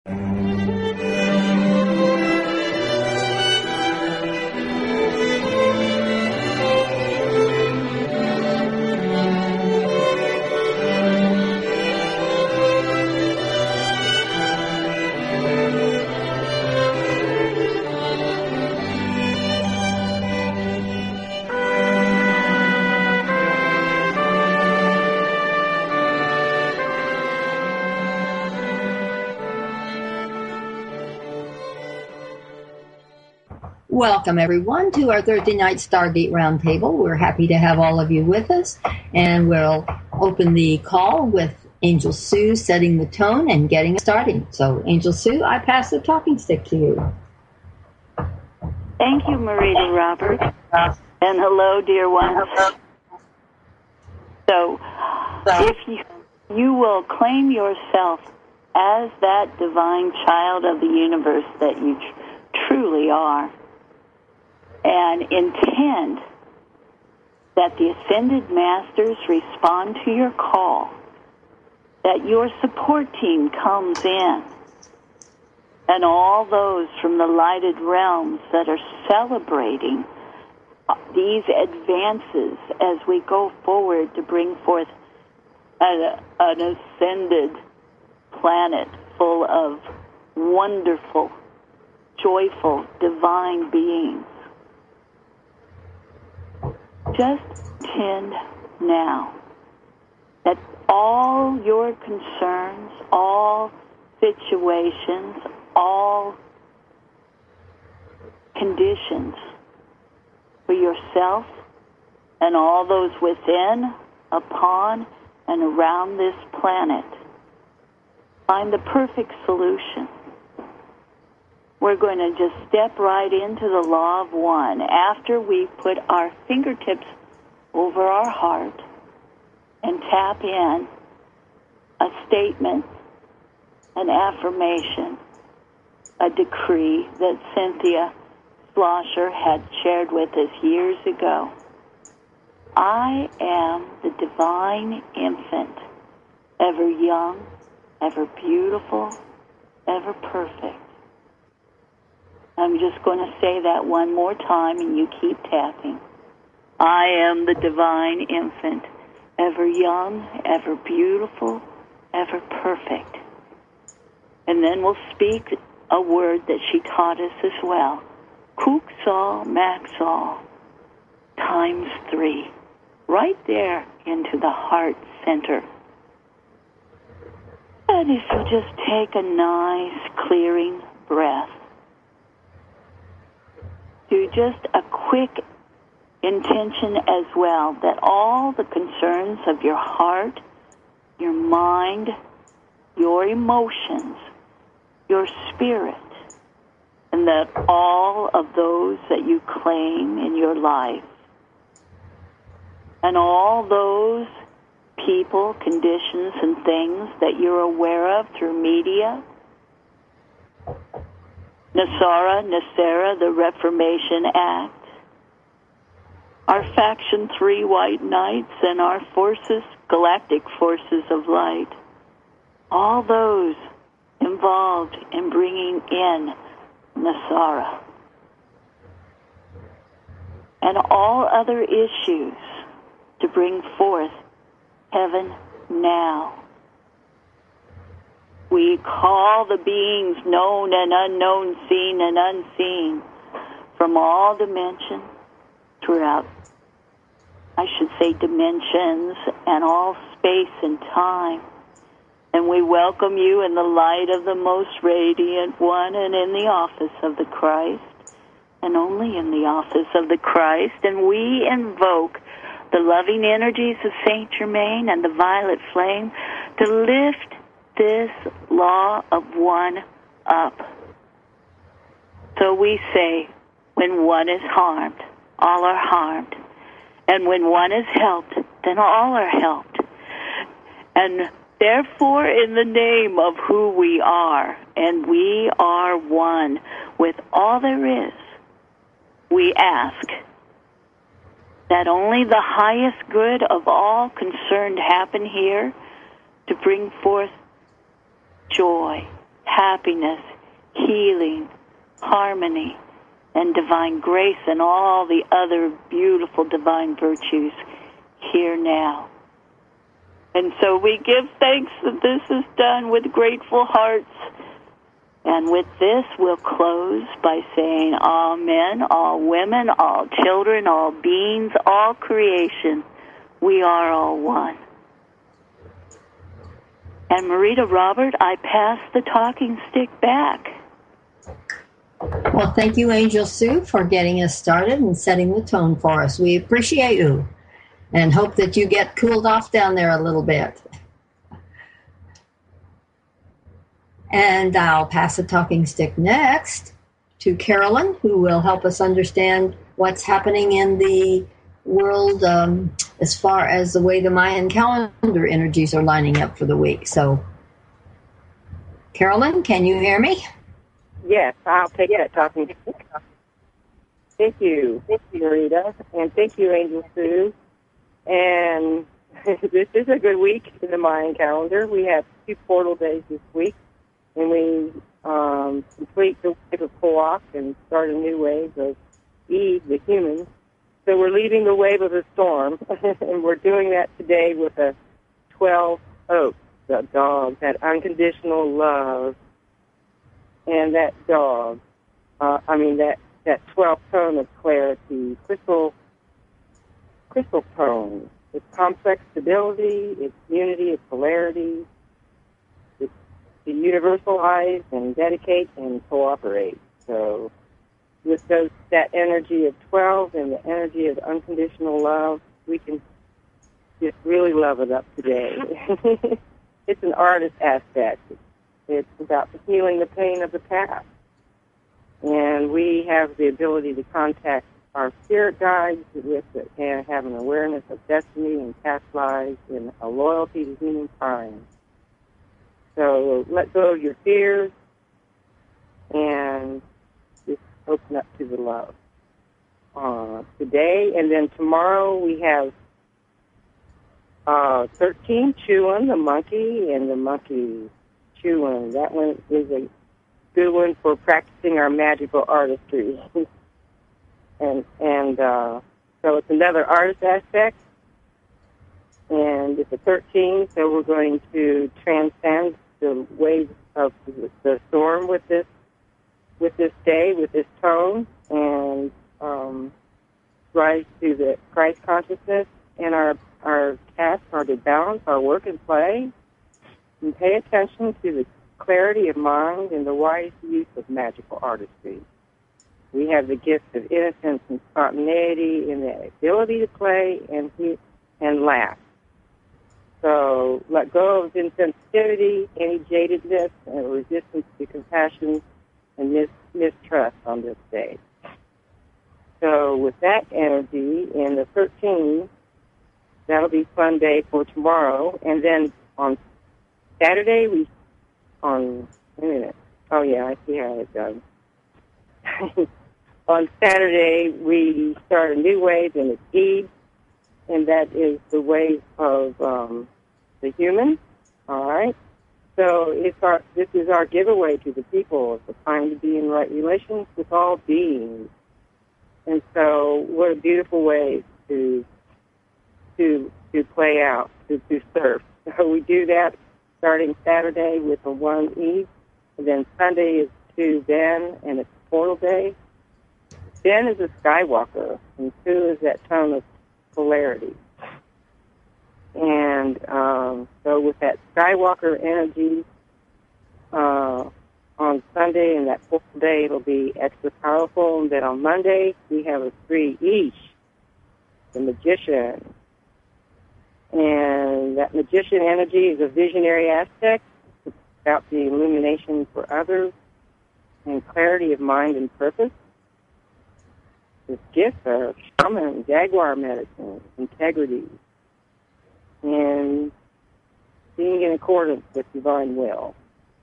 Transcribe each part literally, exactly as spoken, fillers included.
Welcome, everyone, to our Thursday night Stargate Roundtable. We're happy to have all of you with us, and we'll open the call with Angel Sue setting the tone and getting us started. So, Angel Sue, I pass the talking stick to you. Thank you, Marita Roberts, and hello, dear ones. So, if you, you will claim yourself as that divine child of the universe that you tr- truly are, and intend that the Ascended Masters respond to your call, that your support team comes in, and all those from the lighted realms that are celebrating these advances as we go forward to bring forth a, an ascended planet full of wonderful, joyful, divine beings. Just tend now that all your concerns, all situations, all conditions for yourself and all those within, upon, and around this planet find the perfect solution. We're going to just step right into the law of one. After we put our fingertips over our heart and tap in a statement, an affirmation, a decree that Cynthia Schlosser had shared with us years ago. I am the divine infant, ever young, ever beautiful, ever perfect. I'm just going to say that one more time, and you keep tapping. I am the divine infant, ever young, ever beautiful, ever perfect. And then we'll speak a word that she taught us as well. Kuksal Maxal, times three, right there into the heart center. And if you just take a nice clearing breath, do just a quick intention as well that all the concerns of your heart, your mind, your emotions, your spirit, and that all of those that you claim in your life, and all those people, conditions, and things that you're aware of through media, Nasara, Nasera, the Reformation Act, our Faction three White Knights, and our forces, Galactic Forces of Light, all those involved in bringing in Nasara, and all other issues to bring forth heaven now. We call the beings known and unknown, seen and unseen, from all dimensions throughout, I should say dimensions, and all space and time. And we welcome you in the light of the most radiant one, and in the office of the Christ, and only in the office of the Christ. And we invoke the loving energies of Saint Germain and the violet flame to lift this law of one up. So we say, when one is harmed, all are harmed. And when one is helped, then all are helped. And therefore, in the name of who we are, and we are one with all there is, we ask that only the highest good of all concerned happen here to bring forth joy, happiness, healing, harmony, and divine grace, and all the other beautiful divine virtues here now. And so we give thanks that this is done with grateful hearts. And with this, we'll close by saying, all men, all women, all children, all beings, all creation, we are all one. And Marita, Robert, I pass the talking stick back. Well, thank you, Angel Sue, for getting us started and setting the tone for us. We appreciate you and hope that you get cooled off down there a little bit. And I'll pass the talking stick next to Carolyn, who will help us understand what's happening in the world um, as far as the way the Mayan calendar energies are lining up for the week. So, Carolyn, can you hear me? Yes, I'll take that talking stick. Thank you. Thank you, Rita. And thank you, Angel Sue. And this is a good week in the Mayan calendar. We have two portal days this week. And we um, complete the wave of Koach and start a new wave of Eve, the human. So we're leaving the wave of the storm, and we're doing that today with a twelve oak, the dog, that unconditional love, and that dog. Uh, I mean that that twelve tone of clarity, crystal, crystal tone. It's complex stability, it's unity, it's polarity. To universalize and dedicate and cooperate. So with those, that energy of twelve and the energy of unconditional love, we can just really love it up today. It's an artist aspect. It's about healing the pain of the past. And we have the ability to contact our spirit guides with it and have an awareness of destiny and past lives and a loyalty to humankind. So let go of your fears and just open up to the love uh, today. And then tomorrow we have uh, thirteen, Chewin, the monkey, and the monkey Chewin. That one is a good one for practicing our magical artistry. and and uh, so it's another artist aspect. And it's a thirteen, so we're going to transcend the waves of the storm with this, with this day, with this tone, and um, rise to the Christ consciousness. And our our tasks are to balance our work and play, and pay attention to the clarity of mind and the wise use of magical artistry. We have the gift of innocence and spontaneity, and the ability to play and and laugh. So let go of insensitivity, any jadedness, and resistance to compassion and mis- mistrust on this day. So with that energy and the thirteen, that'll be a fun day for tomorrow. And then on Saturday, we, on, wait a minute. Oh, yeah, I see how it goes. On Saturday, we start a new wave, and it's Eve. And that is the wave of um, the human, all right? So it's our, this is our giveaway to the people. It's a time to be in right relations with all beings. And so what a beautiful way to to to play out, to, to surf. So we do that starting Saturday with a one Eve, and then Sunday is two Ben, and it's Portal Day. Ben is a Skywalker, and two is that tone of polarity. And um, so with that Skywalker energy uh, on Sunday and that fourth day, it'll be extra powerful. And then on Monday, we have a three Ish, the magician. And that magician energy is a visionary aspect. It's about the illumination for others and clarity of mind and purpose. This gift of shaman, jaguar medicine, integrity, and being in accordance with divine will.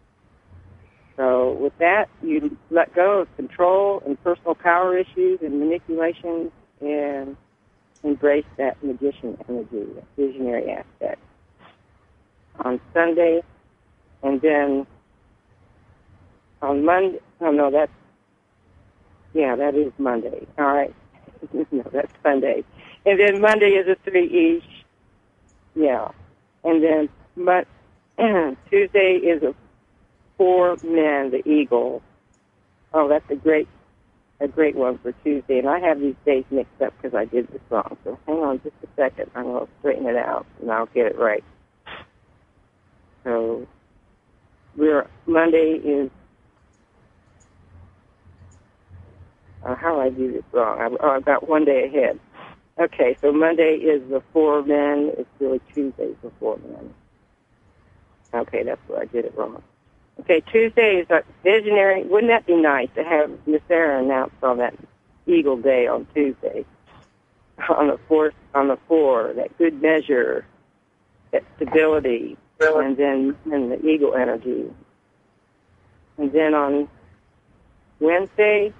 So with that, you let go of control and personal power issues and manipulation and embrace that magician energy, that visionary aspect. On Sunday, and then on Monday. Oh no, that's yeah, that is Monday. All right, no, that's Sunday, and then Monday is a three each. Yeah, and then but Tuesday is a four men, the eagle. Oh, that's a great a great one for Tuesday, and I have these days mixed up because I did this wrong. So hang on just a second. I'm going to straighten it out, and I'll get it right. So we're Monday is uh, how do I do this wrong? I, oh, I've got one day ahead. Okay, so Monday is the four men. It's really Tuesday the four men. Okay, that's where I did it wrong. Okay, Tuesday is a visionary. Wouldn't that be nice to have Miss Sarah announce on that Eagle Day on Tuesday? On the fourth, on the four, that good measure, that stability, and then and the eagle energy. And then on Wednesday,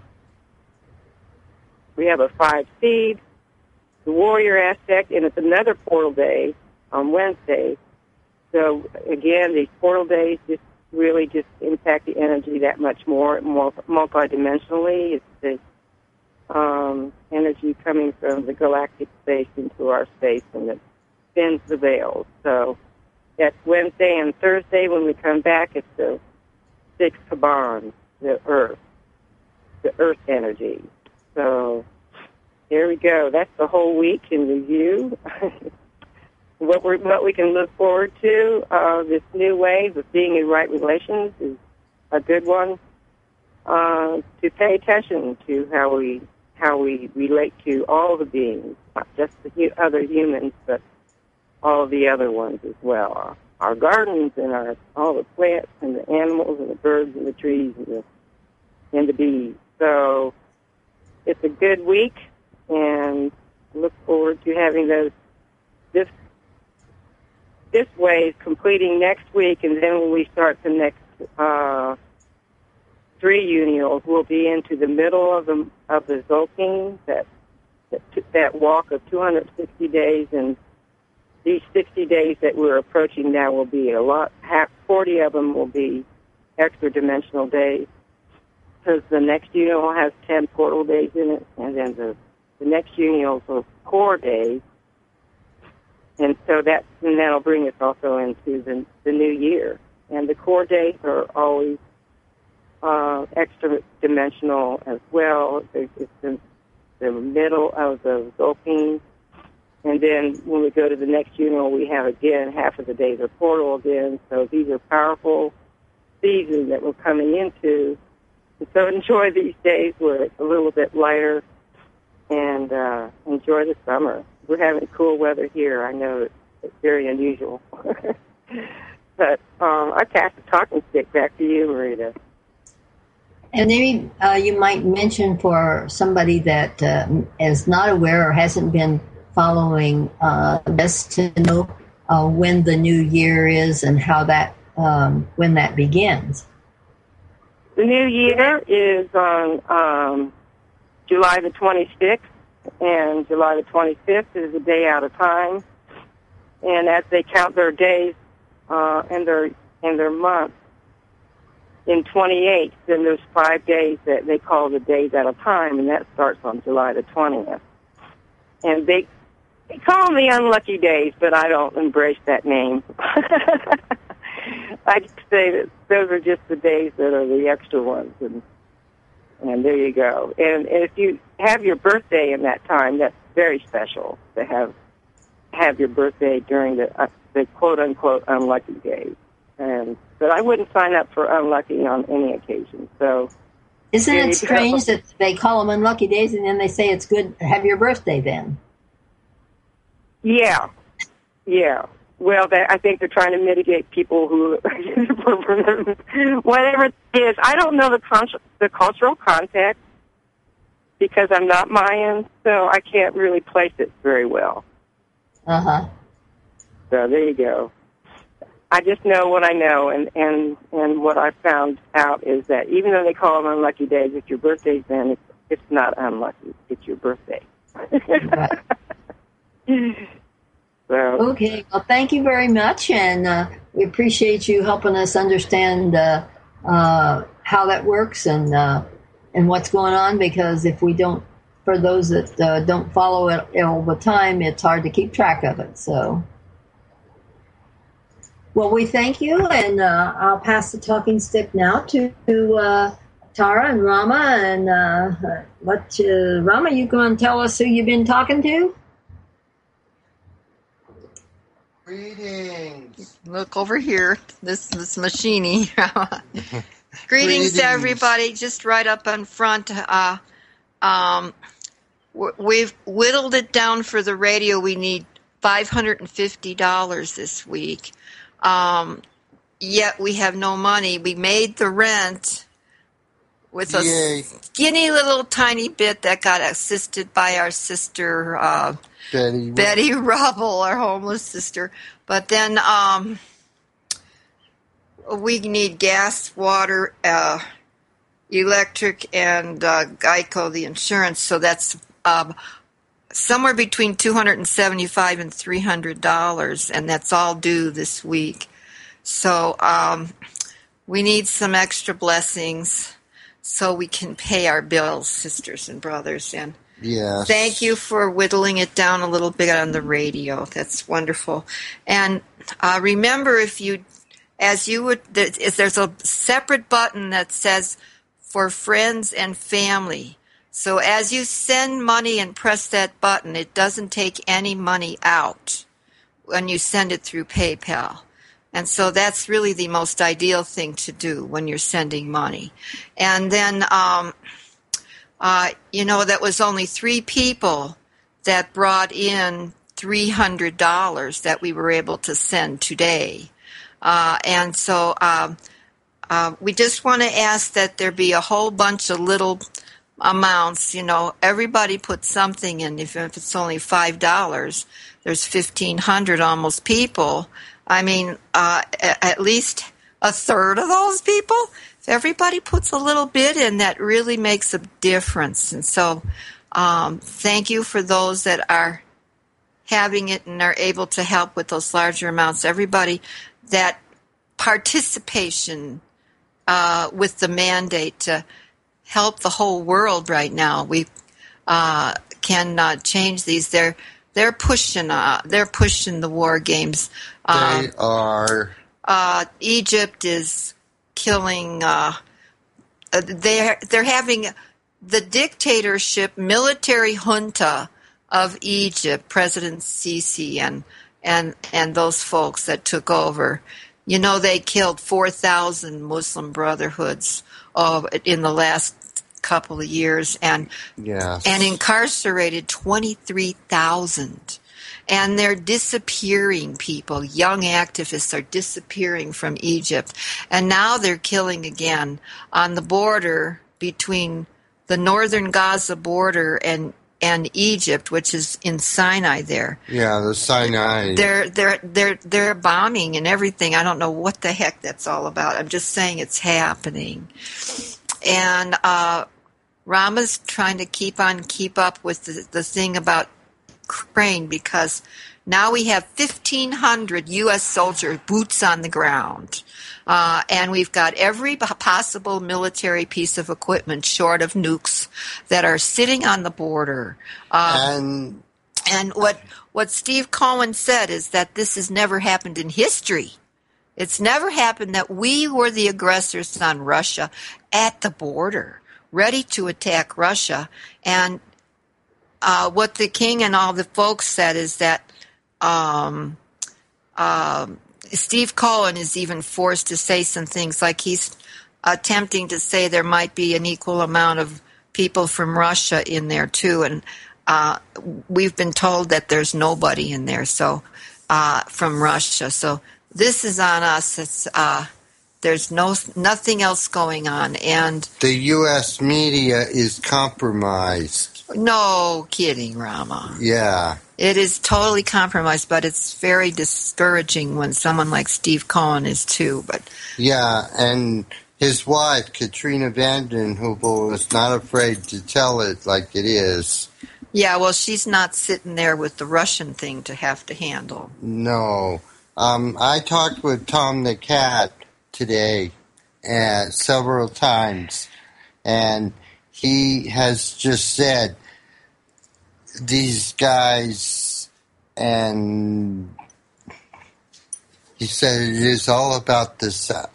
we have a five seed, the warrior aspect, and it's another portal day on Wednesday. So again, these portal days just really just impact the energy that much more, more multidimensionally. It's the um, energy coming from the galactic space into our space, and it spins the veils. So that's Wednesday and Thursday. When we come back, it's the sixth Kaban, the Earth, the Earth energy. So there we go. That's the whole week in review. What we what we can look forward to, uh, this new wave of being in right relations is a good one. Uh, to pay attention to how we how we relate to all the beings, not just the hu- other humans, but all the other ones as well. Our gardens and our all the plants and the animals and the birds and the trees and the and the bees. So it's a good week, and look forward to having those this. This wave completing next week, and then when we start the next uh, three unials, we'll be into the middle of the of the Zolkin, that that, that walk of two hundred sixty days, and these sixty days that we're approaching now will be a lot. Half, forty of them will be extra dimensional days, because the next unial has ten portal days in it, and then the the next unials are core days. And so that and that'll bring us also into the the new year. And the core days are always uh, extra dimensional as well. It's in the middle of the Zolkin. And then when we go to the next union, we have again half of the days are portal again. So these are powerful seasons that we're coming into. And so enjoy these days where it's a little bit lighter, and uh, enjoy the summer. We're having cool weather here. I know it's, it's very unusual. But um, I pass the talking stick back to you, Marita. And maybe uh, you might mention for somebody that uh, is not aware or hasn't been following uh, best to know uh, when the new year is and how that um, when that begins. The new year is on um, July the twenty-sixth. And July the twenty-fifth is a day out of time. And as they count their days uh, and their and their months in twenty-eight, then there's five days that they call the days out of time, and that starts on July the twentieth. And they they call them the unlucky days, but I don't embrace that name. I just say that those are just the days that are the extra ones, and And there you go. And, and if you have your birthday in that time, that's very special to have have your birthday during the uh, the quote unquote unlucky days. And but I wouldn't sign up for unlucky on any occasion. So isn't it strange that they call them unlucky days and then they say it's good to have your birthday then? Yeah, yeah. Well, they, I think they're trying to mitigate people who, whatever it is. I don't know the con- the cultural context because I'm not Mayan, so I can't really place it very well. Uh huh. So there you go. I just know what I know, and, and, and what I found out is that even though they call them unlucky days, if your birthday's then, it's, it's not unlucky. It's your birthday. Right. So. Okay, well, thank you very much, and uh, we appreciate you helping us understand uh, uh, how that works and uh, and what's going on, because if we don't, for those that uh, don't follow it all the time, it's hard to keep track of it. So, well, we thank you, and uh, I'll pass the talking stick now to, to uh, Tara and Rama, and uh, let uh, Rama, you go and tell us who you've been talking to. Greetings. Look over here. This this machine. Greetings, Greetings, everybody. Just right up in front. Uh, um, we've whittled it down for the radio. We need five hundred fifty dollars this week. Um, yet we have no money. We made the rent with a Yay. skinny little tiny bit that got assisted by our sister uh, Betty Betty Rubble, our homeless sister. But then um, we need gas, water, uh, electric, and uh, Geico, the insurance. So that's uh, somewhere between two hundred seventy-five dollars and three hundred dollars, and that's all due this week. So um, we need some extra blessings so we can pay our bills, sisters and brothers. And yes. Thank you for whittling it down a little bit on the radio. That's wonderful. And uh, remember, if you, as you would, there's a separate button that says for friends and family. So as you send money and press that button, it doesn't take any money out when you send it through PayPal. And so that's really the most ideal thing to do when you're sending money. And then, um, uh, you know, that was only three people that brought in three hundred dollars that we were able to send today. Uh, and so um, uh, we just want to ask that there be a whole bunch of little amounts. You know, everybody put something in. If, if it's only five dollars, there's fifteen hundred almost people. I mean, uh, at least a third of those people, if everybody puts a little bit in, that really makes a difference. And so um, thank you for those that are having it and are able to help with those larger amounts. Everybody, that participation uh, with the mandate to help the whole world right now. We uh, can uh, change these. They're they're pushing uh, they're pushing the war games. They um, are. Uh, Egypt is killing. Uh, they're they're having the dictatorship, military junta of Egypt, President Sisi, and and and those folks that took over. You know, they killed four thousand Muslim Brotherhoods uh, in the last couple of years, and yes. and incarcerated twenty-three thousand. And they're disappearing people. Young activists are disappearing from Egypt. And now they're killing again on the border between the northern Gaza border and, and Egypt, which is in Sinai there. Yeah, the Sinai. They're they're they're they're bombing and everything. I don't know what the heck that's all about. I'm just saying it's happening. And uh, Rama's trying to keep on keep up with the, the thing about Ukraine, because now we have fifteen hundred U S soldier boots on the ground, uh, and we've got every possible military piece of equipment short of nukes that are sitting on the border. Uh, and and what what Steve Cohen said is that this has never happened in history. It's never happened that we were the aggressors on Russia at the border, ready to attack Russia. And Uh, what the king and all the folks said is that um, uh, Steve Cohen is even forced to say some things, like he's attempting to say there might be an equal amount of people from Russia in there too, and uh, we've been told that there's nobody in there so uh, from Russia. So this is on us. It's uh, there's no nothing else going on, and the U S media is compromised. No kidding, Rama. Yeah. It is totally compromised, but it's very discouraging when someone like Steve Cohen is too. But yeah, and his wife, Katrina Vanden Heuvel, is not afraid to tell it like it is. Yeah, well, she's not sitting there with the Russian thing to have to handle. No. Um, I talked with Tom the Cat today, uh, several times, and he has just said these guys, and he said it is all about this uh,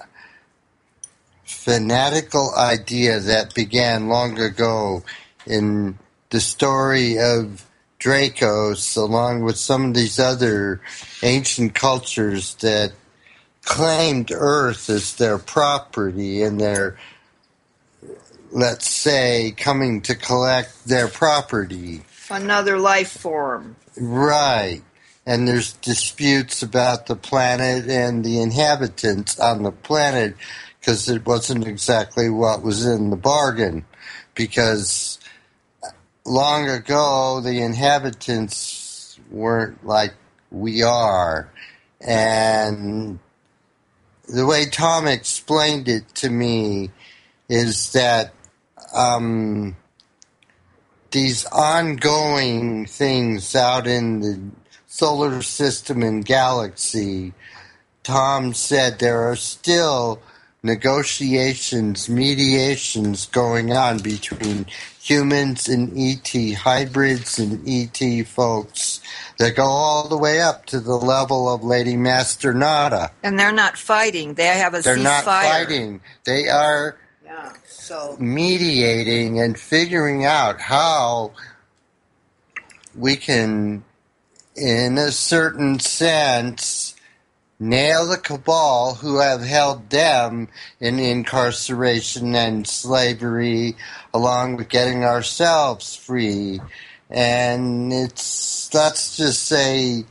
fanatical idea that began long ago in the story of Dracos, along with some of these other ancient cultures that claimed Earth as their property, and they're, let's say, coming to collect their property. Another life form. Right. And there's disputes about the planet and the inhabitants on the planet, because it wasn't exactly what was in the bargain. Because long ago, the inhabitants weren't like we are. And the way Tom explained it to me is that um, these ongoing things out in the solar system and galaxy, Tom said there are still negotiations, mediations going on between humans and E T, hybrids and E T folks that go all the way up to the level of Lady Master Nada. And they're not fighting. They have a They're ceasefire. not fighting. They are Yeah, so mediating and figuring out how we can, in a certain sense, nail the cabal who have held them in incarceration and slavery, along with getting ourselves free. And it's, let's just say,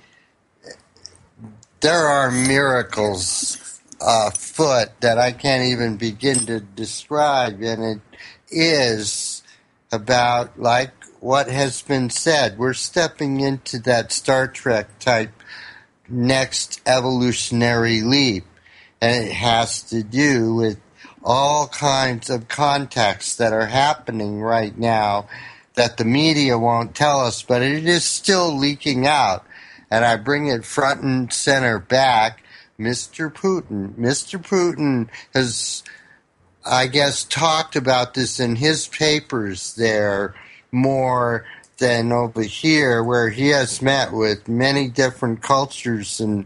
there are miracles afoot that I can't even begin to describe, and it is about, like what has been said, we're stepping into that Star Trek type next evolutionary leap, and it has to do with all kinds of contacts that are happening right now that the media won't tell us, but it is still leaking out. And I bring it front and center back, Mister Putin. Mister Putin has, I guess, talked about this in his papers there more than over here, where he has met with many different cultures, and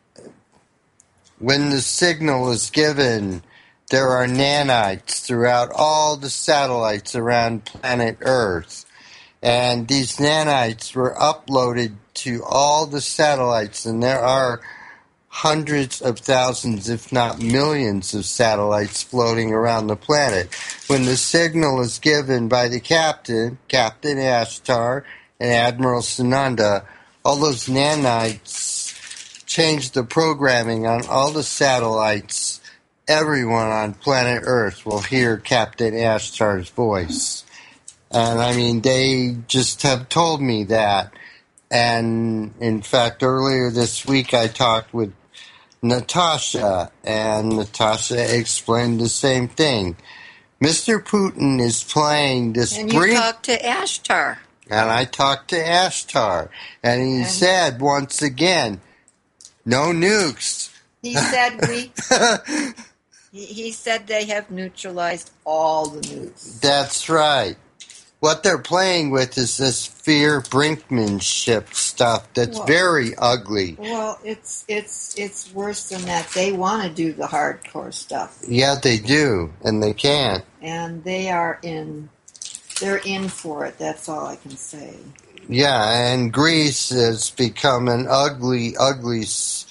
when the signal is given, there are nanites throughout all the satellites around planet Earth, and these nanites were uploaded to all the satellites, and there are hundreds of thousands, if not millions, of satellites floating around the planet. When the signal is given by the captain, Captain Ashtar, and Admiral Sananda, all those nanites change the programming on all the satellites. Everyone on planet Earth will hear Captain Ashtar's voice. And I mean, they just have told me that. And in fact, earlier this week I talked with Natasha, and Natasha explained the same thing. Mister Putin is playing this... And you bring- talked to Ashtar. And I talked to Ashtar, and he And- said, once again, no nukes. He said we... he, he said they have neutralized all the nukes. That's right. What they're playing with is this fear brinkmanship stuff that's Well- very ugly. Well, it's it's it's worse than that. They want to do the hardcore stuff, Yeah, they do, and they can't. and they are in. They're in for it. That's all I can say. Yeah, and Greece has become an ugly, ugly, s-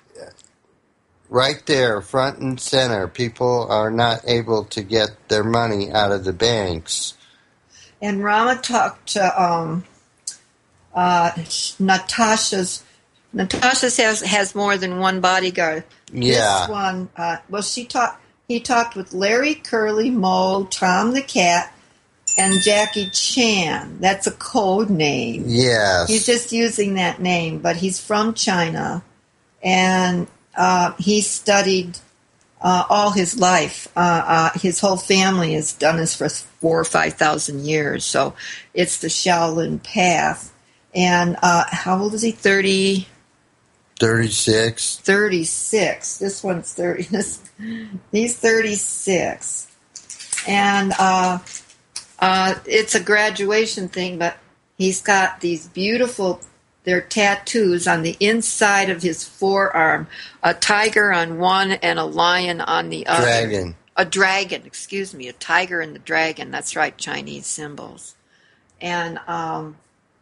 right there, front and center. People are not able to get their money out of the banks. And Rama talked to um, uh, Natasha's. Natasha's has has more than one bodyguard. Yeah. This one, uh, well, she talked. He talked with Larry, Curly, Moe, Tom the Cat, and Jackie Chan. That's a code name. Yes. He's just using that name, but he's from China, and uh, he studied uh, all his life. Uh, uh, his whole family has done this for four or five thousand years, so it's the Shaolin Path. And uh, how old is he? Thirty. thirty-six. thirty-six. This one's thirty. This, he's thirty-six. And uh, uh, it's a graduation thing, but he's got these beautiful, they're tattoos on the inside of his forearm. A tiger on one and a lion on the other. Dragon. A dragon, excuse me. A tiger and the dragon. That's right, Chinese symbols. And, um,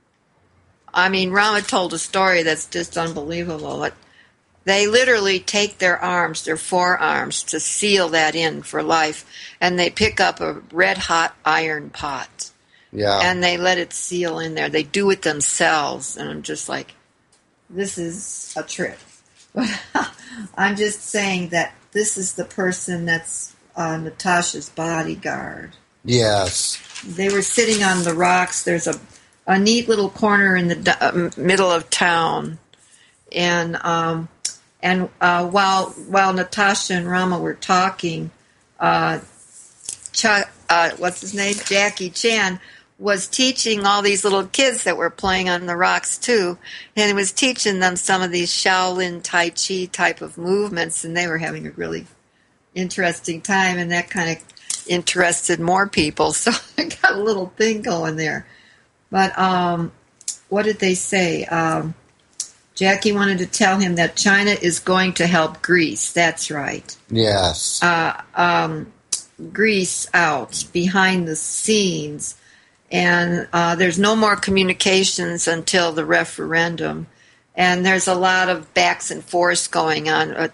I mean, Rama told a story that's just unbelievable. But they literally take their arms, their forearms, to seal that in for life. And they pick up a red-hot iron pot. Yeah. And they let it seal in there. They do it themselves. And I'm just like, this is a trip. But I'm just saying that this is the person that's uh, Natasha's bodyguard. Yes. They were sitting on the rocks. There's a, a neat little corner in the uh, middle of town. And um, and uh, while while Natasha and Rama were talking, uh, Chuck, uh, what's his name? Jackie Chan was teaching all these little kids that were playing on the rocks too, and he was teaching them some of these Shaolin Tai Chi type of movements, and they were having a really interesting time, and that kind of interested more people, so I got a little thing going there. But um, what did they say? Um, Jackie wanted to tell him that China is going to help Greece. That's right. Yes. Uh, um, Greece out behind the scenes. And uh, there's no more communications until the referendum. And there's a lot of backs and forths going on. Uh,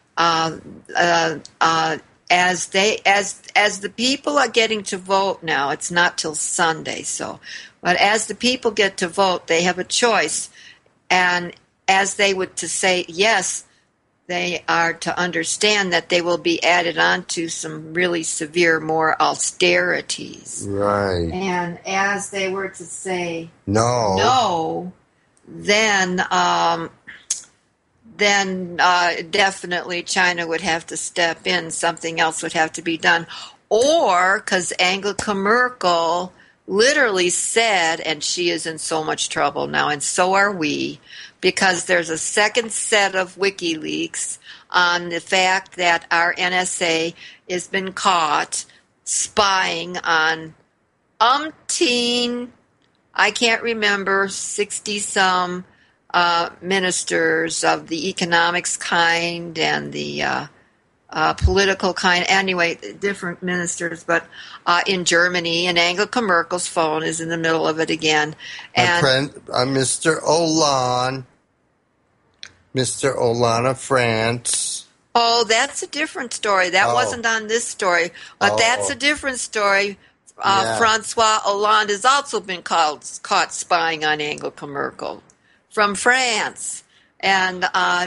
uh, uh, as they, as as the people are getting to vote now, it's not till Sunday. So, but as the people get to vote, they have a choice. And as they would to say yes, they are to understand that they will be added on to some really severe, more austerities. Right. And as they were to say no, no, then um, then uh, definitely China would have to step in. Something else would have to be done. Or, because Angela Merkel literally said, and she is in so much trouble now, and so are we, because there's a second set of WikiLeaks on the fact that our N S A has been caught spying on umpteen, I can't remember, sixty-some uh, ministers of the economics kind and the uh, uh, political kind. Anyway, different ministers, but uh, in Germany, and Angela Merkel's phone is in the middle of it again. And My friend, uh, Mister Hollande. Mister Hollande of France. Oh, that's a different story. That Oh. wasn't on this story, but Oh. that's a different story. Uh, Yeah. Francois Hollande has also been called, caught spying on Angela Merkel from France. And uh,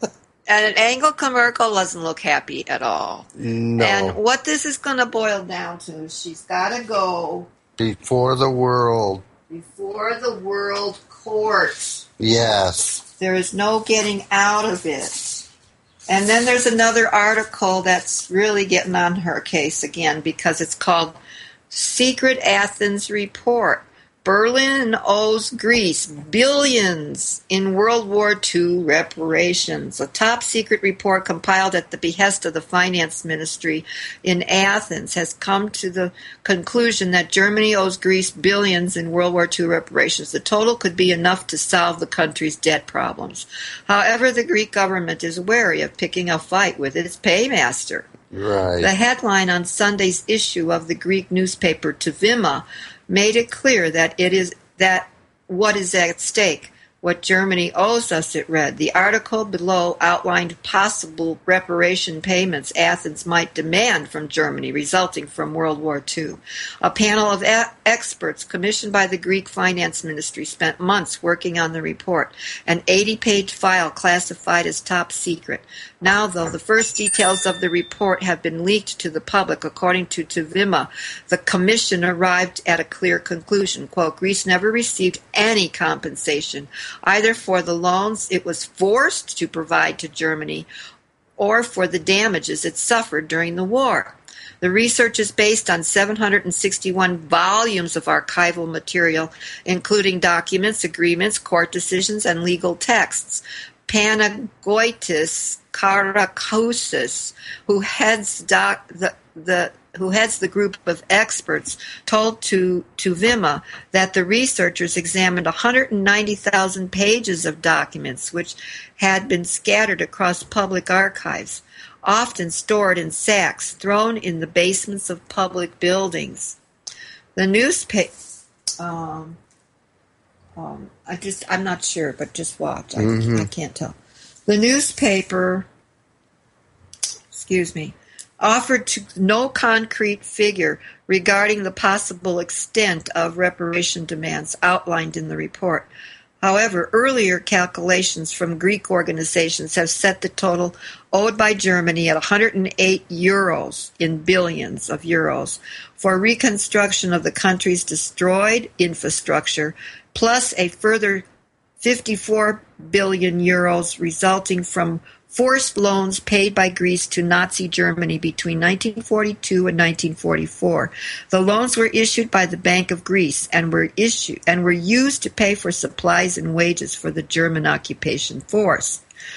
and Angela Merkel doesn't look happy at all. No. And what this is going to boil down to is she's got to go Before the world. before the world court. Yes. There is no getting out of it. And then there's another article that's really getting on her case again because it's called Secret Athens Report. Berlin owes Greece billions in World War Two reparations. A top-secret report compiled at the behest of the finance ministry in Athens has come to the conclusion that Germany owes Greece billions in World War Two reparations. The total could be enough to solve the country's debt problems. However, the Greek government is wary of picking a fight with its paymaster. Right. The headline on Sunday's issue of the Greek newspaper Tevima made it clear that it is that what is at stake, what Germany owes us, it read. The article below outlined possible reparation payments Athens might demand from Germany resulting from World War Two. A panel of a- experts commissioned by the Greek finance ministry spent months working on the report, an eighty-page file classified as top secret. Now, though, the first details of the report have been leaked to the public. According to Tevima, the commission arrived at a clear conclusion. Quote, Greece never received any compensation, either for the loans it was forced to provide to Germany or for the damages it suffered during the war. The research is based on seven hundred sixty-one volumes of archival material, including documents, agreements, court decisions, and legal texts. Panagoitis Karakousis, who heads doc, the, the who heads the group of experts, told to, to Vimma that the researchers examined one hundred ninety thousand pages of documents which had been scattered across public archives, often stored in sacks thrown in the basements of public buildings. The newspaper, um, um, I just, I'm not sure, but just watch. I, mm-hmm. I can't tell. The newspaper, excuse me, offered to no concrete figure regarding the possible extent of reparation demands outlined in the report. However, earlier calculations from Greek organizations have set the total owed by Germany at one hundred eight euros in billions of euros for reconstruction of the country's destroyed infrastructure, plus a further fifty-four billion euros resulting from forced loans paid by Greece to Nazi Germany between nineteen forty-two and nineteen forty-four. The loans were issued by the Bank of Greece and were issued and were used to pay for supplies and wages for the German occupation force.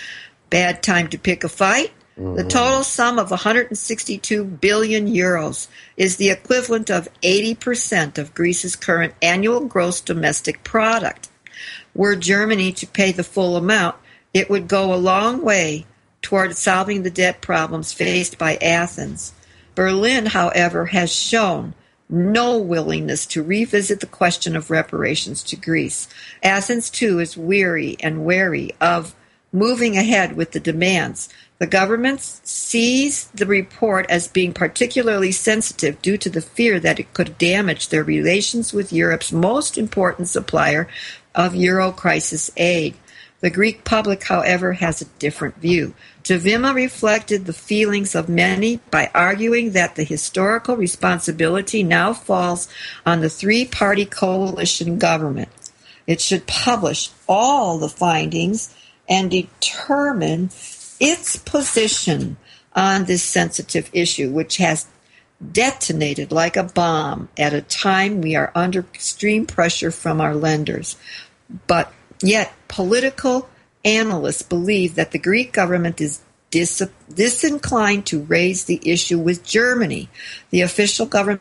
Bad time to pick a fight? Mm-hmm. The total sum of one hundred sixty-two billion euros is the equivalent of eighty percent of Greece's current annual gross domestic product. Were Germany to pay the full amount, it would go a long way toward solving the debt problems faced by Athens. Berlin, however, has shown no willingness to revisit the question of reparations to Greece. Athens, too, is weary and wary of moving ahead with the demands. The government sees the report as being particularly sensitive due to the fear that it could damage their relations with Europe's most important supplier of Euro crisis aid. The Greek public, however, has a different view. Tavima reflected the feelings of many by arguing that the historical responsibility now falls on the three-party coalition government. It should publish all the findings and determine its position on this sensitive issue, which has detonated like a bomb at a time we are under extreme pressure from our lenders. But yet, political analysts believe that the Greek government is dis- disinclined to raise the issue with Germany. The official government,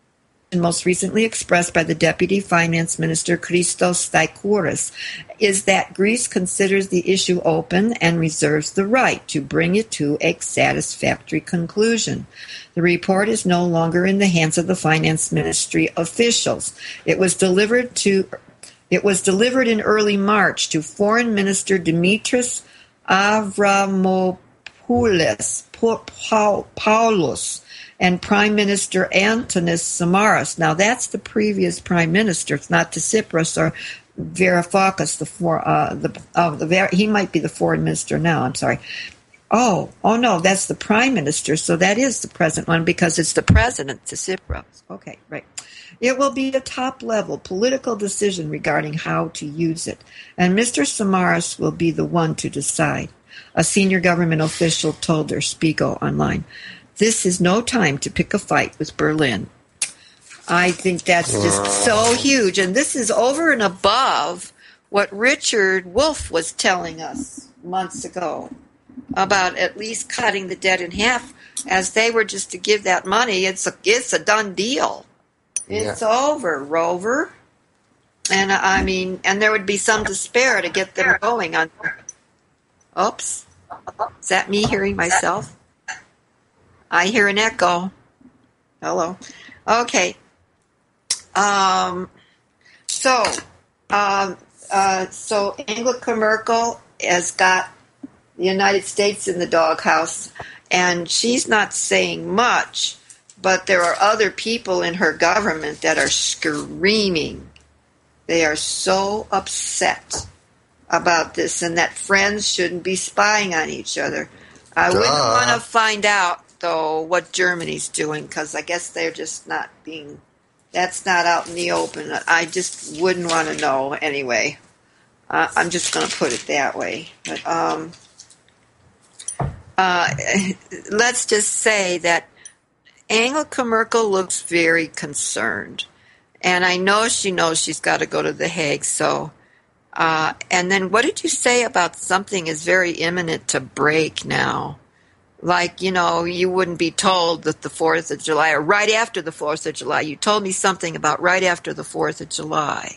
most recently expressed by the Deputy Finance Minister Christos Staikouras, is that Greece considers the issue open and reserves the right to bring it to a satisfactory conclusion. The report is no longer in the hands of the Finance Ministry officials. It was delivered to It was delivered in early March to Foreign Minister Dimitris Avramopoulos Paulos and Prime Minister Antonis Samaras. Now, that's the previous Prime Minister. It's not Tsipras or Varoufakis. The for uh, the oh, the he might be the Foreign Minister now. I'm sorry. Oh, oh no, that's the Prime Minister. So that is the present one because it's the President Tsipras. Okay, right. It will be a top-level political decision regarding how to use it, and Mister Samaras will be the one to decide, a senior government official told Der Spiegel online. This is no time to pick a fight with Berlin. I think that's just so huge, and this is over and above what Richard Wolff was telling us months ago about at least cutting the debt in half, as they were just to give that money. It's a, it's a done deal. It's yeah. over, Rover. And I mean, and there would be some despair to get them going on. Oops. Is that me hearing myself? I hear an echo. Hello. Okay. Um, so, um, uh, so Angela Merkel has got the United States in the doghouse, and she's not saying much. But there are other people in her government that are screaming. They are so upset about this and that friends shouldn't be spying on each other. I Duh. wouldn't want to find out, though, what Germany's doing because I guess they're just not being, that's not out in the open. I just wouldn't want to know anyway. Uh, I'm just going to put it that way. But um, uh, let's just say that Angela Merkel looks very concerned, and I know she knows she's got to go to The Hague, so Uh, and then what did you say about something is very imminent to break now? Like, you know, you wouldn't be told that the fourth of July, or right after the fourth of July. You told me something about right after the fourth of July.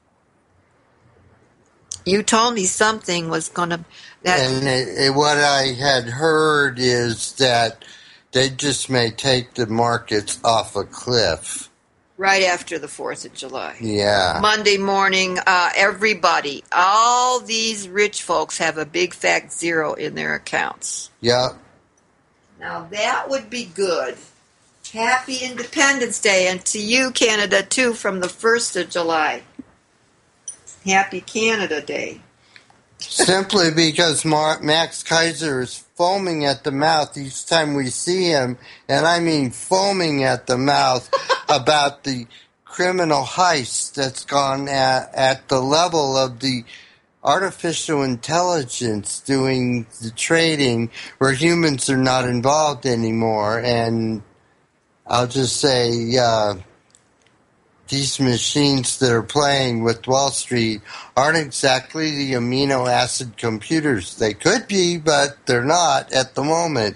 You told me something was going to... And it, it, what I had heard is that they just may take the markets off a cliff. Right after the fourth of July. Yeah. Monday morning, uh, everybody, all these rich folks have a big fat zero in their accounts. Yep. Now that would be good. Happy Independence Day, and to you, Canada, too, from the first of July. Happy Canada Day. Simply because Mar- Max Kaiser is foaming at the mouth each time we see him, and I mean foaming at the mouth about the criminal heist that's gone at, at the level of the artificial intelligence doing the trading where humans are not involved anymore. And I'll just say, uh, these machines that are playing with Wall Street aren't exactly the amino acid computers. They could be, but they're not at the moment.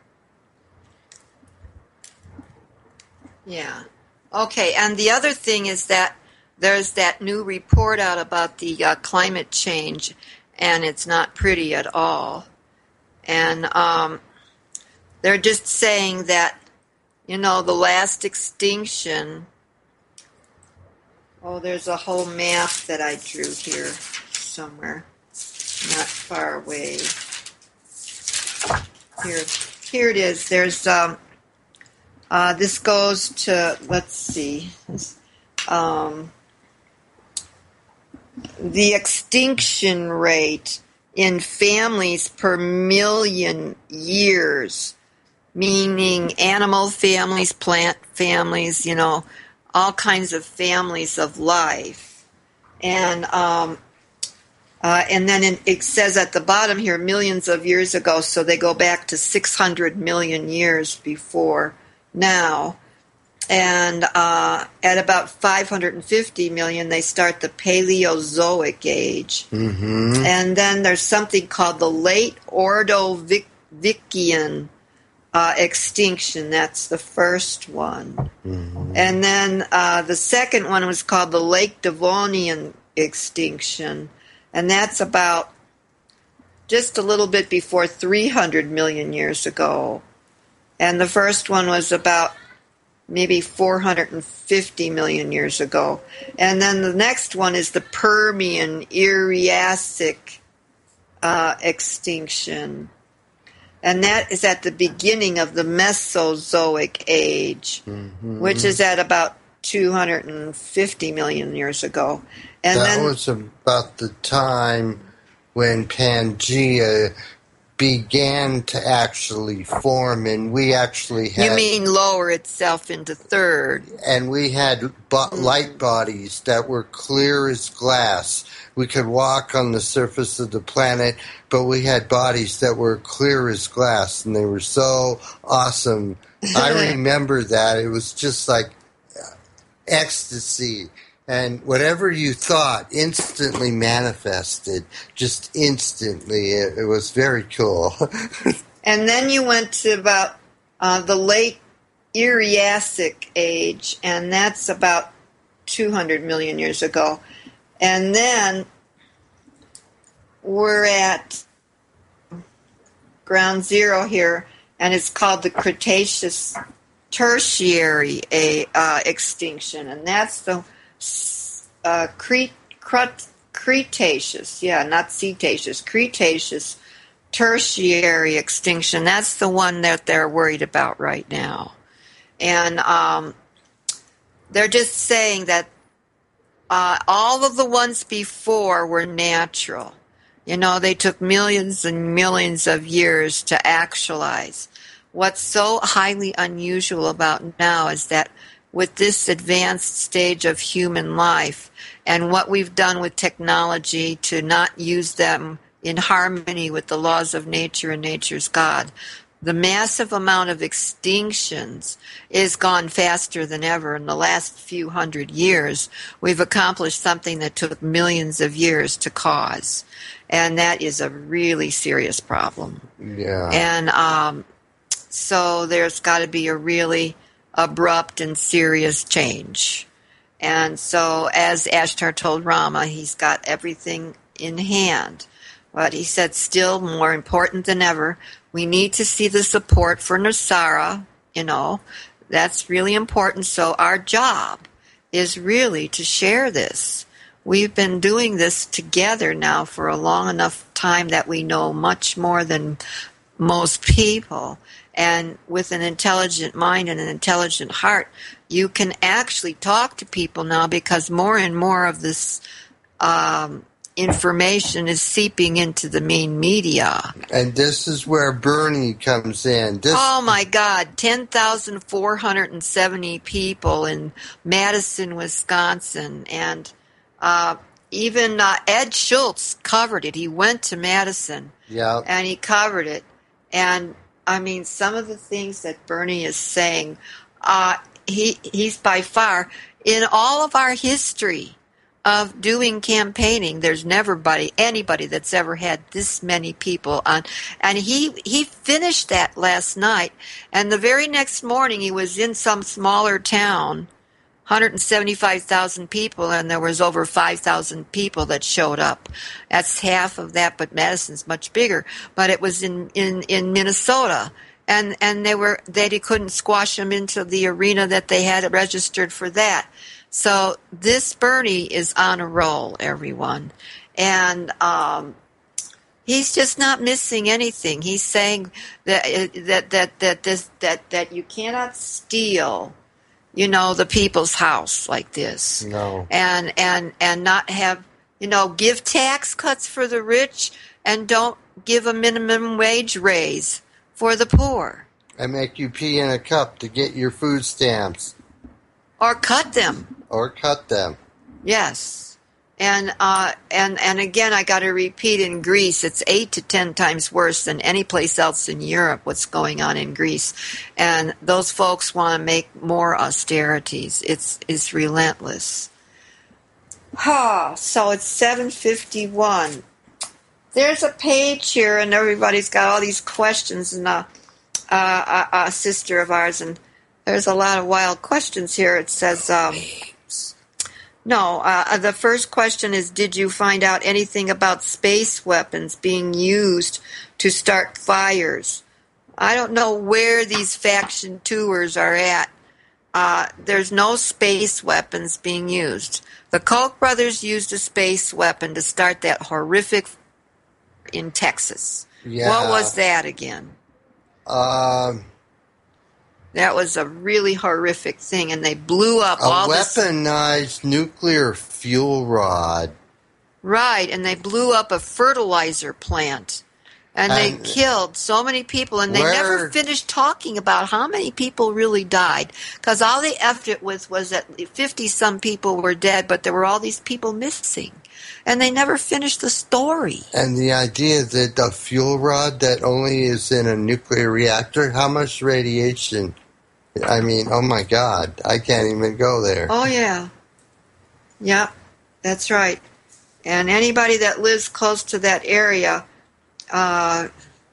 Yeah. Okay, and the other thing is that there's that new report out about the uh, climate change, and it's not pretty at all. And um, they're just saying that, you know, the last extinction... Oh, there's a whole map that I drew here somewhere, not far away. Here, here it is. There's um, uh, this goes to, let's see, um, the extinction rate in families per million years, meaning animal families, plant families, you know, all kinds of families of life. And um, uh, and then in, it says at the bottom here, millions of years ago, so they go back to six hundred million years before now. And uh, at about five hundred fifty million, they start the Paleozoic age. Mm-hmm. And then there's something called the late Ordovician Uh, extinction. That's the first one. Mm-hmm. And then uh, the second one was called the Lake Devonian extinction. And that's about just a little bit before three hundred million years ago. And the first one was about maybe four hundred fifty million years ago. And then the next one is the Permian Triassic uh, extinction. And that is at the beginning of the Mesozoic age, mm-hmm. which is at about two hundred fifty million years ago. And that then, was about the time when Pangea began to actually form, and we actually had... You mean lower itself into third. And we had bo- light bodies that were clear as glass. We could walk on the surface of the planet, but we had bodies that were clear as glass, and they were so awesome. I remember that. It was just like ecstasy. And whatever you thought instantly manifested, just instantly. It, it was very cool. And then you went to about uh, the late Triassic age, and that's about two hundred million years ago. And then we're at ground zero here, and it's called the Cretaceous Tertiary a, uh, extinction, and that's the uh, Cret- Cret- Cretaceous, yeah, not Cetaceous, Cretaceous Tertiary extinction. That's the one that they're worried about right now. And um, they're just saying that Uh, all of the ones before were natural. You know, they took millions and millions of years to actualize. What's so highly unusual about now is that with this advanced stage of human life and what we've done with technology to not use them in harmony with the laws of nature and nature's God, the massive amount of extinctions is gone faster than ever. In the last few hundred years, we've accomplished something that took millions of years to cause. And that is a really serious problem. Yeah. And um, so there's got to be a really abrupt and serious change. And so, as Ashtar told Rama, he's got everything in hand. But he said, still more important than ever, we need to see the support for Nasara, you know. That's really important. So our job is really to share this. We've been doing this together now for a long enough time that we know much more than most people. And with an intelligent mind and an intelligent heart, you can actually talk to people now because more and more of this um, information is seeping into the main media. And this is where Bernie comes in. This- oh, my God. ten thousand four hundred seventy people in Madison, Wisconsin. And uh, even uh, Ed Schultz covered it. He went to Madison. Yeah. And he covered it. And I mean, some of the things that Bernie is saying, uh, he he's by far, in all of our history of doing campaigning, there's never body, anybody that's ever had this many people on. And he, he finished that last night, and the very next morning he was in some smaller town, one hundred seventy-five thousand people, and there was over five thousand people that showed up. That's half of that, but Madison's much bigger. But it was in, in, in Minnesota, and, and they were they couldn't squash them into the arena that they had registered for that. So this Bernie is on a roll, everyone, and um, he's just not missing anything. He's saying that that that that this that that you cannot steal, you know, the people's house like this. No. And and and not have, you know, give tax cuts for the rich and don't give a minimum wage raise for the poor. And make you pee in a cup to get your food stamps. Or cut them. Or cut them. Yes. And uh and, and again I gotta repeat, in Greece it's eight to ten times worse than any place else in Europe what's going on in Greece. And those folks want to make more austerities. It's it's relentless. Ah, so it's seven fifty one. There's a page here and everybody's got all these questions, and uh, uh, a, a sister of ours, and there's a lot of wild questions here. It says um No, uh, the first question is, did you find out anything about space weapons being used to start fires? I don't know where these faction tours are at. Uh, there's no space weapons being used. The Koch brothers used a space weapon to start that horrific in Texas. Yeah. What was that again? Um... That was a really horrific thing, and they blew up a all weaponized this, nuclear fuel rod. Right, and they blew up a fertilizer plant, and, and they killed so many people, and they where, never finished talking about how many people really died, because all they effed it with was that fifty-some people were dead, but there were all these people missing, and they never finished the story. And the idea that the fuel rod that only is in a nuclear reactor, how much radiation... I mean, oh my God, I can't even go there. Oh, yeah. Yeah, that's right. And anybody that lives close to that area, uh,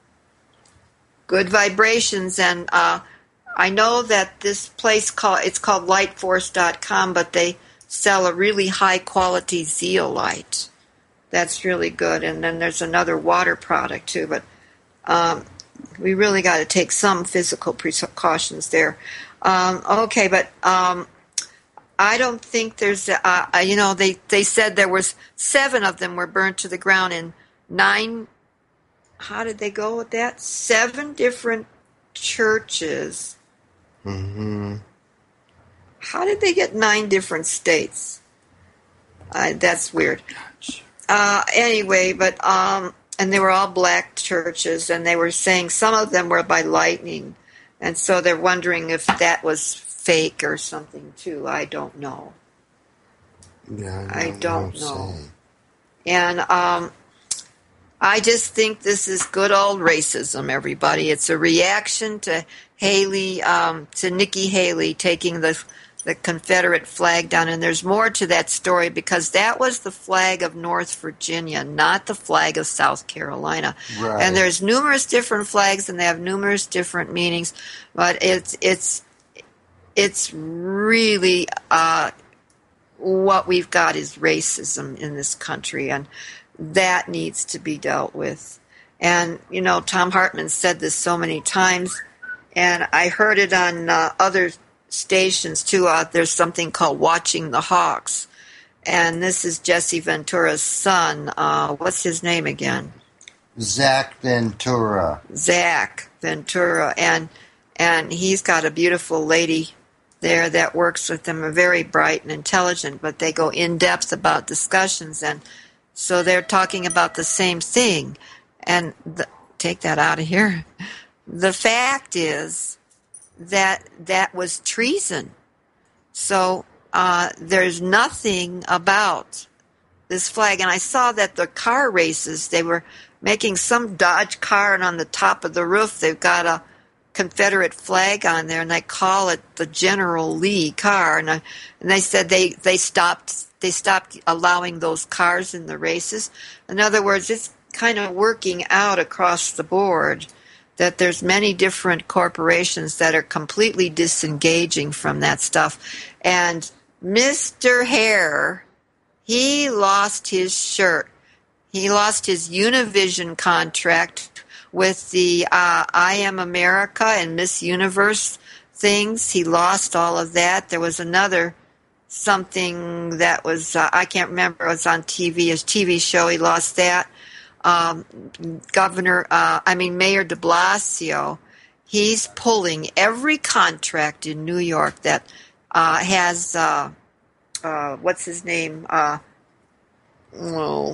good vibrations. And uh, I know that this place, called it's called light force dot com, but they sell a really high-quality zeolite. That's really good. And then there's another water product, too, but... Um, we really got to take some physical precautions there. Um, okay, but um, I don't think there's, uh, you know, they, they said there was seven of them were burnt to the ground in nine, how did they go with that? Seven different churches. Mm-hmm. How did they get nine different states? Uh, that's weird. Uh, anyway, but... Um, And they were all black churches, and they were saying some of them were by lightning. And so they're wondering if that was fake or something, too. I don't know. Yeah, I don't know. Say. And um, I just think this is good old racism, everybody. It's a reaction to Haley, um, to Nikki Haley taking the the Confederate flag down. And there's more to that story because that was the flag of North Virginia, not the flag of South Carolina. Right. And there's numerous different flags, and they have numerous different meanings. But it's it's it's really uh, what we've got is racism in this country, and that needs to be dealt with. And, you know, Tom Hartman said this so many times, and I heard it on uh, other stations too. Uh, there's something called Watching the Hawks, and this is Jesse Ventura's son. Uh, what's his name again? Zach Ventura. Zach Ventura, and and he's got a beautiful lady there that works with him, very bright and intelligent, but they go in depth about discussions, and so they're talking about the same thing. And the, take that out of here. The fact is that that was treason. So uh, there's nothing about this flag. And I saw that the car races, they were making some Dodge car, and on the top of the roof they've got a Confederate flag on there, and they call it the General Lee car. And, I, and they said they, they stopped they stopped allowing those cars in the races. In other words, it's kind of working out across the board that there's many different corporations that are completely disengaging from that stuff. And Mister Hare, he lost his shirt. He lost his Univision contract with the uh, I Am America and Miss Universe things. He lost all of that. There was another something that was, uh, I can't remember, it was on T V, his T V show, he lost that. Um, Governor, uh, I mean Mayor de Blasio, he's pulling every contract in New York that uh, has, uh, uh, what's his name, uh, oh,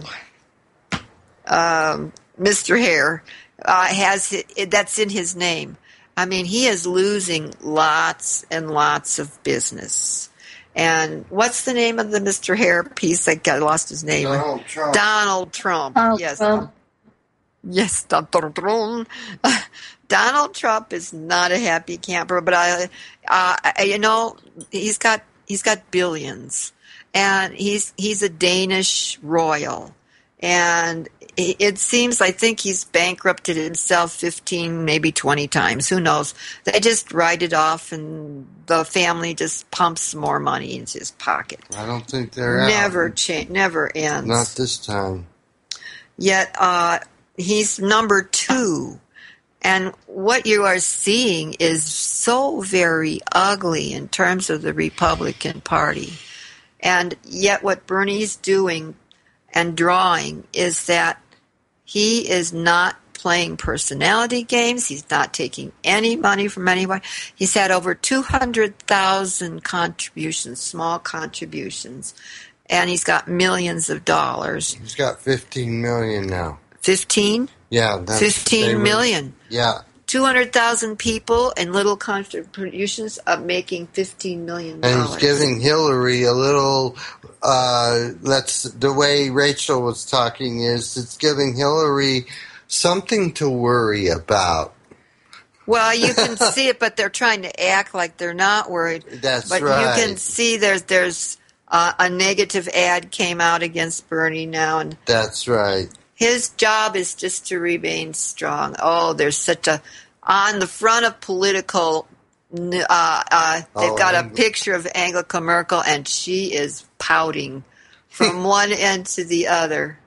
um, Mister Hare, uh, has it, that's in his name. I mean, he is losing lots and lots of business. And what's the name of the Mister Hare piece? I got lost his name. Donald Trump. Donald Trump. Oh, yes. well. Yes, Donald Trump. Donald Trump is not a happy camper, but I, uh, you know, he's got he's got billions, and he's he's a Danish royal, and it seems, I think he's bankrupted himself fifteen, maybe twenty times. Who knows? They just write it off, and the family just pumps more money into his pocket. I don't think they're never out. Cha- never ends. Not this time. Yet uh, he's number two. And what you are seeing is so very ugly in terms of the Republican Party. And yet what Bernie's doing and drawing is that he is not playing personality games. He's not taking any money from anyone. He's had over two hundred thousand contributions, small contributions, and he's got millions of dollars. He's got fifteen million now. fifteen? Yeah. That's, fifteen million. Were, yeah. two hundred thousand people and little contributions of making fifteen million dollars. And he's giving Hillary a little, uh, that's the way Rachel was talking is it's giving Hillary something to worry about. Well, you can see it, but they're trying to act like they're not worried. That's but right. But you can see there's, there's uh, a negative ad came out against Bernie now. And that's right. His job is just to remain strong. Oh, there's such a... On the front of Political, uh, uh, they've oh, got a Ang- picture of Angela Merkel, and she is pouting from one end to the other.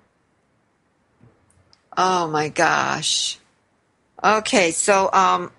Oh, my gosh. Okay, so um,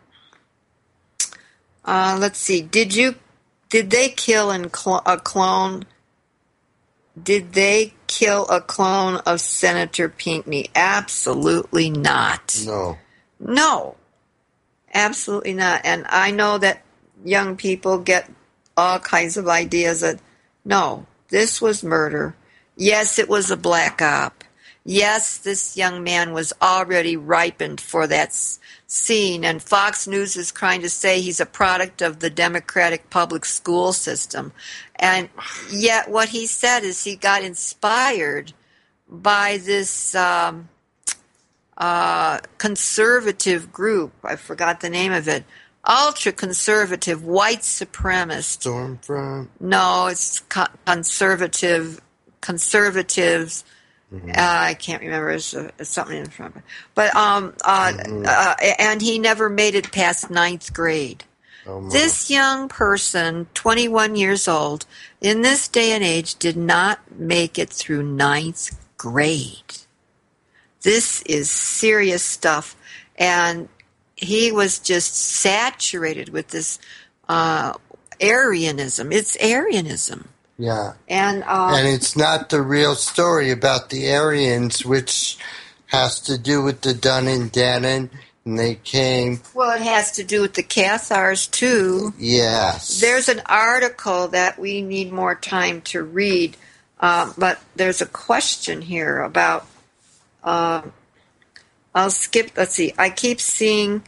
uh, let's see. Did you... Did they kill and cl- a clone... Did they kill a clone of Senator Pinckney? Absolutely not. No. No. Absolutely not. And I know that young people get all kinds of ideas that, no, this was murder. Yes, it was a black op. Yes, this young man was already ripened for that scene, and Fox News is trying to say he's a product of the Democratic public school system. And yet what he said is he got inspired by this um, uh, conservative group. I forgot the name of it. Ultra conservative, white supremacist. Stormfront? No, it's co- conservative, conservatives. Mm-hmm. Uh, I can't remember. It's, uh, it's something in front of it. But, um, uh, mm-hmm. uh, and he never made it past ninth grade. Oh, this young person, twenty-one years old, in this day and age, did not make it through ninth grade. This is serious stuff. And he was just saturated with this uh, Aryanism. It's Aryanism. Yeah. And, uh, and it's not the real story about the Aryans, which has to do with the Dun and Dannon. And they came... Well, it has to do with the Cathars, too. Yes. There's an article that we need more time to read, uh, but there's a question here about... Uh, I'll skip... Let's see. I keep seeing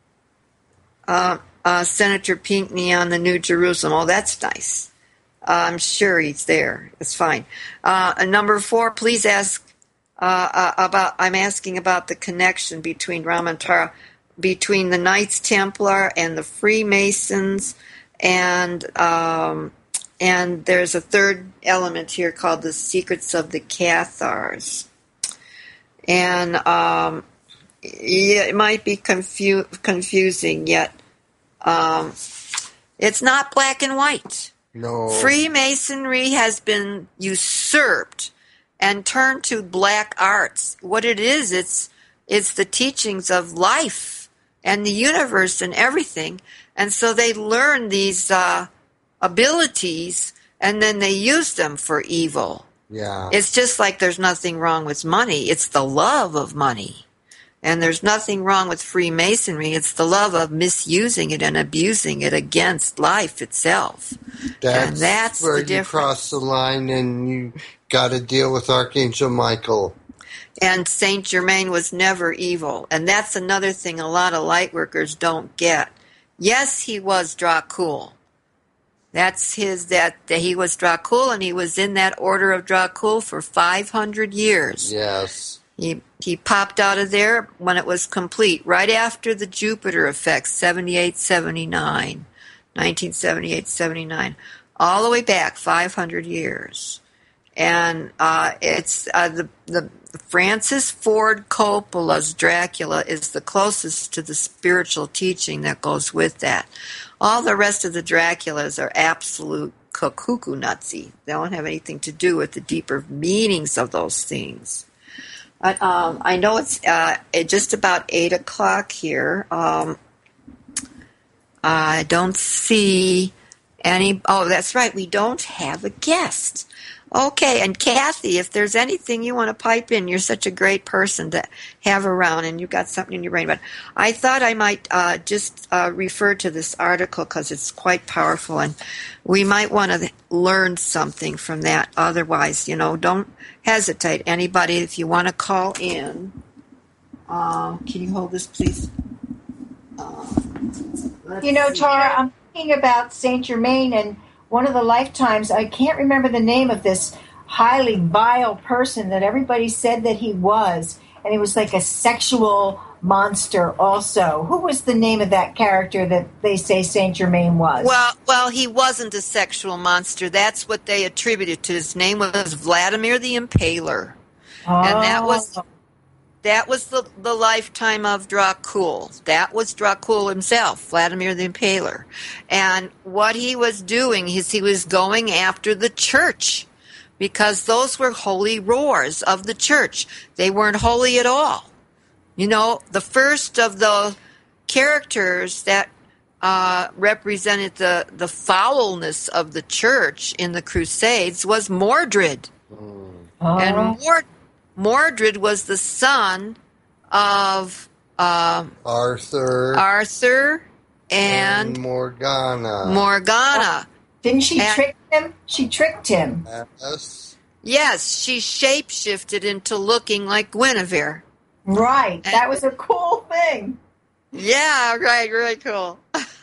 uh, uh, Senator Pinckney on the New Jerusalem. Oh, that's nice. Uh, I'm sure he's there. It's fine. Uh, number four, please ask... Uh, uh, about I'm asking about the connection between Ramantara, between the Knights Templar and the Freemasons, and um, and there's a third element here called the Secrets of the Cathars, and um, yeah, it might be confu- confusing yet. Um, it's not black and white. No, Freemasonry has been usurped and turn to black arts. What it is, it's it's the teachings of life and the universe and everything. And so they learn these uh, abilities, and then they use them for evil. Yeah. It's just like there's nothing wrong with money. It's the love of money. And there's nothing wrong with Freemasonry. It's the love of misusing it and abusing it against life itself. That's, and that's where the you difference. Cross the line and you got to deal with Archangel Michael. And Saint Germain was never evil. And that's another thing a lot of light workers don't get. Yes, he was Dracul. That's his, that, that he was Dracul, and he was in that order of Dracul for five hundred years. Yes. He he popped out of there when it was complete, right after the Jupiter effect, seventy-eight seventy-nine, nineteen seventy-eight seventy-nine, all the way back five hundred years. And uh, it's uh, the the Francis Ford Coppola's Dracula is the closest to the spiritual teaching that goes with that. All the rest of the Draculas are absolute cuckoo nutsy. They don't have anything to do with the deeper meanings of those things. But, um, I know it's uh, just about eight o'clock here. Um, I don't see any... Oh, that's right. We don't have a guest. Okay, and Kathy, if there's anything you want to pipe in, you're such a great person to have around, and you've got something in your brain. But I thought I might uh, just uh, refer to this article because it's quite powerful, and we might want to learn something from that. Otherwise, you know, don't hesitate. Anybody, if you want to call in, uh, can you hold this, please? Uh, you know, see. Tara, I'm thinking about Saint Germain and one of the lifetimes, I can't remember the name of this highly vile person that everybody said that he was, and he was like a sexual monster also. Who was the name of that character that they say Saint Germain was? Well, well, he wasn't a sexual monster. That's what they attributed to. His name was Vladimir the Impaler. Oh. And that was that was the, the lifetime of Dracul. That was Dracul himself, Vladimir the Impaler. And what he was doing is he was going after the church, because those were holy roars of the church. They weren't holy at all. You know, the first of the characters that uh, represented the, the foulness of the church in the Crusades was Mordred. Oh. And Mordred Mordred was the son of uh, Arthur, Arthur and, and Morgana. Morgana. Didn't she and, trick him? She tricked him. Yes. Yes, she shapeshifted into looking like Guinevere. Right. And, that was a cool thing. Yeah, right, really cool.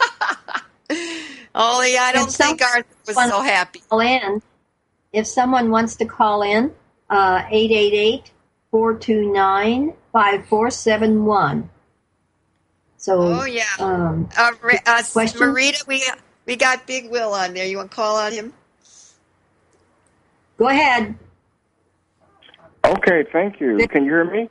Only I don't think Arthur was so happy. Call in. If someone wants to call in, Uh, eight eight eight, four two nine, five four seven one. So, Oh yeah, um, uh, uh, questions? Marita, we we got Big Will on there. You want to call on him? Go ahead. Okay, thank you. Can you hear me?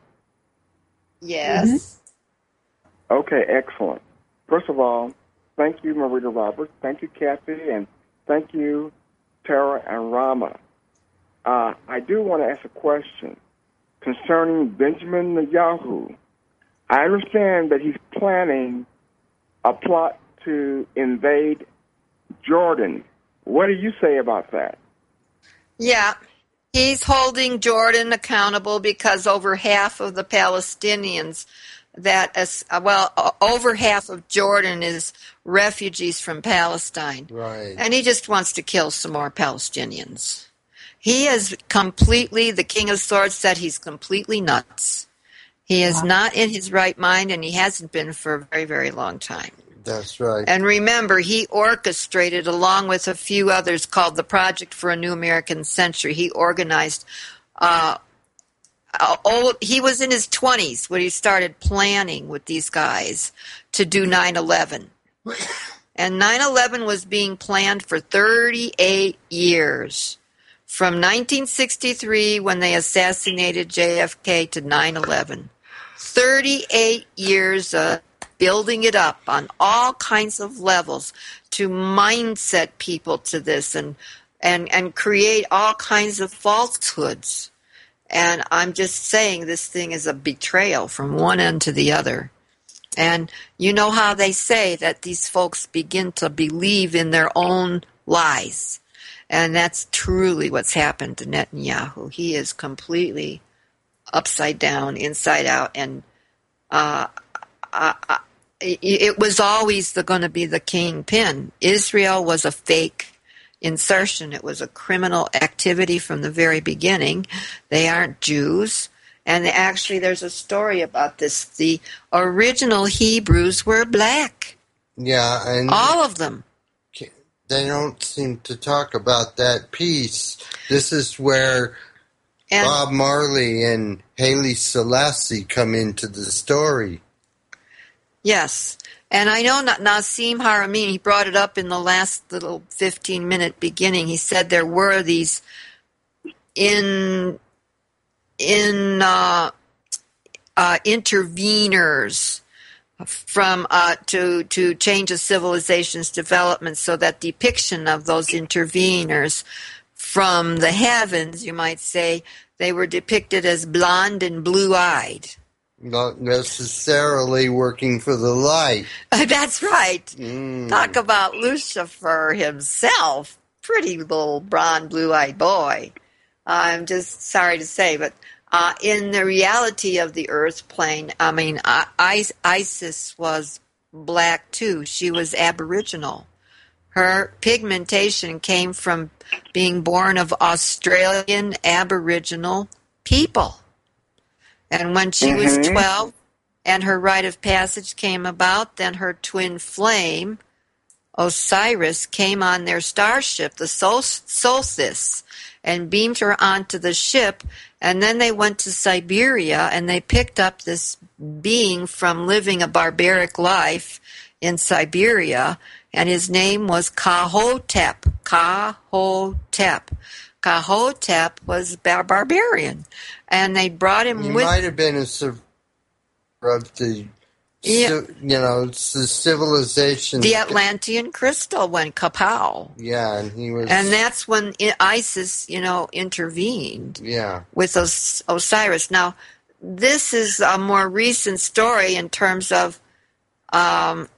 Yes. Mm-hmm. Okay, excellent. First of all, thank you, Marita Roberts. Thank you, Kathy, and thank you, Tara and Rama. Uh, I do want to ask a question concerning Benjamin Netanyahu. I understand that he's planning a plot to invade Jordan. What do you say about that? Yeah, he's holding Jordan accountable because over half of the Palestinians that, is, well, over half of Jordan is refugees from Palestine. Right. And he just wants to kill some more Palestinians. He is completely, the King of Swords said he's completely nuts. He is not in his right mind, and he hasn't been for a very, very long time. That's right. And remember, he orchestrated, along with a few others, called the Project for a New American Century. He organized, uh, old, he was in his twenties when he started planning with these guys to do nine eleven. And nine eleven was being planned for thirty-eight years. From nineteen sixty-three, when they assassinated J F K, to nine eleven. thirty-eight years of building it up on all kinds of levels to mindset people to this and and and create all kinds of falsehoods. And I'm just saying this thing is a betrayal from one end to the other. And you know how they say that these folks begin to believe in their own lies. And that's truly what's happened to Netanyahu. He is completely upside down, inside out, and uh, uh, uh, it was always going to be the kingpin. Israel was a fake insertion. It was a criminal activity from the very beginning. They aren't Jews. And actually, there's a story about this. The original Hebrews were black. Yeah, and all of them. They don't seem to talk about that piece. This is where and, Bob Marley and Haile Selassie come into the story. Yes. And I know Nassim Haramein, he brought it up in the last little fifteen-minute beginning. He said there were these in in uh, uh, interveners from uh, to to change a civilization's development, so that depiction of those interveners from the heavens, you might say, they were depicted as blonde and blue-eyed. Not necessarily working for the light. That's right. Mm. Talk about Lucifer himself. Pretty little blonde, blue-eyed boy. I'm just sorry to say, but Uh, in the reality of the earth plane, I mean, I, Isis was black too. She was Aboriginal. Her pigmentation came from being born of Australian Aboriginal people. And when she mm-hmm. was twelve and her rite of passage came about, then her twin flame, Osiris, came on their starship, the Sol- Solstice, and beamed her onto the ship. And then they went to Siberia, and they picked up this being from living a barbaric life in Siberia, and his name was Kahotep. Kahotep. Kahotep was bar- barbarian, and they brought him he with... He might have been a survivor of the, yeah. you know, it's the civilization. The Atlantean crystal went kapow. Yeah, and he was... And that's when Isis, you know, intervened. Yeah. With Os- Osiris. Now, this is a more recent story in terms of, um,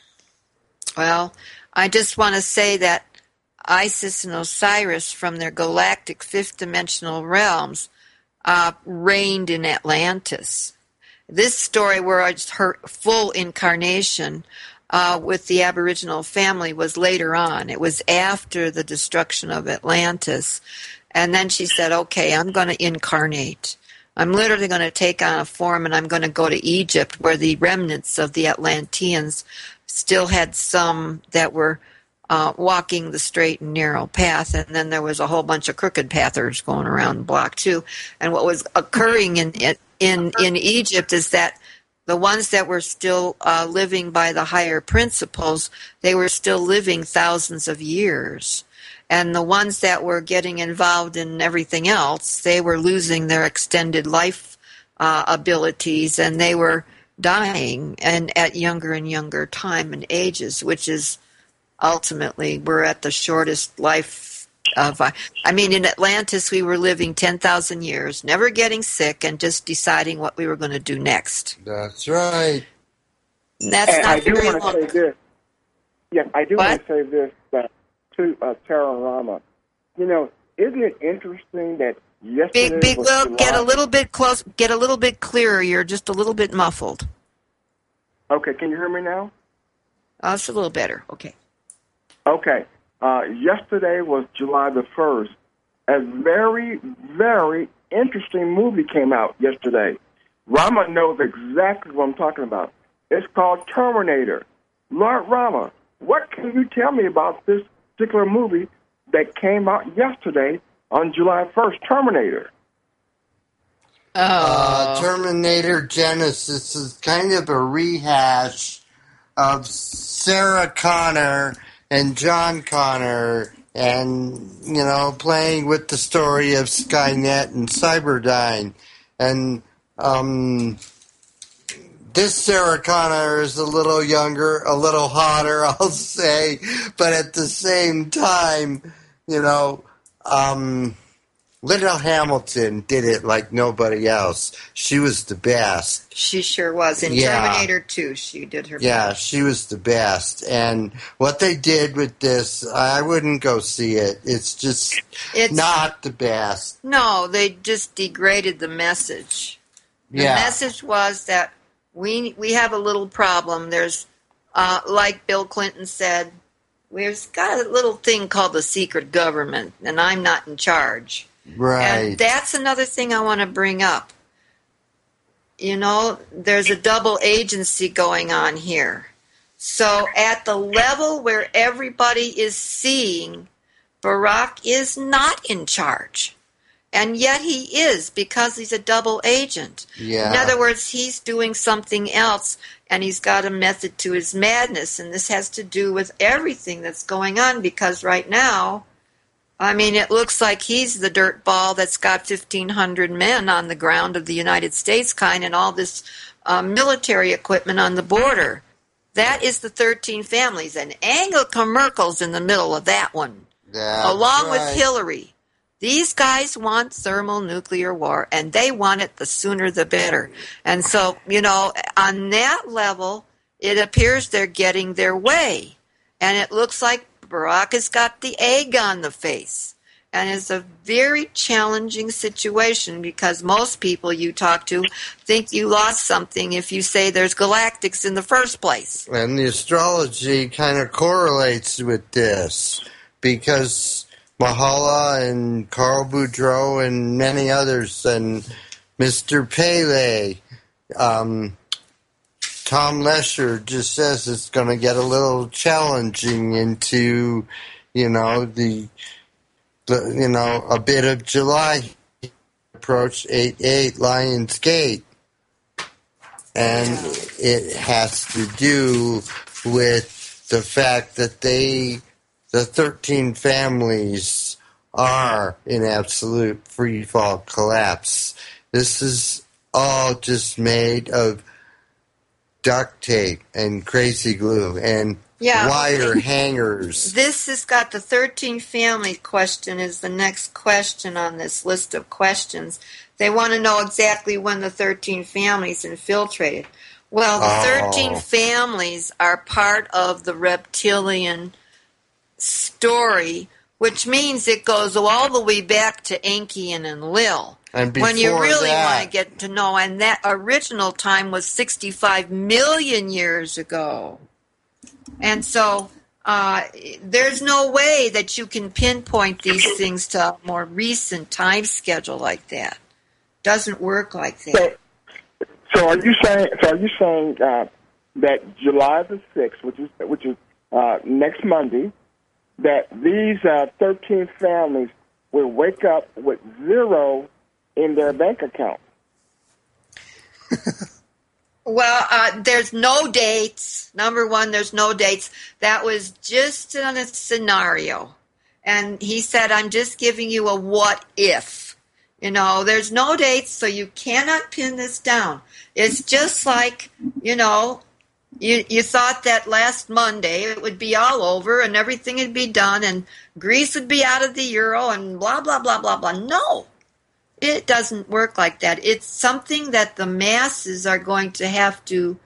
well, I just want to say that Isis and Osiris, from their galactic fifth-dimensional realms, uh, reigned in Atlantis. This story, where it's her full incarnation uh, with the Aboriginal family, was later on. It was after the destruction of Atlantis. And then she said, okay, I'm going to incarnate. I'm literally going to take on a form, and I'm going to go to Egypt, where the remnants of the Atlanteans still had some that were uh, walking the straight and narrow path, and then there was a whole bunch of crooked pathers going around the block too. And what was occurring in it, in in Egypt is that the ones that were still uh, living by the higher principles, they were still living thousands of years. And the ones that were getting involved in everything else, they were losing their extended life uh, abilities, and they were dying and at younger and younger time and ages, which is ultimately we're at the shortest life of. Uh, I mean, in Atlantis, we were living ten thousand years, never getting sick, and just deciding what we were going to do next. That's right. And that's and not I do very want to long. say this. Yes, I do What? want to say this uh, to uh, Tara Rama. You know, isn't it interesting that yesterday Big, big. was Well, July? get a little bit close. Get a little bit clearer. You're just a little bit muffled. Okay, can you hear me now? Oh, it's a little better. Okay. Okay. Uh, yesterday was July the first. A very, very interesting movie came out yesterday. Rama knows exactly what I'm talking about. It's called Terminator. Lord Rama, what can you tell me about this particular movie that came out yesterday on July first, Terminator? Uh, Terminator Genesis is kind of a rehash of Sarah Connor and John Connor, and, you know, playing with the story of Skynet and Cyberdyne. And um, this Sarah Connor is a little younger, a little hotter, I'll say, but at the same time, you know, um, Linda Hamilton did it like nobody else. She was the best. She sure was. In Yeah. Terminator two, she did her Yeah, best. she was the best. And what they did with this, I wouldn't go see it. It's just It's not the best. No, they just degraded the message. The Yeah. message was that we we have a little problem. There's, uh, like Bill Clinton said, we've got a little thing called the secret government, and I'm not in charge. Right. And that's another thing I want to bring up. You know, there's a double agency going on here. So at the level where everybody is seeing, Barack is not in charge. And yet he is, because he's a double agent. Yeah. In other words, he's doing something else, and he's got a method to his madness. And this has to do with everything that's going on, because right now, I mean, it looks like he's the dirt ball that's got fifteen hundred men on the ground of the United States kind and all this uh, military equipment on the border. That is the thirteen families, and Angela Merkel's in the middle of that one, That's along right. with Hillary. These guys want thermonuclear war, and they want it the sooner the better. And so, you know, on that level, it appears they're getting their way. And it looks like Barack has got the egg on the face. And it's a very challenging situation, because most people you talk to think you lost something if you say there's galactics in the first place. And the astrology kind of correlates with this, because Mahala and Carl Boudreaux and many others, and Mister Pele, um, Tom Lesher just says it's going to get a little challenging into, you know, the, the you know, a bit of July approach eight eight Lions Gate. And it has to do with the fact that they, the thirteen families, are in absolute free fall collapse. This is all just made of duct tape and crazy glue and Yeah. wire hangers. This has got the thirteen family question is the next question on this list of questions. They want to know exactly when the thirteen families infiltrated. Well, the Oh. thirteen families are part of the reptilian story, which means it goes all the way back to Enki and Enlil. And When you before really that- want to get to know, and that original time was sixty-five million years ago. And so uh, there's no way that you can pinpoint these things to a more recent time schedule like that. Doesn't work like that. So, so are you saying? So are you saying uh, that July the sixth, which is which is uh, next Monday, that these uh, thirteen families will wake up with zero in their bank account? Well, uh, there's no dates. Number one, there's no dates. That was just on a scenario. And he said, I'm just giving you a what if. You know, there's no dates, so you cannot pin this down. It's just like, you know, you, you thought that last Monday it would be all over and everything would be done and Greece would be out of the euro and blah, blah, blah, blah, blah. No. It doesn't work like that. It's something that the masses are going to have to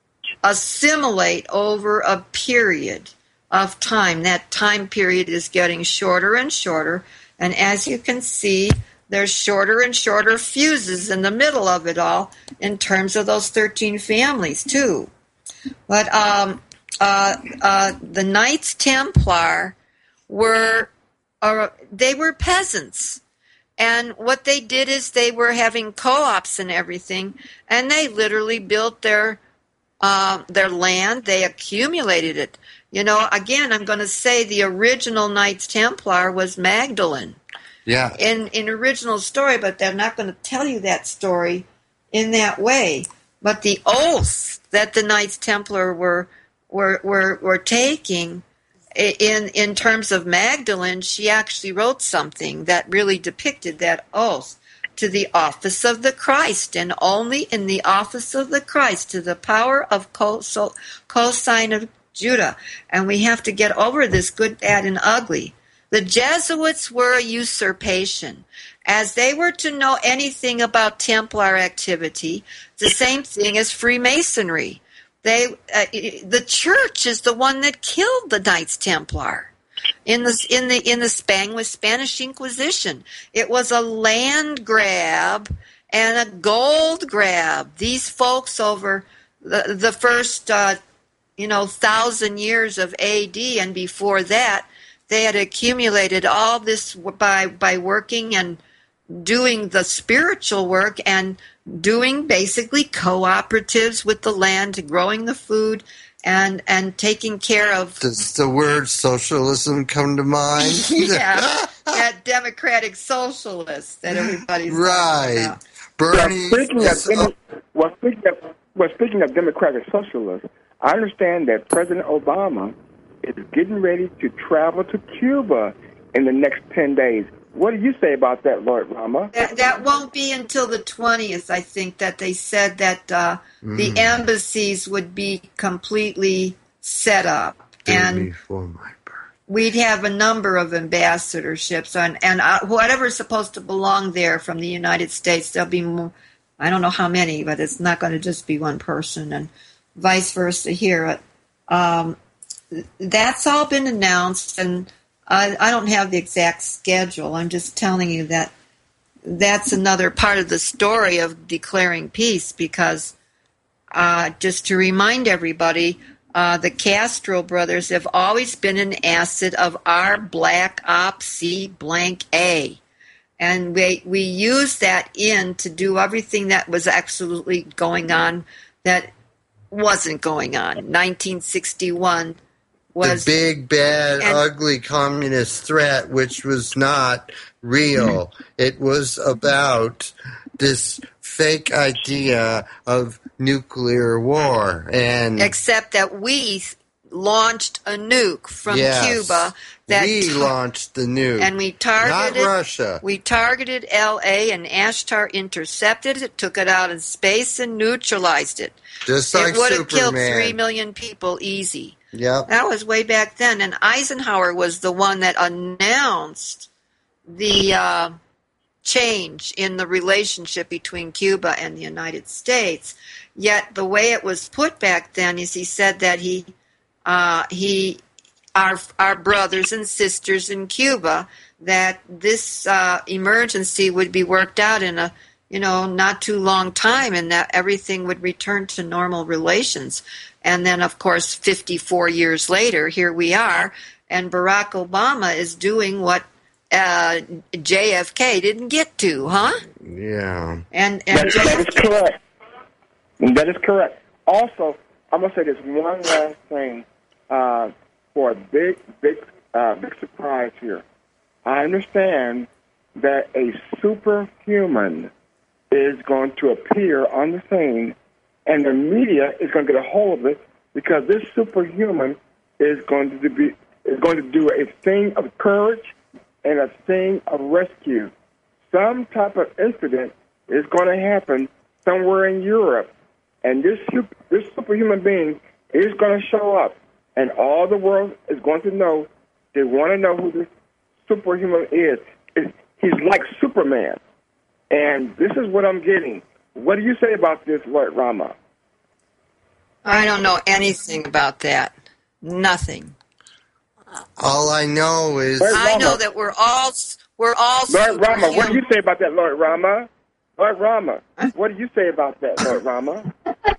assimilate over a period of time. That time period is getting shorter and shorter, and as you can see, there's shorter and shorter fuses in the middle of it all in terms of those thirteen families, too. But um, uh, uh, the Knights Templar were, uh, they were peasants. And what they did is they were having co-ops and everything, and they literally built their uh, their land. They accumulated it. You know, again, I'm going to say the original Knights Templar was Magdalene. Yeah. In in original story, but they're not going to tell you that story in that way. But the oaths that the Knights Templar were were were, were taking. In in terms of Magdalene, she actually wrote something that really depicted that oath to the office of the Christ, and only in the office of the Christ, to the power of cosine of Judah. And we have to get over this good, bad, and ugly. The Jesuits were a usurpation. As they were to know anything about Templar activity, the same thing as Freemasonry. They, uh, the church is the one that killed the Knights Templar in the in the in the Spanish Spanish Inquisition. It was a land grab and a gold grab. These folks over the the first uh, you know thousand years of A D and before that, they had accumulated all this by by working and doing the spiritual work and doing basically cooperatives with the land, growing the food, and and taking care of. Does the word socialism come to mind? Yeah, that democratic socialist that everybody's right. talking about. Bernie. Well, speaking of, demo- well, speaking of, well, speaking of democratic socialists, I understand that President Obama is getting ready to travel to Cuba in the next ten days. What do you say about that, Lord Rama? That, that won't be until the twentieth, I think, that they said that uh, mm. the embassies would be completely set up. Day and before my birth. We'd have a number of ambassadorships, and, and uh, whatever's supposed to belong there from the United States, there'll be more, I don't know how many, but it's not going to just be one person, and vice versa here. Um, that's all been announced, and I, I don't have the exact schedule. I'm just telling you that that's another part of the story of declaring peace because uh, just to remind everybody, uh, the Castro brothers have always been an asset of our Black Ops C blank A. And we, we used that in to do everything that was absolutely going on that wasn't going on. nineteen sixty-one was the big, bad, and, ugly communist threat, which was not real. It was about this fake idea of nuclear war. And except that we launched a nuke from yes, Cuba. That we tar- launched the nuke. And we targeted not Russia. We targeted L A, and Ashtar intercepted it, took it out in space, and neutralized it. Just like it would have Superman. killed three million people easy. Yep. That was way back then, and Eisenhower was the one that announced the uh, change in the relationship between Cuba and the United States. Yet the way it was put back then is he said that he, uh, he, our our brothers and sisters in Cuba, that this uh, emergency would be worked out in a you know not too long time, and that everything would return to normal relations. And then, of course, fifty-four years later, here we are, and Barack Obama is doing what uh, J F K didn't get to, huh? Yeah. And, and that, that is correct. That is correct. Also, I'm going to say this one last thing uh, for a big, big, uh, big surprise here. I understand that a superhuman is going to appear on the scene, and the media is going to get a hold of it because this superhuman is going to be is going to do a thing of courage and a thing of rescue. Some type of incident is going to happen somewhere in Europe, and this super, this superhuman being is going to show up, and all the world is going to know. They want to know who this superhuman is. It's, he's like Superman, and this is what I'm getting. What do you say about this, Lord Rama? I don't know anything about that. Nothing. All I know is Lord I Rama. know that we're all we're all Lord Rama, what do you superhuman. say about that, Lord Rama? Lord Rama, what do you say about that, Lord Rama?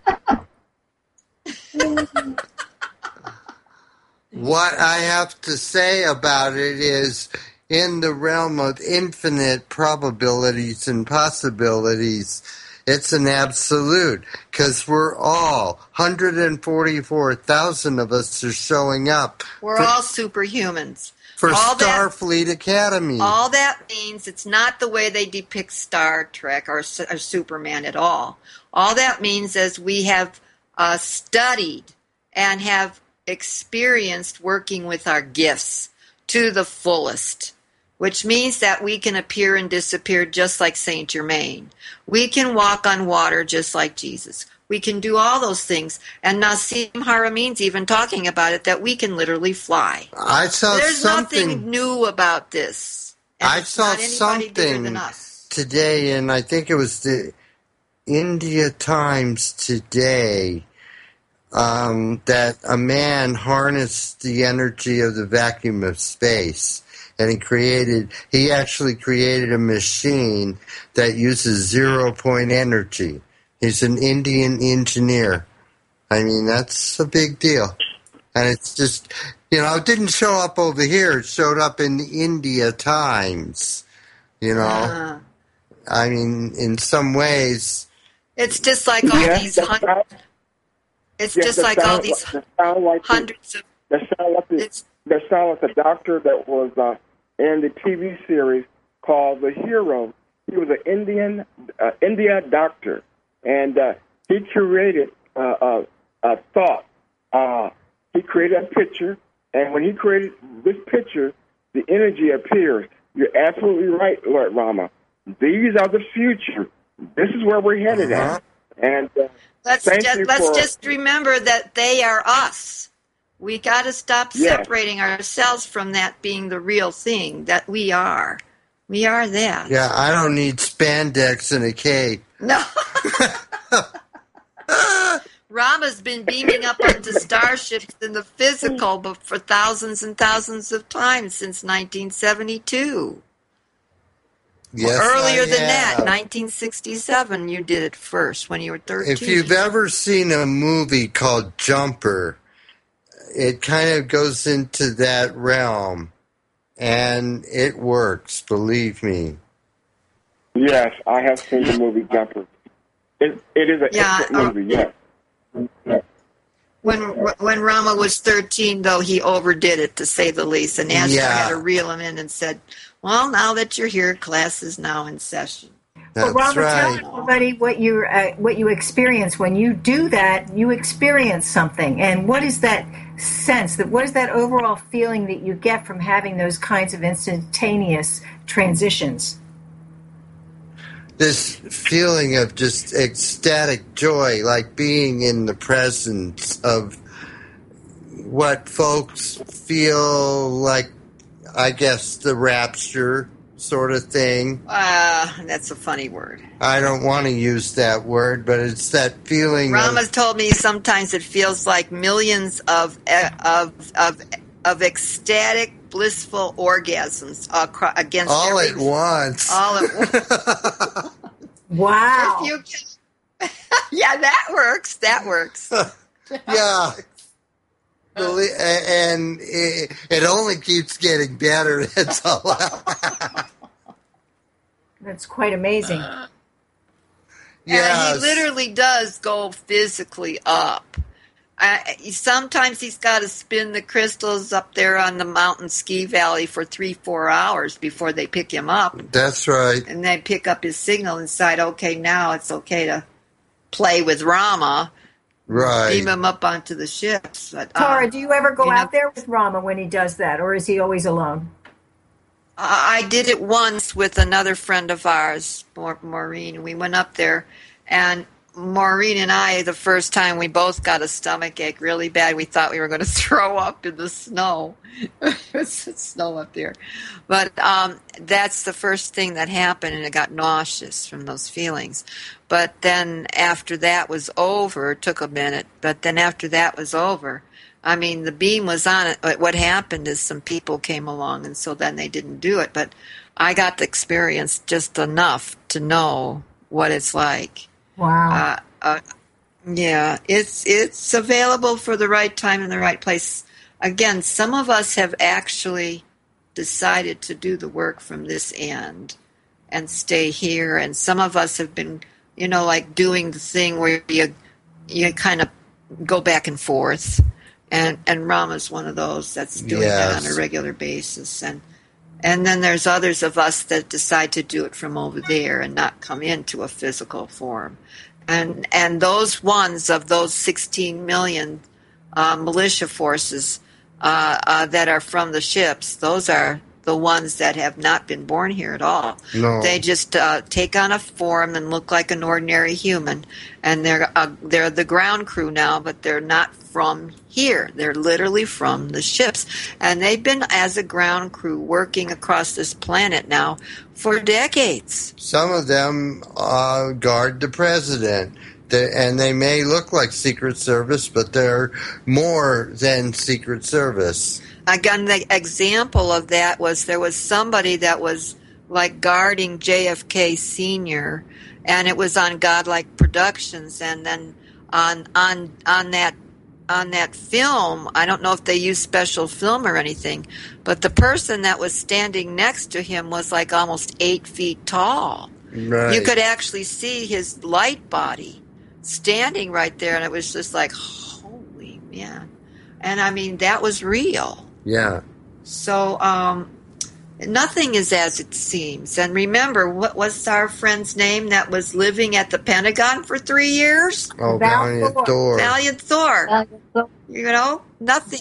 what I have to say about it is in the realm of infinite probabilities and possibilities. It's an absolute, because we're all, one hundred forty-four thousand of us are showing up We're for, all superhumans. for all that- Starfleet Academy. All that means it's not the way they depict Star Trek or, or Superman at all. All that means is we have uh, studied and have experienced working with our gifts to the fullest, which means that we can appear and disappear just like Saint Germain. We can walk on water just like Jesus. We can do all those things. And Nassim Haramein's even talking about it, that we can literally fly. I saw There's something. nothing new about this. And I it's saw not anybody bigger something than us. today, and I think it was the India Times today, um, that a man harnessed the energy of the vacuum of space. And he created, he actually created a machine that uses zero point energy. He's an Indian engineer. I mean, that's a big deal. And it's just, you know, it didn't show up over here. It showed up in the India Times, you know. Uh, I mean, in some ways, it's just like all Yes, these that hun- sound- It's yes, just that like all sound- these that sound like the- hundreds of That sound like the, it's that sound like the doctor that was uh, in the T V series called The Hero. He was an Indian uh, India doctor, and uh, he created uh, a, a thought. Uh, he created a picture, and when he created this picture, the energy appears. You're absolutely right, Lord Rama. These are the future. This is where we're headed Uh-huh. at. And uh, let's thank just you let's for- just remember that they are us. We got to stop Yes. separating ourselves from that being the real thing that we are. We are that. yeah, I don't need spandex and a cape. No. Rama's been beaming up onto starships in the physical but for thousands and thousands of times since nineteen seventy-two. Yes, Earlier I than that, have. nineteen sixty-seven, you did it first when you were thirteen. If you've ever seen a movie called Jumper, it kind of goes into that realm, and it works, believe me. Yes, I have seen the movie Jumper. It, it is an Yeah, excellent uh, movie, yes. When when Rama was thirteen, though, he overdid it, to say the least. And Asher Yeah. had to reel him in and said, well, now that you're here, class is now in session. Well, That's Robert, right. tell everybody what you uh, what you experience when you do that. You experience something, and what is that sense? That what is that overall feeling that you get from having those kinds of instantaneous transitions? This feeling of just ecstatic joy, like being in the presence of what folks feel like, I guess, the rapture sort of thing. Uh, that's a funny word. I don't want to use that word, but it's that feeling Rama's of, told me sometimes it feels like millions of of of of ecstatic, blissful orgasms acro- against all every, at once. all at once. Wow! If you can, yeah, that works. That works. Yeah. Belie- and it, it only keeps getting better. That's all. That's quite amazing. Yes. And he literally does go physically up. Uh, sometimes he's got to spin the crystals up there on the mountain ski valley for three, four hours before they pick him up. That's right. And they pick up his signal and decide, okay, now it's okay to play with Rama. Right. Beam him up onto the ships. But, uh, Tara, do you ever go you out know, there with Rama when he does that, or is he always alone? I did it once with another friend of ours, Maureen. We went up there, and Maureen and I, the first time, we both got a stomach ache really bad. We thought we were going to throw up in the snow. It's snow up there. But um, that's the first thing that happened, and I got nauseous from those feelings. But then after that was over, it took a minute, but then after that was over, I mean, the beam was on it. What happened is some people came along, and so then they didn't do it. But I got the experience just enough to know what it's like. Wow. Uh, uh, yeah, it's it's available for the right time and the right place. Again, some of us have actually decided to do the work from this end and stay here, and some of us have been, you know, like doing the thing where you you kind of go back and forth, and and Rama's one of those that's doing Yes. that on a regular basis, and and then there's others of us that decide to do it from over there and not come into a physical form. And and those ones of those sixteen million uh, militia forces uh, uh, that are from the ships, those are the ones that have not been born here at all. No. They just uh, take on a form and look like an ordinary human, and they're uh, they're the ground crew now, but they're not from here. They're literally from the ships, and they've been as a ground crew working across this planet now for decades. Some of them uh, guard the president. They, and they may look like Secret Service, but they're more than Secret Service. Again, the example of that was there was somebody that was like guarding J F K Senior, and it was on Godlike Productions, and then on on on that on that film, I don't know if they used special film or anything, but the person that was standing next to him was like almost eight feet tall. Right. You could actually see his light body standing right there, and it was just like, holy man. And I mean, that was real. Yeah. So, um, nothing is as it seems. And remember, what was our friend's name that was living at the Pentagon for three years? Oh, Val Valiant Thor. Thor. Valiant Thor. Uh, You know, nothing.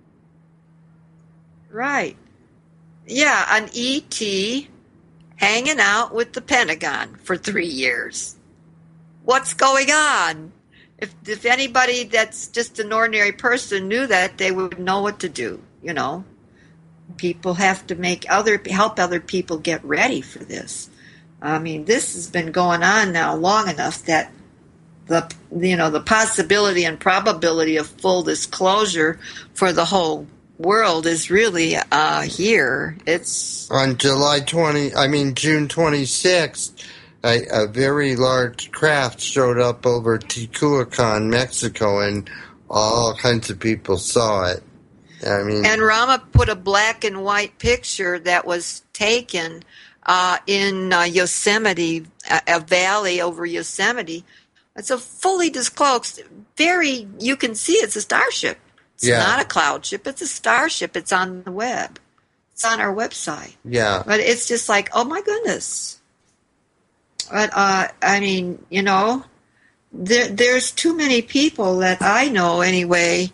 Right. Yeah, an E T hanging out with the Pentagon for three years. What's going on? If if anybody that's just an ordinary person knew that, they would know what to do, you know. People have to make other help other people get ready for this. I mean, this has been going on now long enough that the you know the possibility and probability of full disclosure for the whole world is really uh, here. It's On July twentieth, I mean June twenty-sixth, a, a very large craft showed up over Tecuacan, Mexico, and all kinds of people saw it. I mean, and Rama put a black and white picture that was taken uh, in uh, Yosemite, a, a valley over Yosemite. It's a fully disclosed, very, you can see it's a starship. It's Yeah. not a cloud ship, it's a starship. It's on the web. It's on our website. yeah. But it's just like, oh my goodness. But, uh, I mean, you know, there, there's too many people that I know anyway.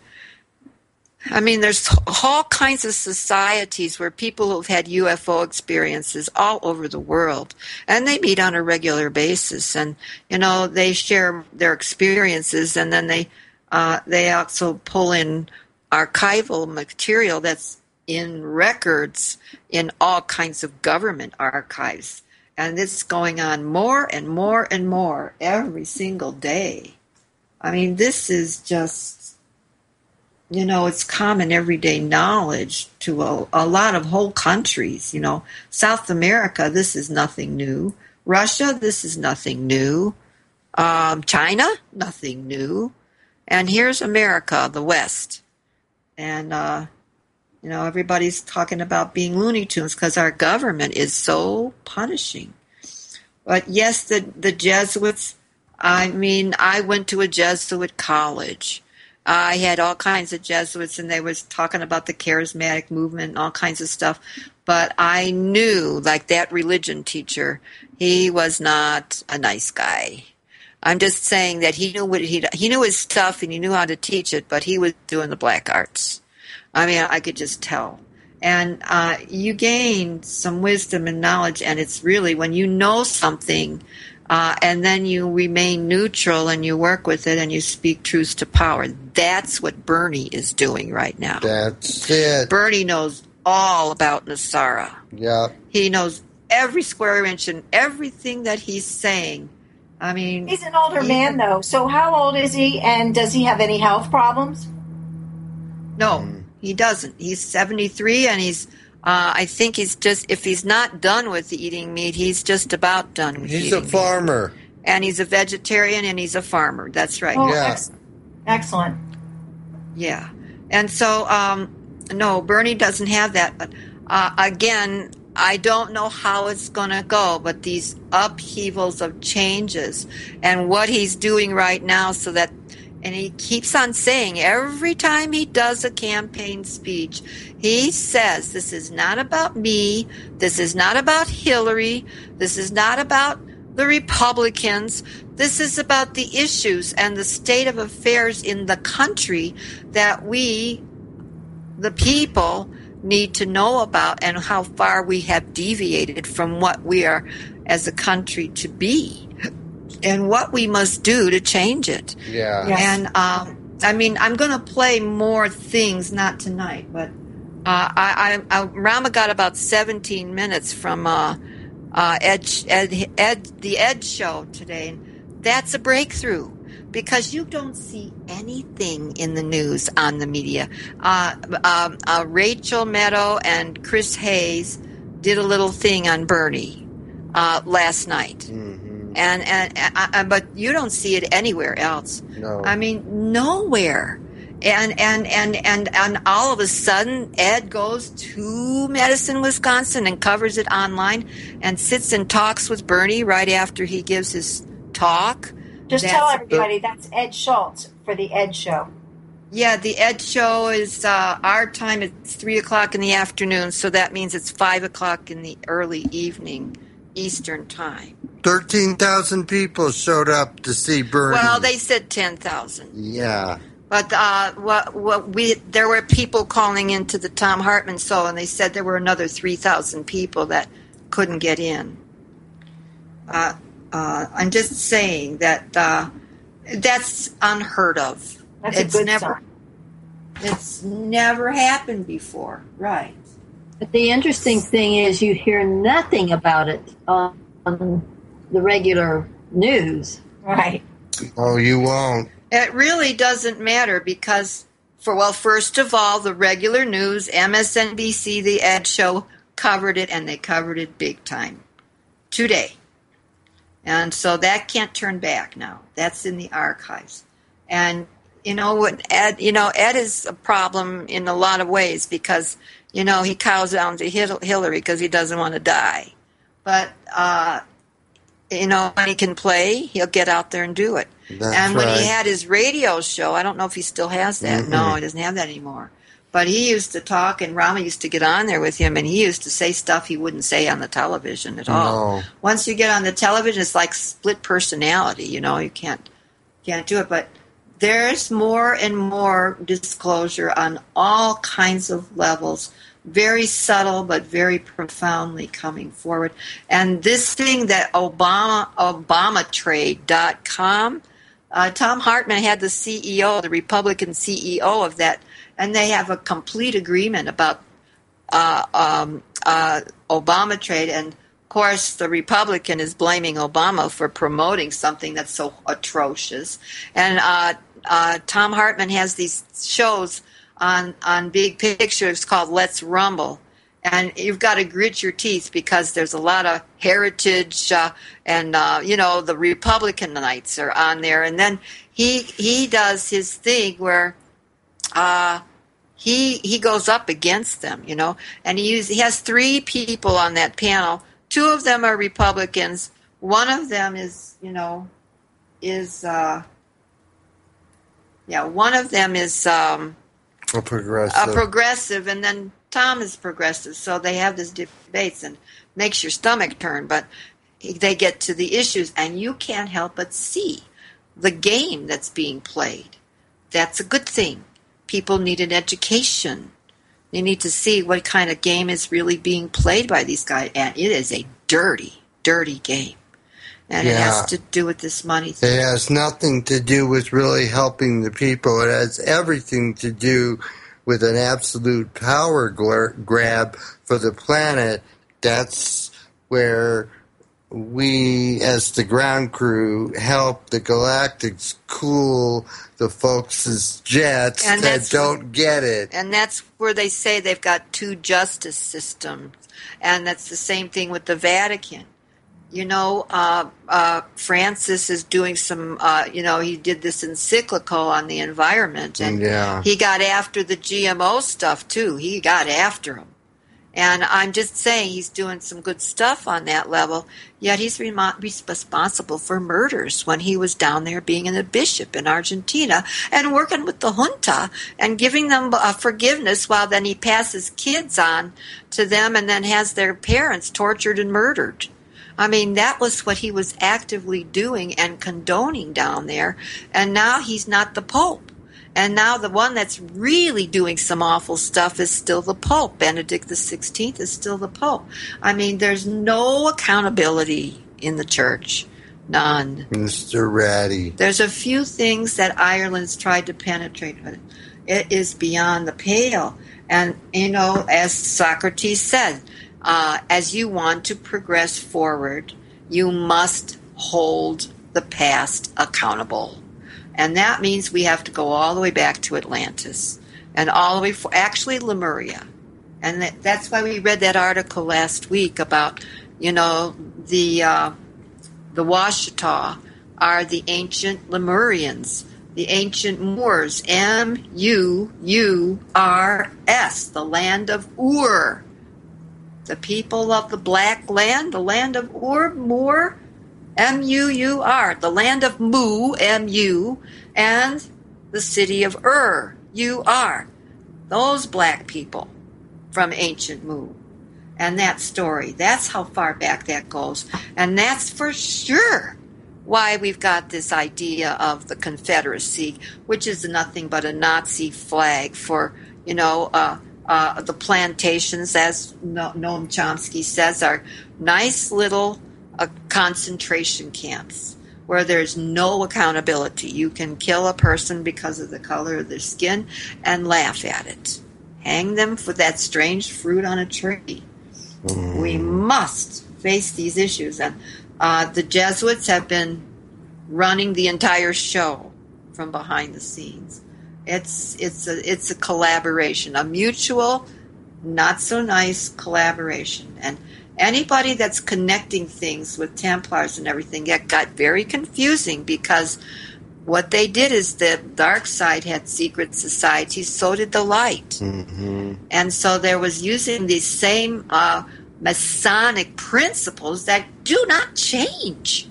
I mean, there's all kinds of societies where people who've had U F O experiences all over the world, and they meet on a regular basis, and you know they share their experiences, and then they uh, they also pull in archival material that's in records in all kinds of government archives, and it's going on more and more and more every single day. I mean, this is just. You know, it's common everyday knowledge to a, a lot of whole countries. You know, South America, this is nothing new. Russia, this is nothing new. Um, China, nothing new. And here's America, the West. And, uh, you know, everybody's talking about being Looney Tunes because our government is so punishing. But yes, the, the Jesuits, I mean, I went to a Jesuit college. I had all kinds of Jesuits, and they was talking about the charismatic movement and all kinds of stuff. But I knew, like that religion teacher, he was not a nice guy. I'm just saying that he knew what he he knew his stuff and he knew how to teach it, but he was doing the black arts. I mean, I could just tell. And uh, you gain some wisdom and knowledge, and it's really when you know something, uh, and then you remain neutral and you work with it and you speak truth to power. That's what Bernie is doing right now. That's it. Bernie knows all about Nasara. Yeah. He knows every square inch and everything that he's saying. I mean, he's an older he, man, though. So how old is he, and does he have any health problems? No, mm. he doesn't. He's seventy-three, and he's, uh, I think he's just, if he's not done with eating meat, he's just about done with he's eating meat. He's a farmer. And he's a vegetarian, and he's a farmer. That's right. Oh, yeah. Ex- excellent. Yeah. And so, um, no, Bernie doesn't have that. But uh, again, I don't know how it's going to go, but these upheavals of changes and what he's doing right now so that, and he keeps on saying every time he does a campaign speech, he says, this is not about me, this is not about Hillary, this is not about the Republicans, this is about the issues and the state of affairs in the country that we, the people, need to know about, and how far we have deviated from what we are as a country to be, and what we must do to change it. Yeah. Yes. And um, I mean, I'm going to play more things, not tonight, but uh, I, I, I Rama got about seventeen minutes from uh, uh, Ed, Ed, Ed, the Ed Show today. That's a breakthrough. Because you don't see anything in the news on the media. Uh, um, uh, Rachel Maddow and Chris Hayes did a little thing on Bernie uh, last night, mm-hmm. and and uh, but you don't see it anywhere else. No, I mean nowhere. And and and and and all of a sudden, Ed goes to Madison, Wisconsin, and covers it online, and sits and talks with Bernie right after he gives his talk. Just that's tell everybody that's Ed Schultz for the Ed Show. Yeah, the Ed Show is uh, our time. It's three o'clock in the afternoon, so that means it's five o'clock in the early evening Eastern time. Thirteen thousand people showed up to see Bernie. Well, they said ten thousand. Yeah, but uh, what what we there were people calling into the Tom Hartman show, and they said there were another three thousand people that couldn't get in. Uh, Uh, I'm just saying that uh, that's unheard of. That's it's a good never, sign. It's never happened before, right? But the interesting thing is, you hear nothing about it on the regular news. Right. Oh, you won't. It really doesn't matter because, for well, first of all, the regular news, M S N B C, the Ed Show, covered it, and they covered it big time today. And so that can't turn back now. That's in the archives. And, you know, what Ed, you know, Ed is a problem in a lot of ways because, you know, he cows down to Hillary because he doesn't want to die. But, uh, you know, when he can play, he'll get out there and do it. That's and when right. he had his radio show, I don't know if he still has that. Mm-hmm. No, he doesn't have that anymore. But he used to talk, and Rama used to get on there with him, and he used to say stuff he wouldn't say on the television at all. No. Once you get on the television, it's like split personality. You know, you can't can't do it. But there's more and more disclosure on all kinds of levels, very subtle but very profoundly coming forward. And this thing that Obama Obama Trade dot com, uh, Tom Hartman had the C E O, the Republican C E O of that. And they have a complete agreement about uh, um, uh, Obama trade. And, of course, the Republican is blaming Obama for promoting something that's so atrocious. And uh, uh, Tom Hartman has these shows on, on Big Pictures called Let's Rumble. And you've got to grit your teeth because there's a lot of heritage uh, and, uh, you know, the Republicanites are on there. And then he he does his thing where... Uh, he he goes up against them, you know, and he use, he has three people on that panel. Two of them are Republicans. One of them is, you know, is uh, Yeah, one of them is um, A progressive. a progressive, and then Tom is progressive. So they have this debates and makes your stomach turn. But they get to the issues, and you can't help but see the game that's being played. That's a good thing. People need an education. They need to see what kind of game is really being played by these guys, and it is a dirty, dirty game. And Yeah. it has to do with this money It thing. has nothing to do with really helping the people. It has everything to do with an absolute power gla- grab for the planet. That's where we, as the ground crew, help the Galactics cool the folks' jets And that that's- don't get it. And that's where they say they've got two justice systems. And that's the same thing with the Vatican. You know, uh, uh, Francis is doing some, uh, you know, he did this encyclical on the environment. And Yeah. he got after the G M O stuff, too. He got after them. And I'm just saying he's doing some good stuff on that level, yet he's remo- responsible for murders when he was down there being a bishop in Argentina and working with the junta and giving them uh, forgiveness while then he passes kids on to them and then has their parents tortured and murdered. I mean, that was what he was actively doing and condoning down there, and now he's not the Pope. And now the one that's really doing some awful stuff is still the Pope. Benedict the sixteenth is still the Pope. I mean, there's no accountability in the church. None. Mister Ratty. There's a few things that Ireland's tried to penetrate, but it is beyond the pale. And, you know, as Socrates said, uh, as you want to progress forward, you must hold the past accountable. And that means we have to go all the way back to Atlantis and all the way for actually Lemuria. And that, that's why we read that article last week about, you know, the uh, the Washita are the ancient Lemurians, the ancient Moors, M U U R S, the land of Ur. The people of the Black Land, the land of Ur, Moor, M U U R, the land of Mu, M U, and the city of Ur, U R. Those black people from ancient Mu. And that story, that's how far back that goes. And that's for sure why we've got this idea of the Confederacy, which is nothing but a Nazi flag for, you know, uh, uh, the plantations, as Noam Chomsky says, are nice little uh, concentration camps where there's no accountability. You can kill a person because of the color of their skin and laugh at it. Hang them for that strange fruit on a tree. Mm. We must face these issues. And uh, the Jesuits have been running the entire show from behind the scenes. It's it's a it's a collaboration, a mutual, not so nice collaboration. And anybody that's connecting things with Templars and everything, it got very confusing because what they did is the dark side had secret societies, so did the light. Mm-hmm. And so there was using these same uh, Masonic principles that do not change,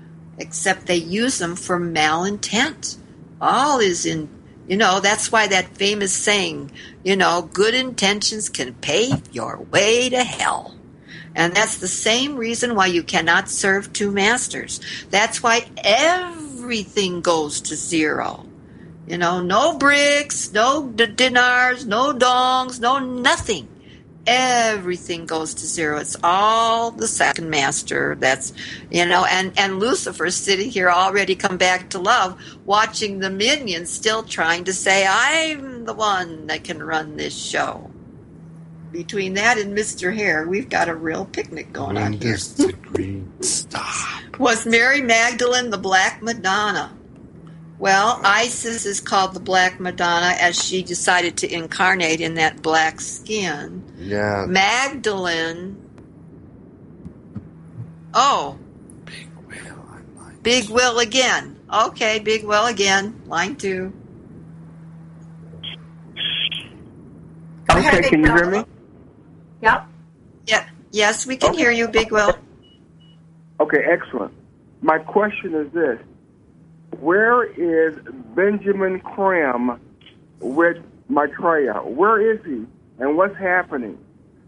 except they use them for malintent. All is in, you know, that's why that famous saying, you know, good intentions can pave your way to hell. And that's the same reason why you cannot serve two masters. That's why everything goes to zero. You know, no bricks, no d- dinars, no dongs, no nothing. Everything goes to zero. It's all the second master. That's, you know, and, and Lucifer sitting here already come back to love, watching the minions still trying to say, I'm the one that can run this show. Between that and Mister Hare, we've got a real picnic going on here. The green stop. Was Mary Magdalene the Black Madonna? Well, Isis is called the Black Madonna as she decided to incarnate in that black skin. Yeah. Magdalene. Oh. Big Will on line Big Will again. Okay, Big Will again. Line two. Okay, can you hear me? Yep. Yeah. Yes, we can Okay. hear you, Big Will. Okay, excellent. My question is this. where is Benjamin Creme with Maitreya? Where is he, and what's happening?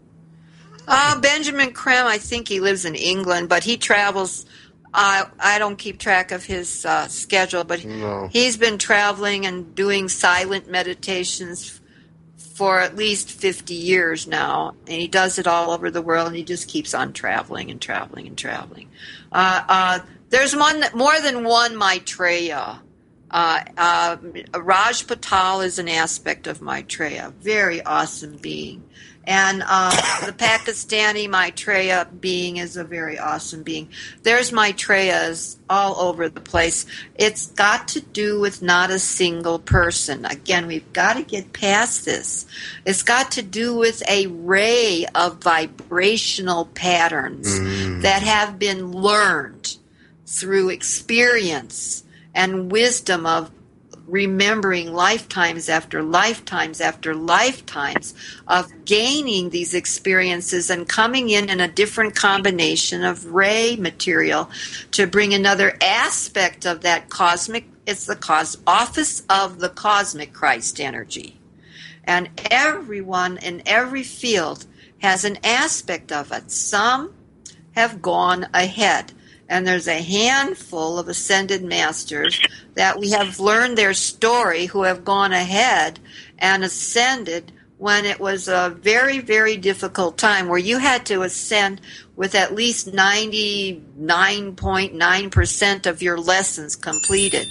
Uh, Benjamin Creme, I think he lives in England, but he travels. Uh, I don't keep track of his uh, schedule, but No. he's been traveling and doing silent meditations for at least fifty years now, and he does it all over the world, and he just keeps on traveling and traveling and traveling. Uh, uh, there's one more than one Maitreya. Uh, uh, Raj Patal is an aspect of Maitreya, very awesome being. And uh, the Pakistani Maitreya being is a very awesome being. There's Maitreyas all over the place. It's got to do with not a single person. Again, we've got to get past this. It's got to do with a ray of vibrational patterns mm. that have been learned through experience and wisdom of remembering lifetimes after lifetimes after lifetimes of gaining these experiences and coming in in a different combination of ray material to bring another aspect of that cosmic, it's the cos, office of the cosmic Christ energy. And everyone in every field has an aspect of it. Some have gone ahead. And there's a handful of ascended masters that we have learned their story who have gone ahead and ascended when it was a very, very difficult time where you had to ascend with at least ninety-nine point nine percent of your lessons completed.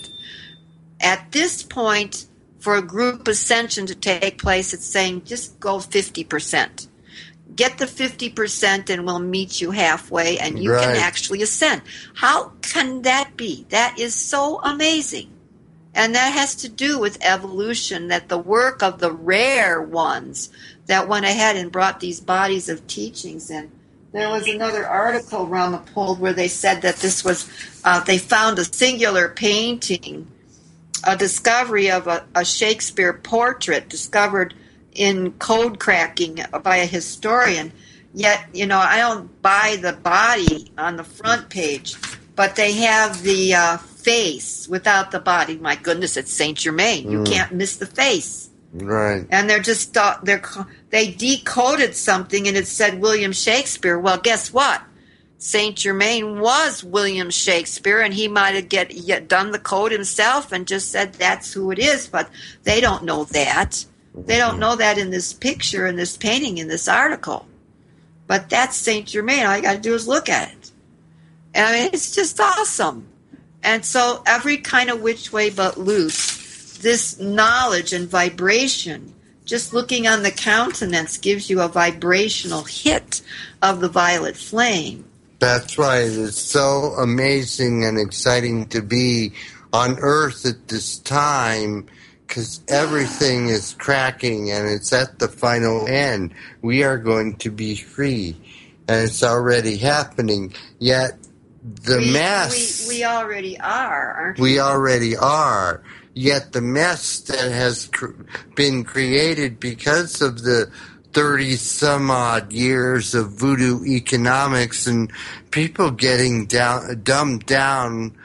At this point, for a group ascension to take place, it's saying just go fifty percent. Get the fifty percent and we'll meet you halfway and you right. can actually ascend. How can that be? That is so amazing. And that has to do with evolution, that the work of the rare ones that went ahead and brought these bodies of teachings in. There was another article Rama pulled where they said that this was, uh, they found a singular painting, a discovery of a, a Shakespeare portrait discovered in code cracking by a historian. Yet, you know, I don't buy the body on the front page, but they have the uh, face without the body. My goodness, it's Saint Germain. Mm. You can't miss the face. Right. And they're just, uh, they're they decoded something and it said William Shakespeare. Well, guess what? Saint Germain was William Shakespeare, and he might have get, get done the code himself and just said that's who it is, but they don't know that. They don't know that in this picture, in this painting, in this article. But that's Saint Germain. All you got to do is look at it. And I mean, it's just awesome. And so every kind of which way but loose, this knowledge and vibration, just looking on the countenance gives you a vibrational hit of the violet flame. That's right. It's so amazing and exciting to be on Earth at this time, because everything is cracking and it's at the final end. We are going to be free, and it's already happening. Yet the we, mess... We, we already are, aren't we? We already are. Yet the mess that has cr- been created because of the thirty-some-odd years of voodoo economics and people getting down, dumbed down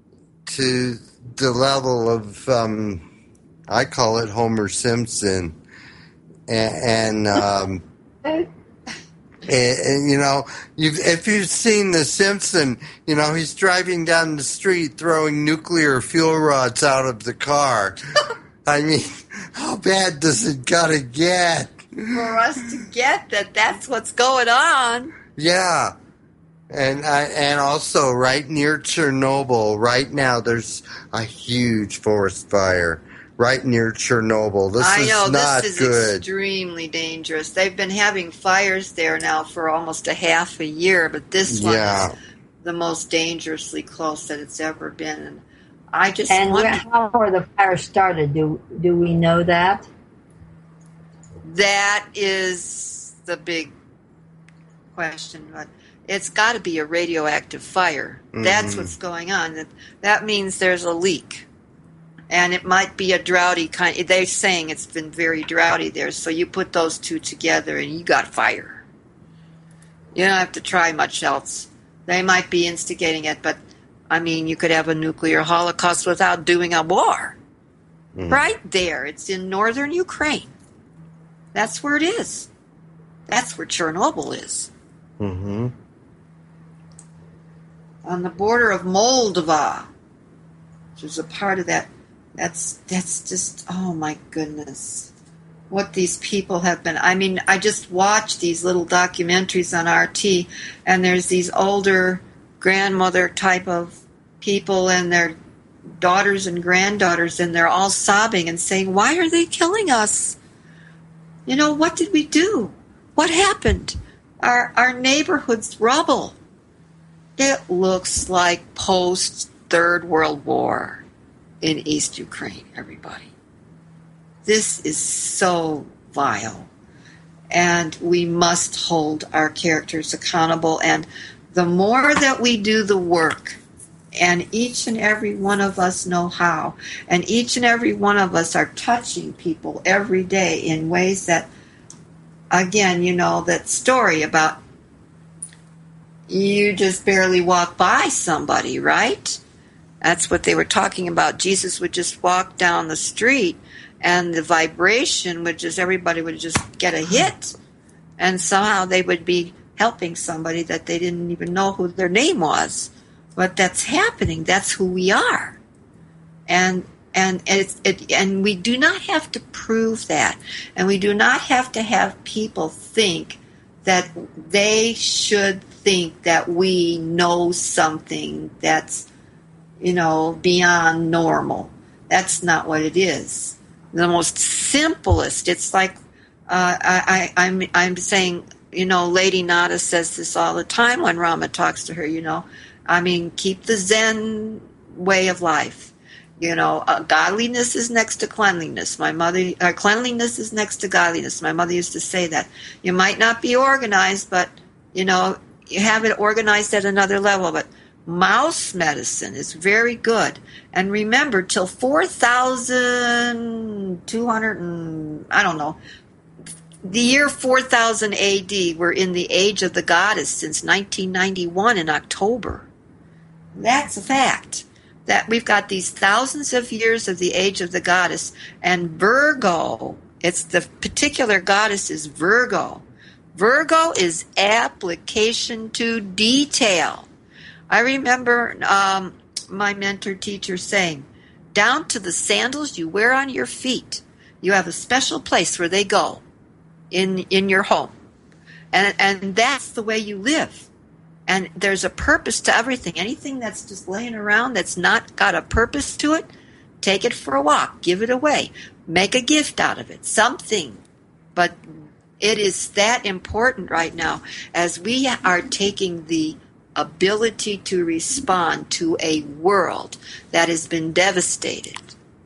to the level of... Um, I call it Homer Simpson, and, and um, and, and you know, you've, if you've seen The Simpson, you know he's driving down the street throwing nuclear fuel rods out of the car. I mean, how bad does it gotta get for us to get that? That's what's going on. Yeah. And I, and also right near Chernobyl, right now there's a huge forest fire. Right near Chernobyl. This I know, is not this is good. Extremely dangerous. They've been having fires there now for almost a half a year, but this one yeah. is the most dangerously close that it's ever been. And I just and wonder, where, how were the fire started? Do do we know that? That is the big question. But it's got to be a radioactive fire. Mm-hmm. That's what's going on. That that means there's a leak. And it might be a droughty kind. They're saying it's been very droughty there. So you put those two together and you got fire. You don't have to try much else. They might be instigating it, but I mean, you could have a nuclear holocaust without doing a war. Mm. Right there. It's in northern Ukraine. That's where it is. That's where Chernobyl is. Mm-hmm. On the border of Moldova, which is a part of that. That's that's just, oh my goodness, what these people have been. I mean, I just watched these little documentaries on R T, and there's these older grandmother type of people and their daughters and granddaughters, and they're all sobbing and saying, why are they killing us? You know, what did we do? What happened? Our our neighborhood's rubble. It looks like post-Third World War in East Ukraine, everybody. This is so vile. And we must hold our characters accountable. And the more that we do the work, and each and every one of us know how, and each and every one of us are touching people every day in ways that, again, you know, that story about you just barely walk by somebody, right? That's what they were talking about. Jesus would just walk down the street, and the vibration would just, everybody would just get a hit. And somehow they would be helping somebody that they didn't even know who their name was. But that's happening. That's who we are. And and it's, it, and we do not have to prove that. And we do not have to have people think that they should think that we know something that's, you know, beyond normal. That's not what it is. The most simplest, it's like, uh, I, I, I'm, I'm saying, you know, Lady Nada says this all the time when Rama talks to her, you know, I mean, keep the Zen way of life. You know, uh, godliness is next to cleanliness. My mother, uh, cleanliness is next to godliness. My mother used to say that. You might not be organized, but, you know, you have it organized at another level. But mouse medicine is very good. And remember, till four thousand two hundred and, I don't know, the year four thousand A D, we're in the age of the goddess since nineteen ninety-one in October. That's a fact. That we've got these thousands of years of the age of the goddess, and Virgo, it's the particular goddess is Virgo. Virgo is application to detail. I remember um, my mentor teacher saying, down to the sandals you wear on your feet, you have a special place where they go in in your home. And, and that's the way you live. And there's a purpose to everything. Anything that's just laying around that's not got a purpose to it, take it for a walk. Give it away. Make a gift out of it. Something. But it is that important right now as we are taking the ability to respond to a world that has been devastated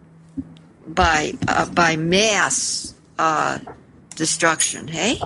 by uh, by mass uh, destruction. Hey?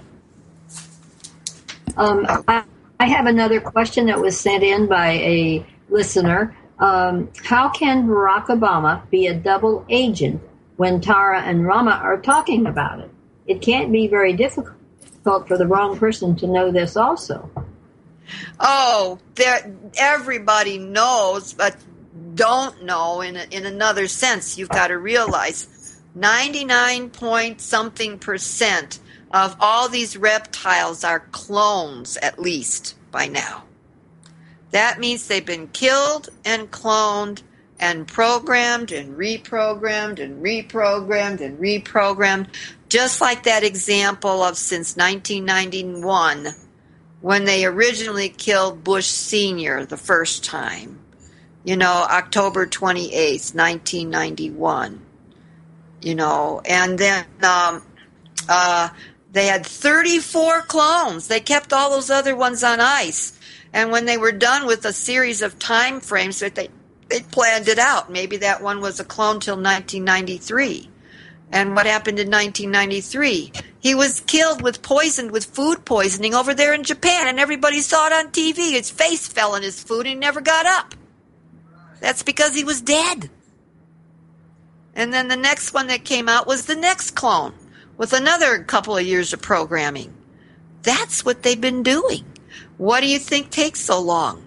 Um, I- I have another question that was sent in by a listener. Um, how can Barack Obama be a double agent when Tara and Rama are talking about it? It can't be very difficult for the wrong person to know this also. Oh, there, everybody knows, but don't know in a, in another sense. You've got to realize ninety-nine point something percent of all these reptiles are clones, at least, by now. That means they've been killed and cloned and programmed and reprogrammed and reprogrammed and reprogrammed, just like that example of since nineteen ninety-one, when they originally killed Bush Senior the first time. You know, October twenty-eighth, nineteen ninety-one. You know, and then... um, uh, They had thirty-four clones. They kept all those other ones on ice. And when they were done with a series of time frames, that they, they planned it out. Maybe that one was a clone till nineteen ninety-three. And what happened in nineteen ninety-three? He was killed with poisoned with food poisoning over there in Japan, and everybody saw it on T V. His face fell in his food and he never got up. That's because he was dead. And then the next one that came out was the next clone, with another couple of years of programming. That's what they've been doing. What do you think takes so long?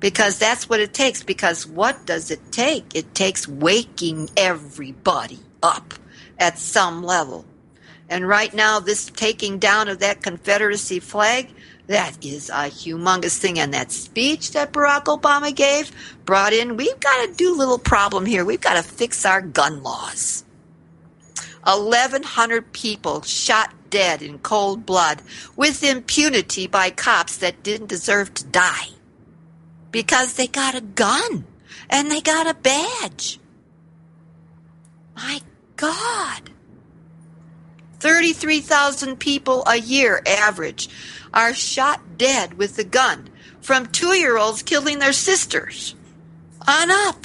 Because that's what it takes. Because what does it take? It takes waking everybody up at some level. And right now, this taking down of that Confederacy flag, that is a humongous thing. And that speech that Barack Obama gave brought in, we've got a do little problem here. We've got to fix our gun laws. eleven hundred people shot dead in cold blood with impunity by cops that didn't deserve to die because they got a gun and they got a badge. My God. thirty-three thousand people a year average are shot dead with a gun, from two-year-olds killing their sisters on up.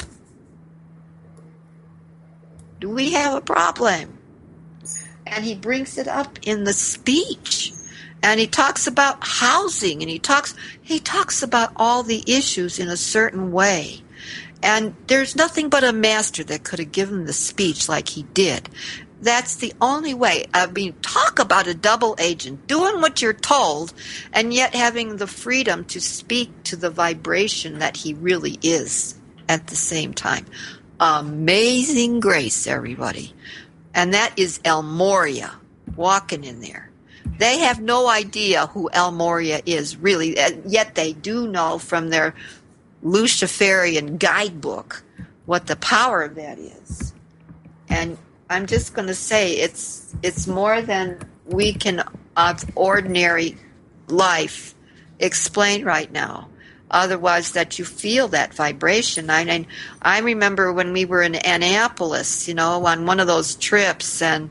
Do we have a problem? And he brings it up in the speech. And he talks about housing, and he talks he talks about all the issues in a certain way. And there's nothing but a master that could have given the speech like he did. That's the only way. I mean, talk about a double agent, doing what you're told, and yet having the freedom to speak to the vibration that he really is at the same time. Amazing grace, everybody. And that is El Morya walking in there. They have no idea who El Morya is, really, yet they do know from their Luciferian guidebook what the power of that is. And I'm just going to say it's it's more than we can, of ordinary life, explain right now. Otherwise, that you feel that vibration. I mean, I remember when we were in Annapolis, you know, on one of those trips, and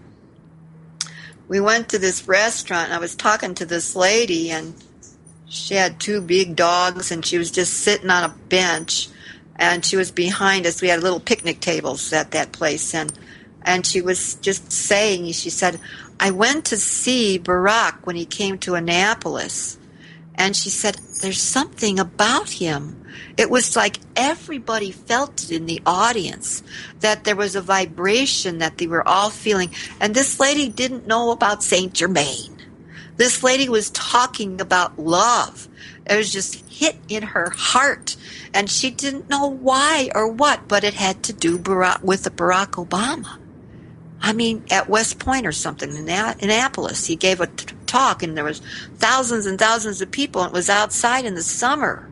we went to this restaurant, and I was talking to this lady, and she had two big dogs, and she was just sitting on a bench, and she was behind us. We had little picnic tables at that place, and and she was just saying, she said, I went to see Barack when he came to Annapolis. And she said, there's something about him. It was like everybody felt it in the audience, that there was a vibration that they were all feeling. And this lady didn't know about Saint Germain. This lady was talking about love. It was just hit in her heart. And she didn't know why or what, but it had to do Barack, with the Barack Obama. I mean, at West Point or something, in Annapolis, he gave a t- talk, and there was thousands and thousands of people, and it was outside in the summer.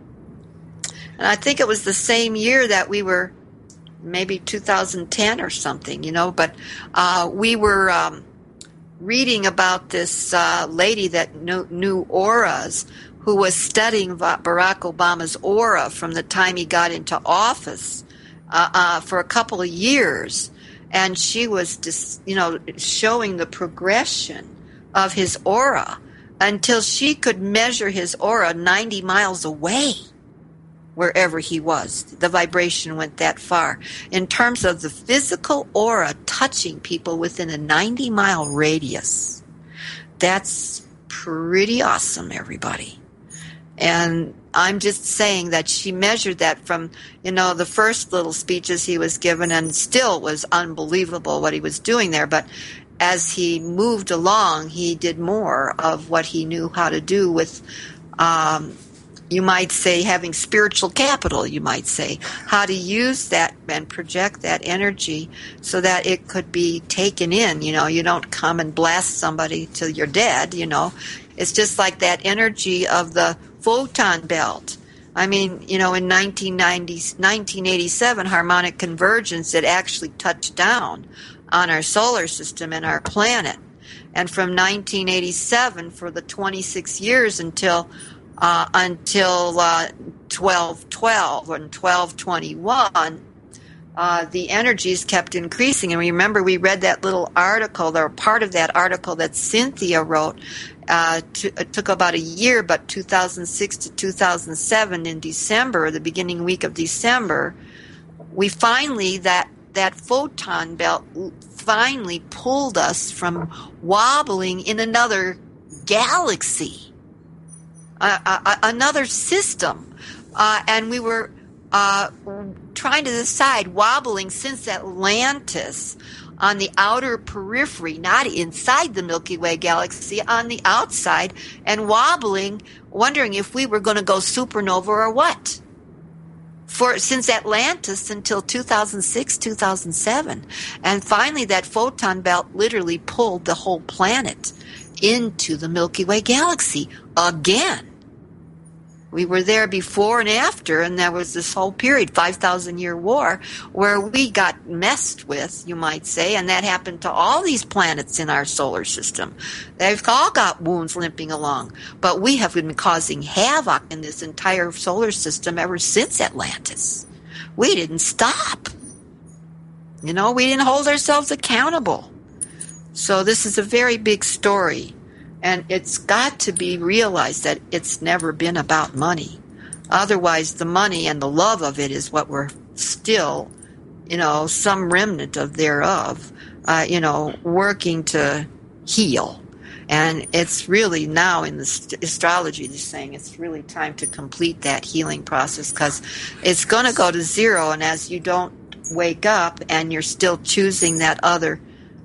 And I think it was the same year that we were, maybe two thousand ten or something, you know, but uh, we were um, reading about this uh, lady that knew, knew auras, who was studying Barack Obama's aura from the time he got into office uh, uh, for a couple of years. And she was just, you know, showing the progression of his aura until she could measure his aura ninety miles away, wherever he was. The vibration went that far. In terms of the physical aura touching people within a ninety mile radius. That's pretty awesome, everybody. And I'm just saying that she measured that from, you know, the first little speeches he was given, and still was unbelievable what he was doing there. But as he moved along, he did more of what he knew how to do with, um, you might say, having spiritual capital, you might say, how to use that and project that energy so that it could be taken in. You know, you don't come and blast somebody till you're dead, you know. It's just like that energy of the photon belt. I mean, you know, in nineteen ninety, nineteen eighty-seven, harmonic convergence, it actually touched down on our solar system and our planet. And from nineteen eighty-seven, for the twenty-six years until uh, until uh, twelve twelve and twelve twenty-one, uh, the energies kept increasing. And remember, we read that little article, or part of that article that Cynthia wrote. Uh, to, it took about a year, but two thousand six to two thousand seven, in December, the beginning week of December, we finally, that, that photon belt finally pulled us from wobbling in another galaxy, uh, uh, another system. Uh, and we were uh, trying to decide, wobbling since Atlantis, on the outer periphery, not inside the Milky Way galaxy, on the outside, and wobbling, wondering if we were going to go supernova or what. for since Atlantis until two thousand six, two thousand seven. And finally, that photon belt literally pulled the whole planet into the Milky Way galaxy again. We were there before and after, and there was this whole period, five thousand year war, where we got messed with, you might say, and that happened to all these planets in our solar system. They've all got wounds limping along, but we have been causing havoc in this entire solar system ever since Atlantis. We didn't stop. You know, we didn't hold ourselves accountable. So this is a very big story. And it's got to be realized that it's never been about money. Otherwise, the money and the love of it is what we're still, you know, some remnant of thereof, uh, you know, working to heal. And it's really now in the st- astrology, they're saying it's really time to complete that healing process, because it's going to go to zero. And as you don't wake up and you're still choosing that other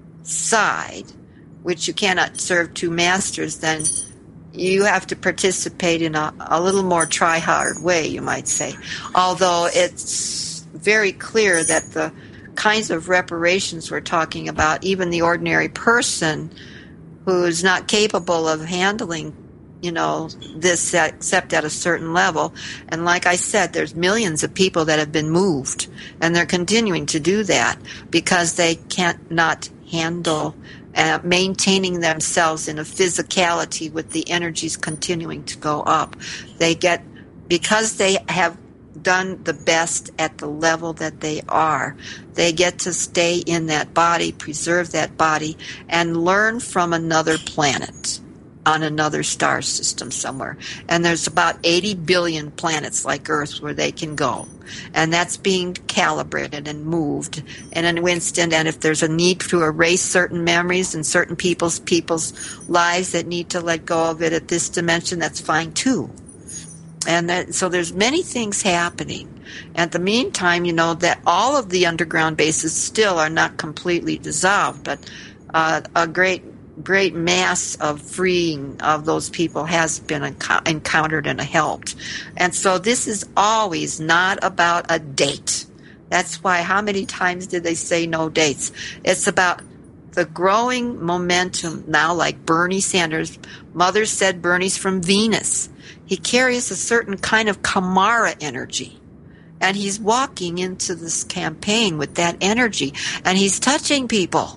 side, which you cannot serve two masters, then you have to participate in a, a little more try-hard way, you might say. Although it's very clear that the kinds of reparations we're talking about, even the ordinary person who is not capable of handling, you know, this except at a certain level. And like I said, there's millions of people that have been moved, and they're continuing to do that because they can't not handle Uh, maintaining themselves in a physicality with the energies continuing to go up. They get, because they have done the best at the level that they are, they get to stay in that body, preserve that body, and learn from another planet on another star system somewhere. And there's about eighty billion planets like Earth where they can go. And that's being calibrated and moved in an instant. And if there's a need to erase certain memories and certain people's people's lives that need to let go of it at this dimension, that's fine too. And that, so there's many things happening. At the meantime, you know, that all of the underground bases still are not completely dissolved, but uh, a great great mass of freeing of those people has been enc- encountered and helped. And so this is always not about a date. That's why, how many times did they say no dates? It's about the growing momentum now, like Bernie Sanders. Mother said Bernie's from Venus. He carries a certain kind of Kamara energy. And he's walking into this campaign with that energy. And he's touching people.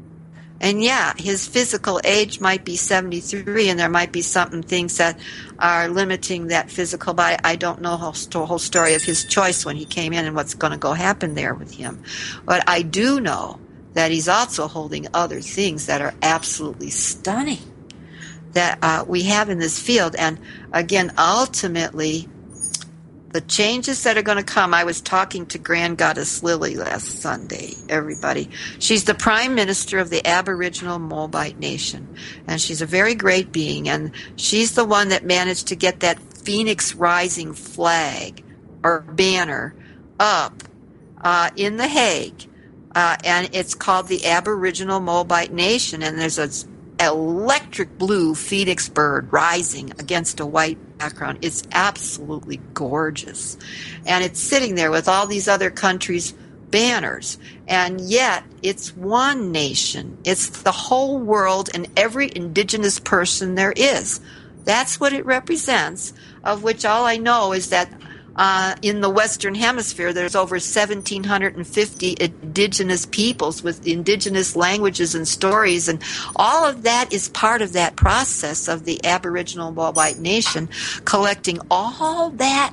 And yeah, his physical age might be seventy-three, and there might be something, things that are limiting that physical body. I don't know the whole story of his choice when he came in and what's going to go happen there with him. But I do know that he's also holding other things that are absolutely stunning that uh, we have in this field. And again, ultimately, the changes that are going to come. I was talking to Grand Goddess Lily last Sunday, everybody. She's the Prime Minister of the Aboriginal Moabite Nation, and she's a very great being, and she's the one that managed to get that Phoenix Rising flag or banner up uh, in The Hague, uh, and it's called the Aboriginal Moabite Nation, and there's a electric blue phoenix bird rising against a white background. It's absolutely gorgeous. And it's sitting there with all these other countries' banners. And yet, it's one nation. It's the whole world and every indigenous person there is. That's what it represents, of which all I know is that Uh, in the Western Hemisphere, there's over one thousand seven hundred fifty indigenous peoples with indigenous languages and stories, and all of that is part of that process of the Aboriginal Moabite Nation collecting all that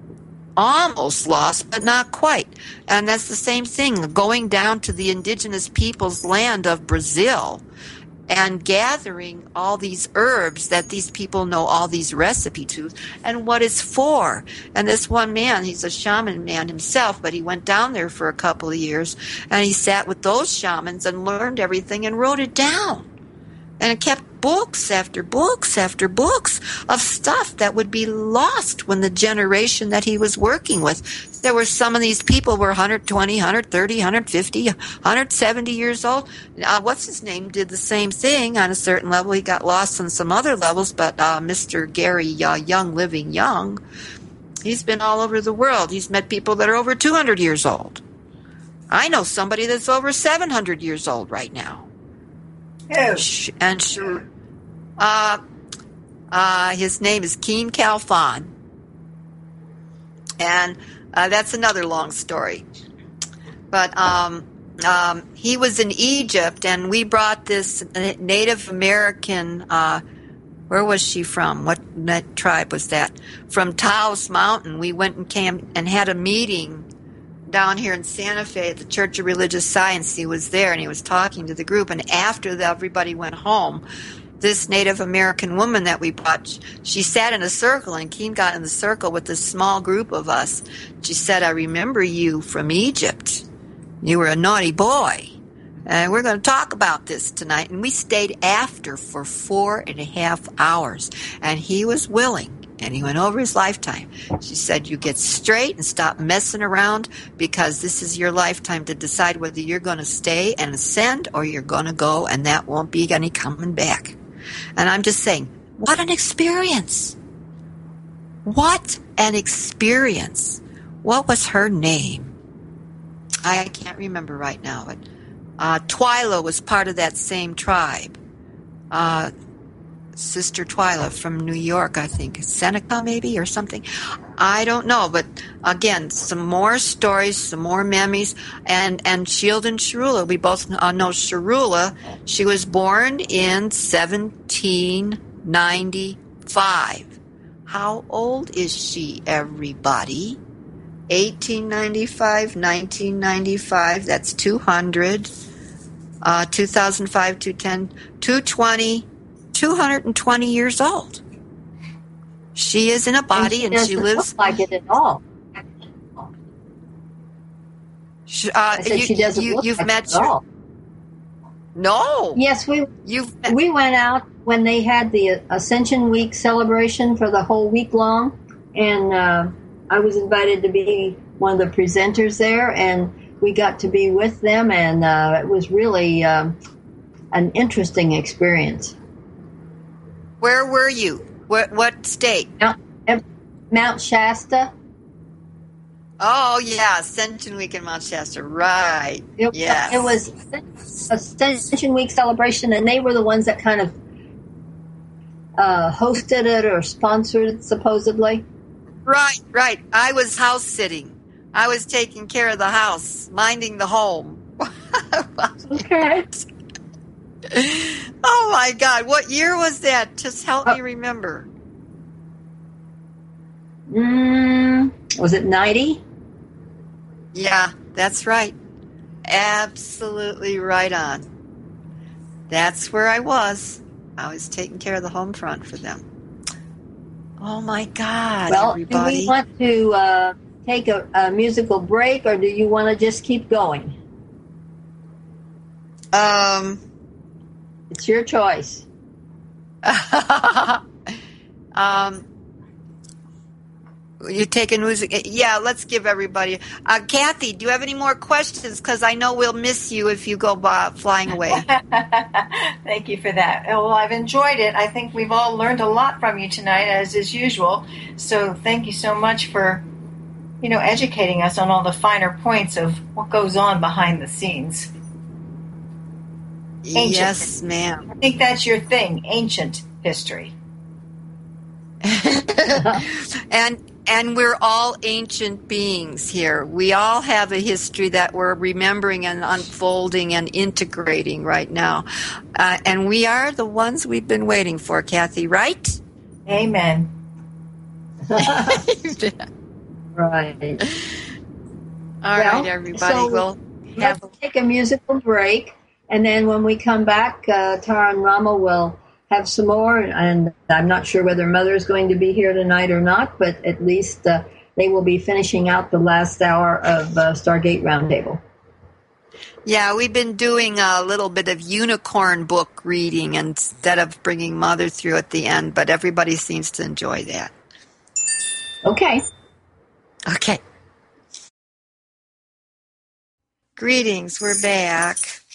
almost lost, but not quite. And that's the same thing, going down to the indigenous peoples' land of Brazil and gathering all these herbs that these people know all these recipes to and what it's for. And this one man, he's a shaman man himself, but he went down there for a couple of years and he sat with those shamans and learned everything and wrote it down. And it kept books after books after books of stuff that would be lost when the generation that he was working with. There were some of these people were one hundred twenty, one hundred thirty, one hundred fifty, one hundred seventy years old. Uh, what's his name did the same thing on a certain level. He got lost on some other levels, but uh, Mister Gary uh, Young Living Young, He's been all over the world. He's met people that are over two hundred years old. I know somebody that's over seven hundred years old right now. Who? And sure, uh, uh, his name is Keen Calfon. And uh, that's another long story. But um, um, he was in Egypt, and we brought this Native American, uh, where was she from? What that tribe was that? From Taos Mountain. We went and came and had a meeting down here in Santa Fe at the Church of Religious Science. He was there, and he was talking to the group. And after the, everybody went home, this Native American woman that we brought, she sat in a circle, and Keen got in the circle with this small group of us. She said, I remember you from Egypt. You were a naughty boy. And we're going to talk about this tonight. And we stayed after for four and a half hours. And he was willing. And he went over his lifetime. She said, you get straight and stop messing around, because this is your lifetime to decide whether you're going to stay and ascend or you're going to go, and that won't be any coming back. And I'm just saying, what an experience. What an experience. What was her name? I can't remember right now, but uh, Twyla was part of that same tribe. Uh, Sister Twyla from New York, I think. Seneca, maybe, or something. I don't know, but again, some more stories, some more memories. And, and Shield and Sharula, we both uh, know Sharula. She was born in seventeen ninety-five. How old is she, everybody? eighteen ninety-five, nineteen ninety-five, that's two hundred. Uh, two thousand five, two ten, two twenty. two hundred twenty years old. She is in a body, and she, and she lives look like it at all. She, uh, I said you, she doesn't you, look you've like met it at your, all. No. Yes, we you've we went out when they had the Ascension Week celebration for the whole week long, and uh, I was invited to be one of the presenters there, and we got to be with them, and uh, it was really um, an interesting experience. Where were you? What what state? Mount, Mount Shasta. Oh yeah, Ascension Week in Mount Shasta, right? It, yes. It was Ascension Week celebration, and they were the ones that kind of uh, hosted it or sponsored it, supposedly. Right, right. I was house sitting. I was taking care of the house, minding the home. Okay. Oh my God! What year was that? Just help uh, me remember. Mm, was it ninety? Yeah, that's right. Absolutely right on. That's where I was. I was taking care of the home front for them. Oh my God! Well, everybody. do we want to uh, take a, a musical break, or do you want to just keep going? Um. It's your choice. um, you taking music? Yeah, let's give everybody. Uh, Kathy, do you have any more questions? Because I know we'll miss you if you go by, flying away. Thank you for that. Well, I've enjoyed it. I think we've all learned a lot from you tonight, as is usual. So thank you so much for, you know, educating us on all the finer points of what goes on behind the scenes. Ancient. Yes, ma'am. I think that's your thing, ancient history. and and we're all ancient beings here. We all have a history that we're remembering and unfolding and integrating right now. Uh, and we are the ones we've been waiting for, Kathy, right? Amen. Right. All well, right, everybody. So we'll have let's take a musical break. And then when we come back, uh, Tara and Rama will have some more. And I'm not sure whether Mother is going to be here tonight or not, but at least uh, they will be finishing out the last hour of uh, Stargate Roundtable. Yeah, we've been doing a little bit of unicorn book reading instead of bringing Mother through at the end, but everybody seems to enjoy that. Okay. Okay. Greetings, we're back.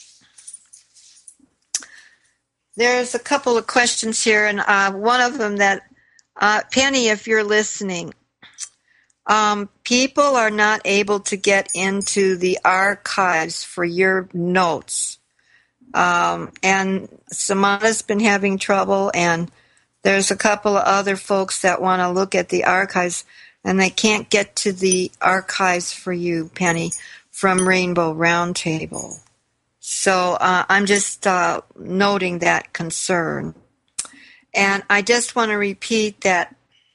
There's a couple of questions here, and uh, one of them that, uh, Penny, if you're listening, Um, people are not able to get into the archives for your notes. Um, and Samantha's been having trouble, and there's a couple of other folks that want to look at the archives, and they can't get to the archives for you, Penny, from Rainbow Roundtable. So uh, I'm just uh, noting that concern. And I just want to repeat that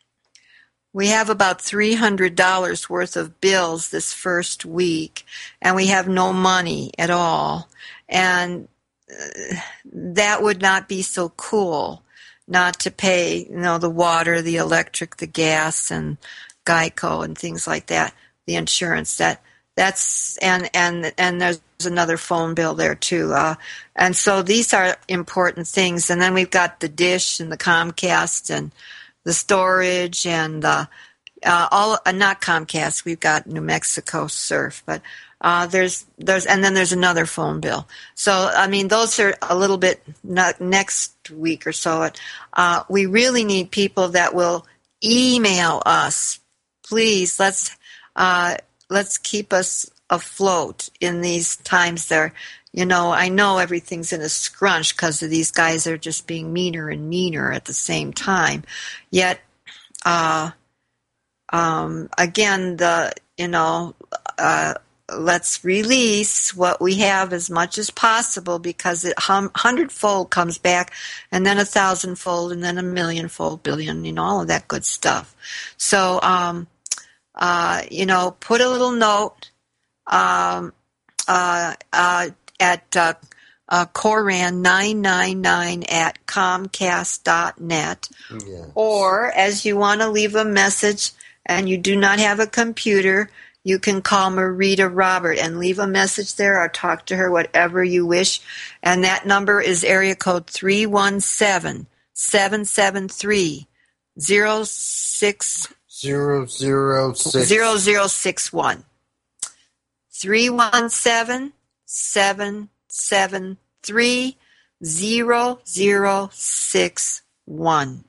we have about three hundred dollars worth of bills this first week, and we have no money at all. And uh, that would not be so cool not to pay, you know, the water, the electric, the gas, and Geico and things like that, the insurance. That that's and and and there's another phone bill there too. Uh, and so these are important things. And then we've got the Dish and the Comcast and the storage and uh, uh, all. Uh, not Comcast. We've got New Mexico Surf, but uh, there's there's and then there's another phone bill. So I mean, those are a little bit not next week or so. Uh, we really need people that will email us. Please, let's uh, let's keep us afloat in these times. There, you know, I know everything's in a scrunch because of these guys are just being meaner and meaner at the same time. Yet, uh, um, again, the you know, uh, let's release what we have as much as possible, because it hum- hundredfold comes back, and then a thousandfold, and then a millionfold, billion, you know, all of that good stuff. So, um, uh, you know, put a little note um, uh, uh, at uh, uh, Coran nine nine nine at Comcast dot net, yes. Or as you want to leave a message and you do not have a computer, you can call Marita Robert and leave a message there or talk to her, whatever you wish. And that number is area code three one seven, seven seven three, zero six zero zero six zero zero six one. three one seven, seven seven three, zero zero six one.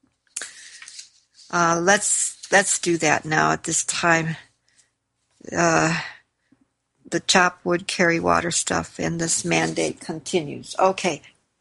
Uh, let's let's do that now at this time. Uh, the chop wood, carry water stuff, and this mandate continues. Okay.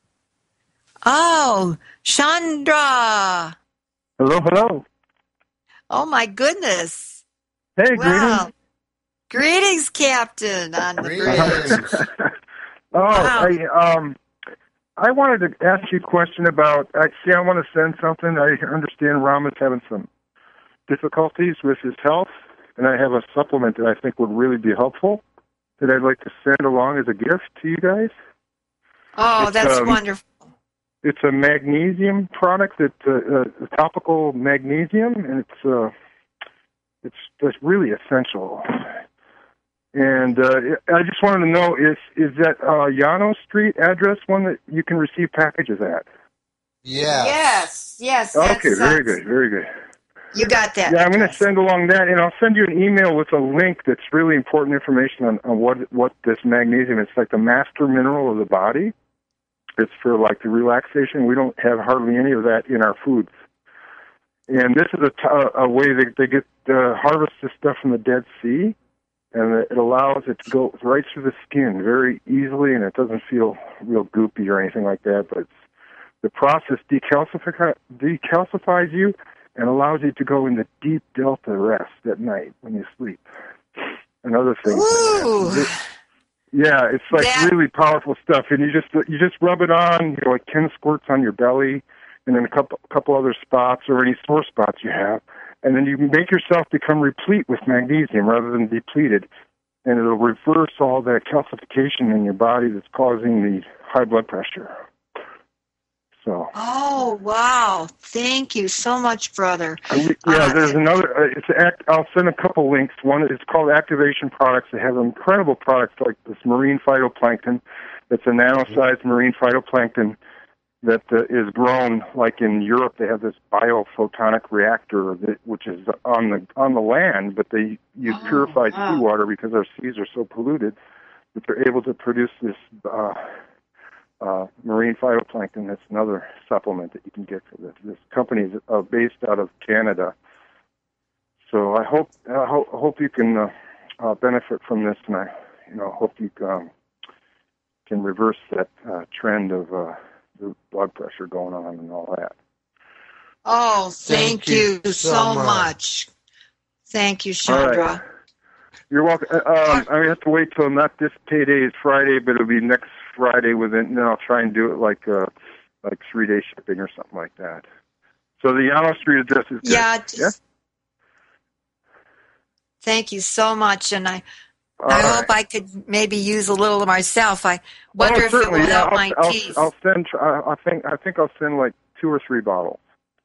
Oh, Chandra. Hello, hello. Oh, my goodness. Hey, wow. greetings. Greetings, Captain, on the bridge. oh, wow. I, um, I wanted to ask you a question about, I see I want to send something. I understand Rama's having some difficulties with his health, and I have a supplement that I think would really be helpful that I'd like to send along as a gift to you guys. Oh, it's, that's um, wonderful. It's a magnesium product, that uh, a topical magnesium, and it's uh, it's just really essential. And uh, I just wanted to know, is is that uh, Llano Street address one that you can receive packages at? Yes. Yes, yes. Okay, very good, very good. You got that. Yeah, I'm going to send along that, and I'll send you an email with a link that's really important information on, on what what this magnesium is. It's like the master mineral of the body. It's for like the relaxation. We don't have hardly any of that in our foods. And this is a, t- a way that they get uh, harvest this stuff from the Dead Sea, and it allows it to go right through the skin very easily, and it doesn't feel real goopy or anything like that. But it's, the process decalcifi- decalcifies you and allows you to go into deep delta rest at night when you sleep, and other things. Ooh. Like that. Yeah, it's like that... really powerful stuff, and you just you just rub it on, you know, like ten squirts on your belly, and then a couple couple other spots or any sore spots you have, and then you make yourself become replete with magnesium rather than depleted, and it'll reverse all that calcification in your body that's causing the high blood pressure. So. Oh wow! Thank you so much, brother. Yeah, uh, there's another. Uh, it's act, I'll send a couple links. One is called Activation Products. They have incredible products like this marine phytoplankton. It's a nano-sized marine phytoplankton that uh, is grown like in Europe. They have this biophotonic reactor that, which is on the on the land, but they use oh, purified wow. seawater because our seas are so polluted that they're able to produce this. Uh, Uh, marine phytoplankton. That's another supplement that you can get for this. This company is uh, based out of Canada. So I hope I hope, hope you can uh, uh, benefit from this, and I you know hope you um, can reverse that uh, trend of uh, the blood pressure going on and all that. Oh, thank, Thank you you so so much. much. Thank you, All Chandra. right. You're welcome. Uh, Um, I have to wait till not this payday is Friday, but it'll be next Friday within. And then I'll try and do it like uh, like three day shipping or something like that. So the Yellow Street address is good. Yeah, just, Yeah? Thank you so much, and I All I right. hope I could maybe use a little myself. I wonder oh, if it certainly. will Yeah, help I'll, my I'll, teeth. I'll send. I, I think. I think I'll send like two or three bottles.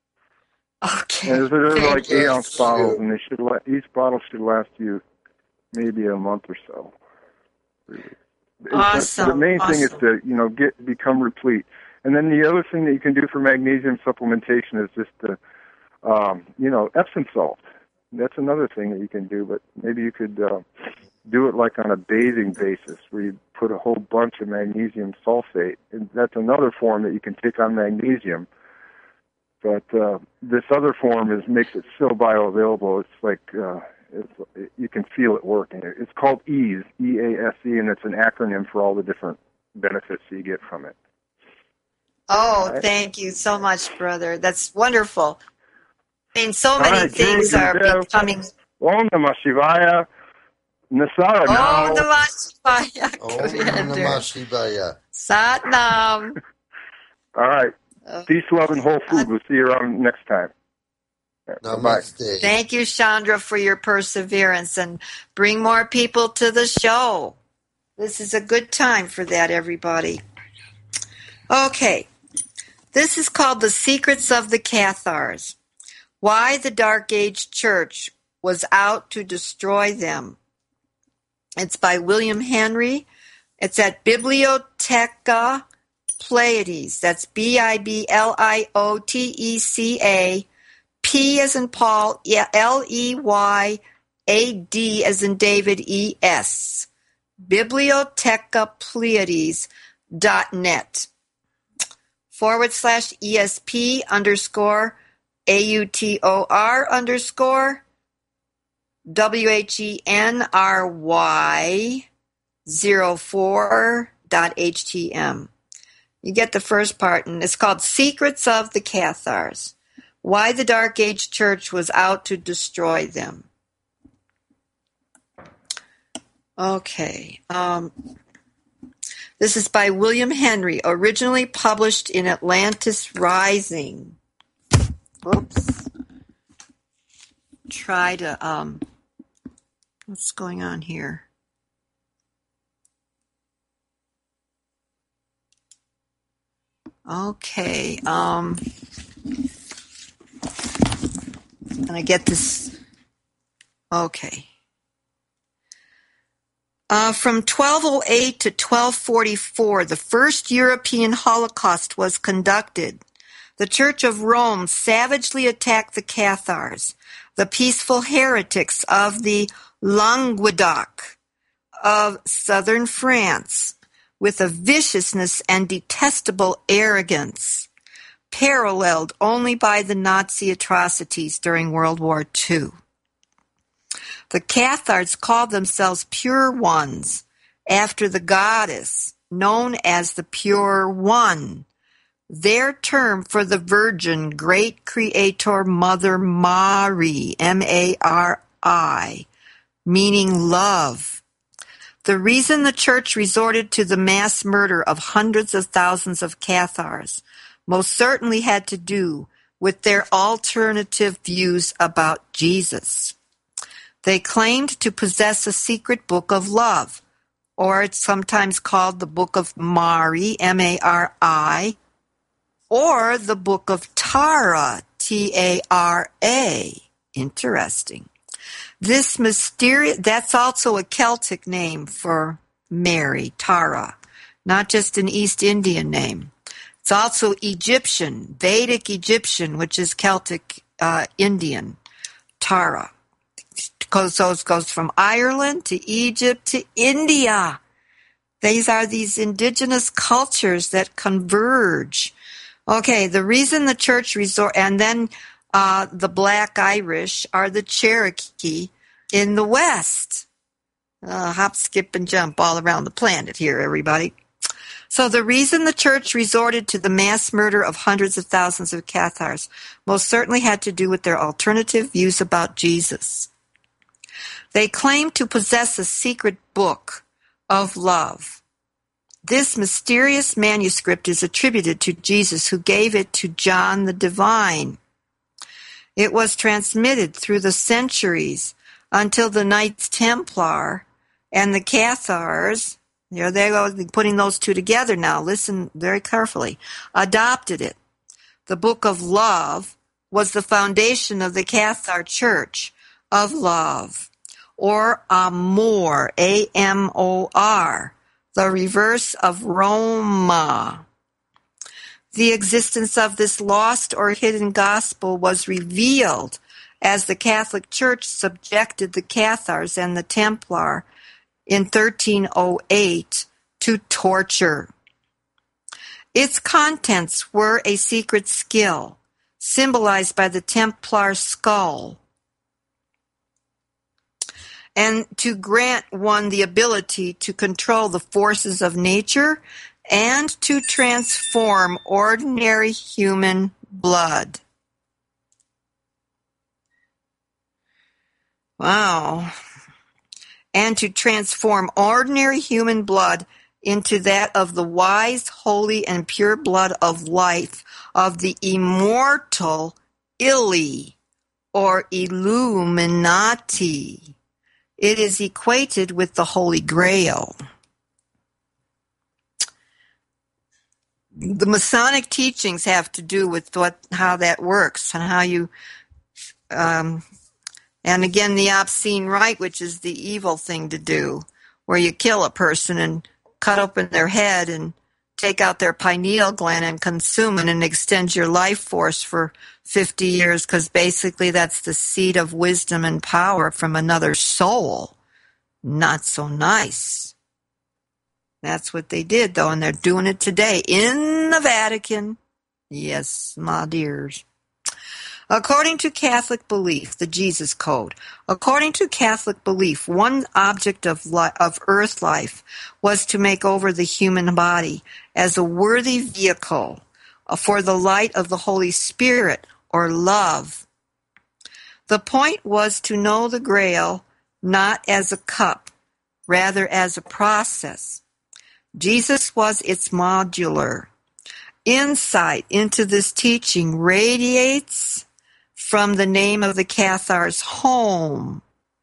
Okay. And they're Thank like you. eight ounce bottles, and they should la- each bottle should last you maybe a month or so. It's- Awesome. The main thing is Awesome. to you know get become replete, and then the other thing that you can do for magnesium supplementation is just to um, you know Epsom salt. That's another thing that you can do, but maybe you could uh, do it like on a bathing basis, where you put a whole bunch of magnesium sulfate, and that's another form that you can take on magnesium. But uh, this other form is makes it so bioavailable. It's like uh, it's, it, you can feel it working. It's called EASE, E A S E, and it's an acronym for all the different benefits you get from it. Oh, Right. thank you so much, brother. That's wonderful. I mean, so All many right, things Jay, are Dev. becoming. Om Namah Shivaya. Nasara Oh, now. Namah Shivaya. Om Commander. Namah Shivaya. Satnam. All right. Uh, Peace, love, and whole food. We'll see you around next time. Bye. Namaste. Thank you, Chandra, for your perseverance, and bring more people to the show. This is a good time for that, everybody. Okay. This is called The Secrets of the Cathars. Why the Dark Age Church was out to destroy them. It's by William Henry. It's at Bibliotheca Pleiades. That's B I B L I O T E C A, P as in Paul, L E Y A D as in David, E S. Bibliotheca Pleiades dot net. Forward slash ESP underscore A U T O R underscore W H E N R Y zero four dot H T M. You get the first part, and it's called Secrets of the Cathars. Why the Dark Age Church was out to destroy them. Okay. Um, this is by William Henry, originally published in Atlantis Rising. Whoops. Try to, um, what's going on here? Okay, um, and I get this, okay. Uh, from twelve oh eight to twelve forty-four, the first European Holocaust was conducted. The Church of Rome savagely attacked the Cathars, the peaceful heretics of the Languedoc of southern France, with a viciousness and detestable arrogance, paralleled only by the Nazi atrocities during World War Two. The Cathars called themselves Pure Ones, after the goddess, known as the Pure One, their term for the Virgin Great Creator Mother Mari, M A R I, meaning love. The reason the Church resorted to the mass murder of hundreds of thousands of Cathars most certainly had to do with their alternative views about Jesus. They claimed to possess a secret book of love, or it's sometimes called the Book of Mari, M A R I, or the Book of Tara, T A R A. Interesting. This mysterious, that's also a Celtic name for Mary, Tara, not just an East Indian name. It's also Egyptian, Vedic Egyptian, which is Celtic uh, Indian, Tara. So it goes from Ireland to Egypt to India. These are these indigenous cultures that converge. Okay, the reason the church resort, and then Uh, the Black Irish are the Cherokee in the West. Uh, hop, skip, and jump all around the planet here, everybody. So the reason the church resorted to the mass murder of hundreds of thousands of Cathars most certainly had to do with their alternative views about Jesus. They claimed to possess a secret book of love. This mysterious manuscript is attributed to Jesus, who gave it to John the Divine. It was transmitted through the centuries until the Knights Templar and the Cathars, there they go, putting those two together now, listen very carefully, adopted it. The Book of Love was the foundation of the Cathar Church of Love, or Amor, A M O R, the reverse of Roma. The existence of this lost or hidden gospel was revealed as the Catholic Church subjected the Cathars and the Templar in thirteen oh eight to torture. Its contents were a secret skill, symbolized by the Templar skull, and to grant one the ability to control the forces of nature and to transform ordinary human blood. Wow. And to transform ordinary human blood into that of the wise, holy, and pure blood of life of the immortal Ili, or Illuminati. It is equated with the Holy Grail. The Masonic teachings have to do with what, how that works and how you, um, and again, the obscene rite, which is the evil thing to do, where you kill a person and cut open their head and take out their pineal gland and consume it and extend your life force for fifty years, because basically that's the seed of wisdom and power from another soul. Not so nice. That's what they did, though, and they're doing it today in the Vatican. Yes, my dears. According to Catholic belief, the Jesus Code, according to Catholic belief, one object of, li- of earth life was to make over the human body as a worthy vehicle for the light of the Holy Spirit, or love. The point was to know the Grail not as a cup, rather as a process. Jesus was its modular. Insight into this teaching radiates from the name of the Cathar's home,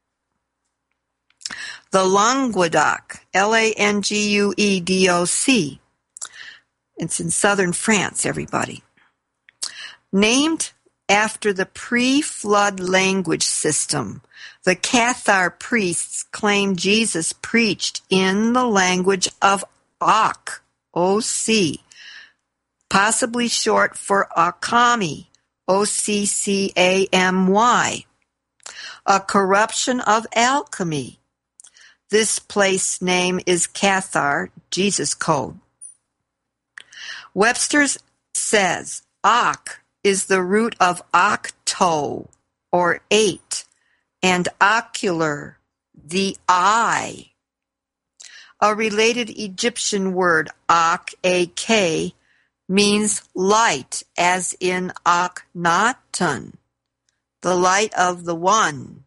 the Languedoc, L A N G U E D O C. It's in southern France, everybody. Named after the pre-flood language system, the Cathar priests claim Jesus preached in the language of Oc, O C, possibly short for Occamy, O C C A M Y, a corruption of alchemy. This place name is Cathar, Jesus Code. Webster's says Oc is the root of octo, or eight, and ocular, the eye. A related Egyptian word, Ak, A K, means light, as in Akhenaten, the light of the one.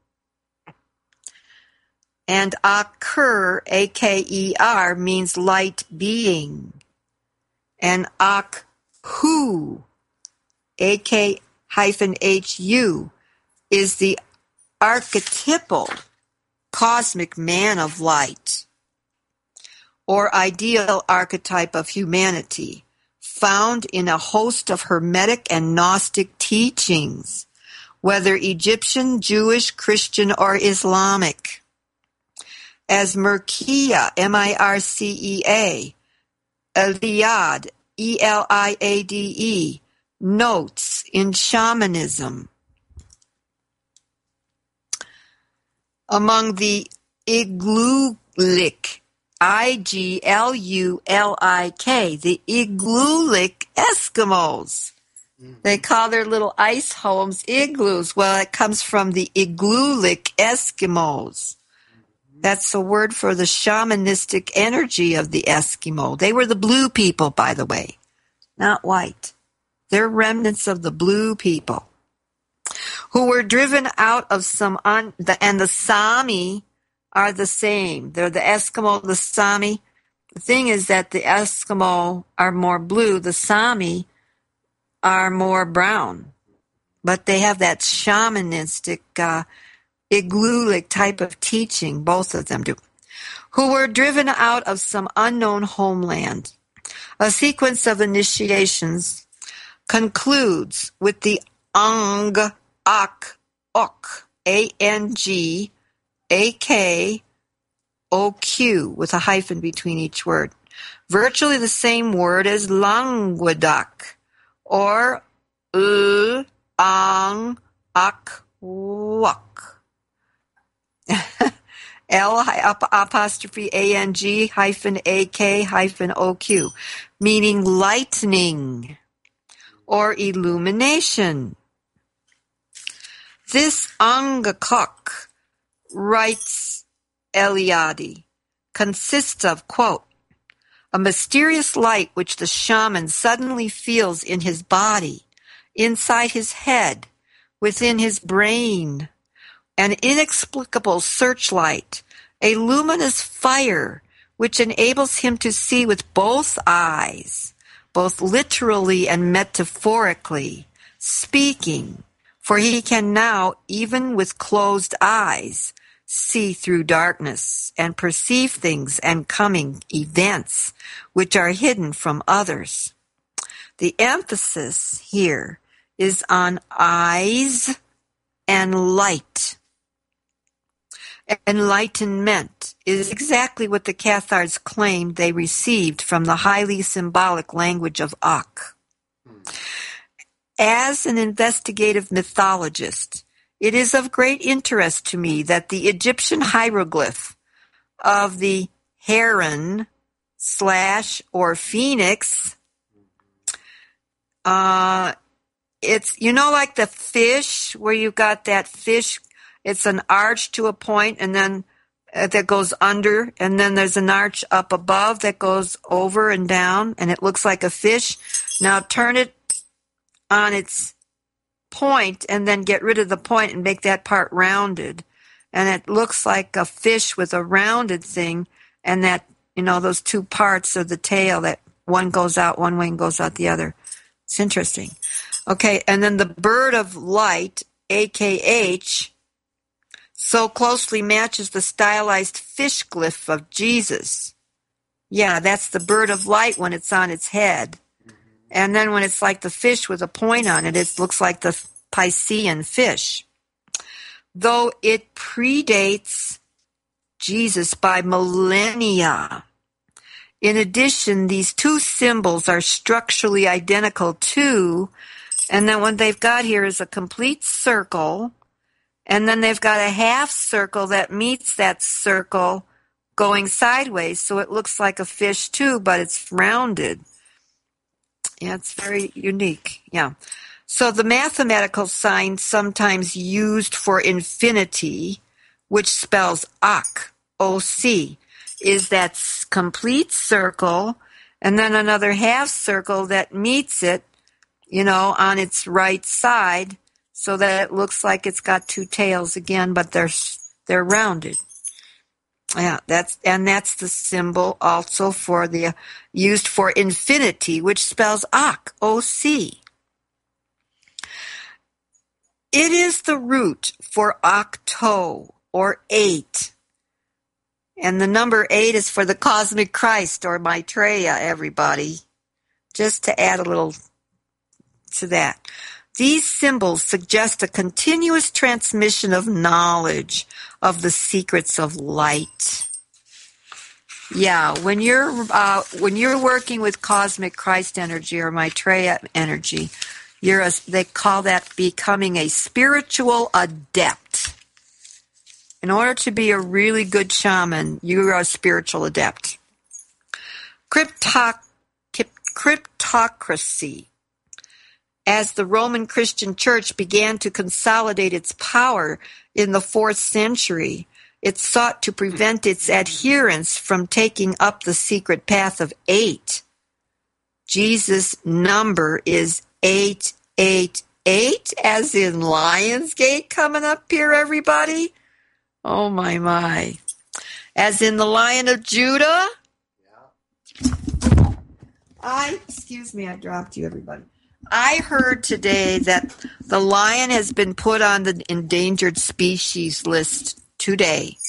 And Aker, A K E R, means light being. And Akhu, A K H U, is the archetypal cosmic man of light, or ideal archetype of humanity, found in a host of Hermetic and Gnostic teachings, whether Egyptian, Jewish, Christian, or Islamic. As Mircea, M I R C E A, Eliade, E L I A D E, notes in shamanism. Among the Iglulik, I G L U L I K, the Iglulik Eskimos. They call their little ice homes igloos. Well, it comes from the Iglulik Eskimos. That's the word for the shamanistic energy of the Eskimo. They were the blue people, by the way, not white. They're remnants of the blue people who were driven out of some, un, the, and the Sami are the same. They're the Eskimo, the Sami. The thing is that the Eskimo are more blue. The Sami are more brown. But they have that shamanistic, uh, Iglulik type of teaching, both of them do, who were driven out of some unknown homeland. A sequence of initiations concludes with the Ang Ak Ok, A N G A K O Q, with a hyphen between each word. Virtually the same word as Languedoc, or L Ang Ak Wok. L apostrophe A N G hyphen A K hyphen O Q, meaning lightning or illumination. This Angakok, writes Eliade, consists of, quote, a mysterious light which the shaman suddenly feels in his body, inside his head, within his brain, an inexplicable searchlight, a luminous fire which enables him to see with both eyes, both literally and metaphorically, speaking, for he can now, even with closed eyes, see through darkness and perceive things and coming events which are hidden from others. The emphasis here is on eyes and light. Enlightenment is exactly what the Cathars claimed they received from the highly symbolic language of Ak. As an investigative mythologist, it is of great interest to me that the Egyptian hieroglyph of the heron slash or phoenix, uh, it's, you know, like the fish, where you've got that fish. It's an arch to a point, and then uh, that goes under, and then there's an arch up above that goes over and down, and it looks like a fish. Now turn it on its point, and then get rid of the point and make that part rounded, and it looks like a fish with a rounded thing, and that, you know, those two parts of the tail, that one goes out one way and goes out the other. It's interesting. Okay, and then the bird of light, A K H, so closely matches the stylized fish glyph of Jesus. Yeah, that's the bird of light when it's on its head. And then when it's like the fish with a point on it, it looks like the Piscean fish. Though it predates Jesus by millennia. In addition, these two symbols are structurally identical too, and then what they've got here is a complete circle, and then they've got a half circle that meets that circle going sideways, so it looks like a fish too, but it's rounded. Yeah, it's very unique. Yeah. So the mathematical sign sometimes used for infinity, which spells Ak, O C, is that complete circle, and then another half circle that meets it, you know, on its right side, so that it looks like it's got two tails again, but they're they're rounded. Yeah, that's and that's the symbol also for the uh, used for infinity, which spells Ak, O C. It is the root for octo, or eight. And the number eight is for the cosmic Christ, or Maitreya, everybody. Just to add a little to that. These symbols suggest a continuous transmission of knowledge of the secrets of light. Yeah, when you're uh, when you're working with cosmic Christ energy or Maitreya energy, you're a, they call that becoming a spiritual adept. In order to be a really good shaman, you're a spiritual adept. Cryptoc- cryptocracy As the Roman Christian Church began to consolidate its power in the fourth century, it sought to prevent its adherents from taking up the secret path of eight. Jesus' number is eight eight eight, as in Lionsgate coming up here, everybody. Oh, my, my. As in the Lion of Judah. Yeah. I, excuse me, I dropped you, everybody. I heard today that the lion has been put on the endangered species list today.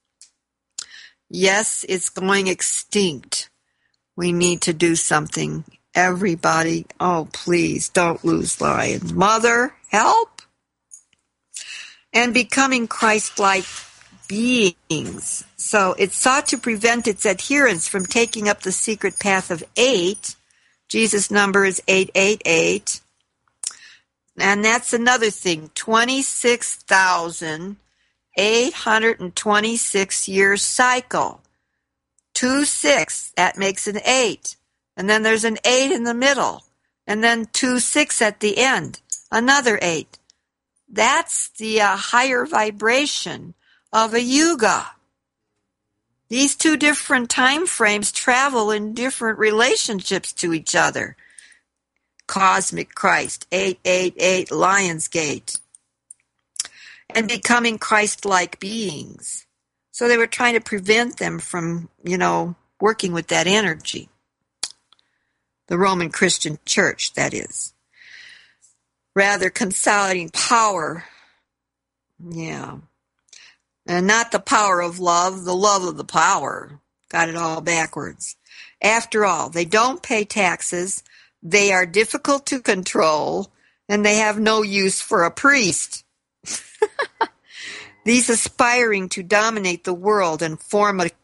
Yes, it's going extinct. We need to do something. Everybody, oh, please don't lose lions. Mother, help. And becoming Christ-like beings. So it sought to prevent its adherents from taking up the secret path of eight. Jesus' number is eight eight eight. And that's another thing, twenty-six thousand eight hundred twenty-six year cycle. Two six, that makes an eight. And then there's an eight in the middle. And then two six at the end, another eight. That's the uh, higher vibration of a yuga. These two different time frames travel in different relationships to each other. Cosmic Christ, eight eight eight, Lionsgate. And becoming Christ-like beings. So they were trying to prevent them from, you know, working with that energy. The Roman Christian Church, that is. Rather consolidating power. Yeah. And not the power of love, the love of the power. Got it all backwards. After all, they don't pay taxes, they are difficult to control, and they have no use for a priest. These aspiring to dominate the world and form a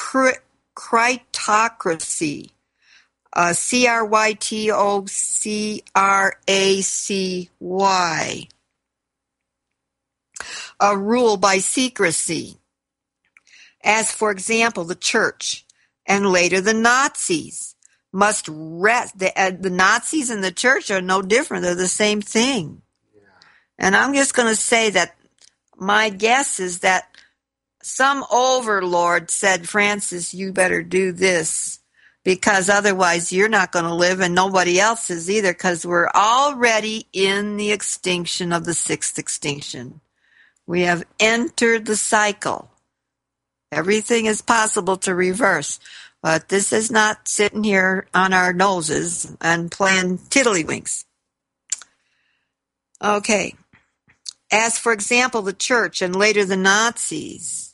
cryptocracy, uh, C R Y T O C R A C Y, a rule by secrecy, as, for example, the church, and later the Nazis, must rest. The, uh, the Nazis and the church are no different. They're the same thing. Yeah. And I'm just going to say that my guess is that some overlord said, Francis, you better do this, because otherwise you're not going to live, and nobody else is either, because we're already in the extinction of the sixth extinction. We have entered the cycle. Everything is possible to reverse, but this is not sitting here on our noses and playing tiddlywinks. Okay. As, for example, the church and later the Nazis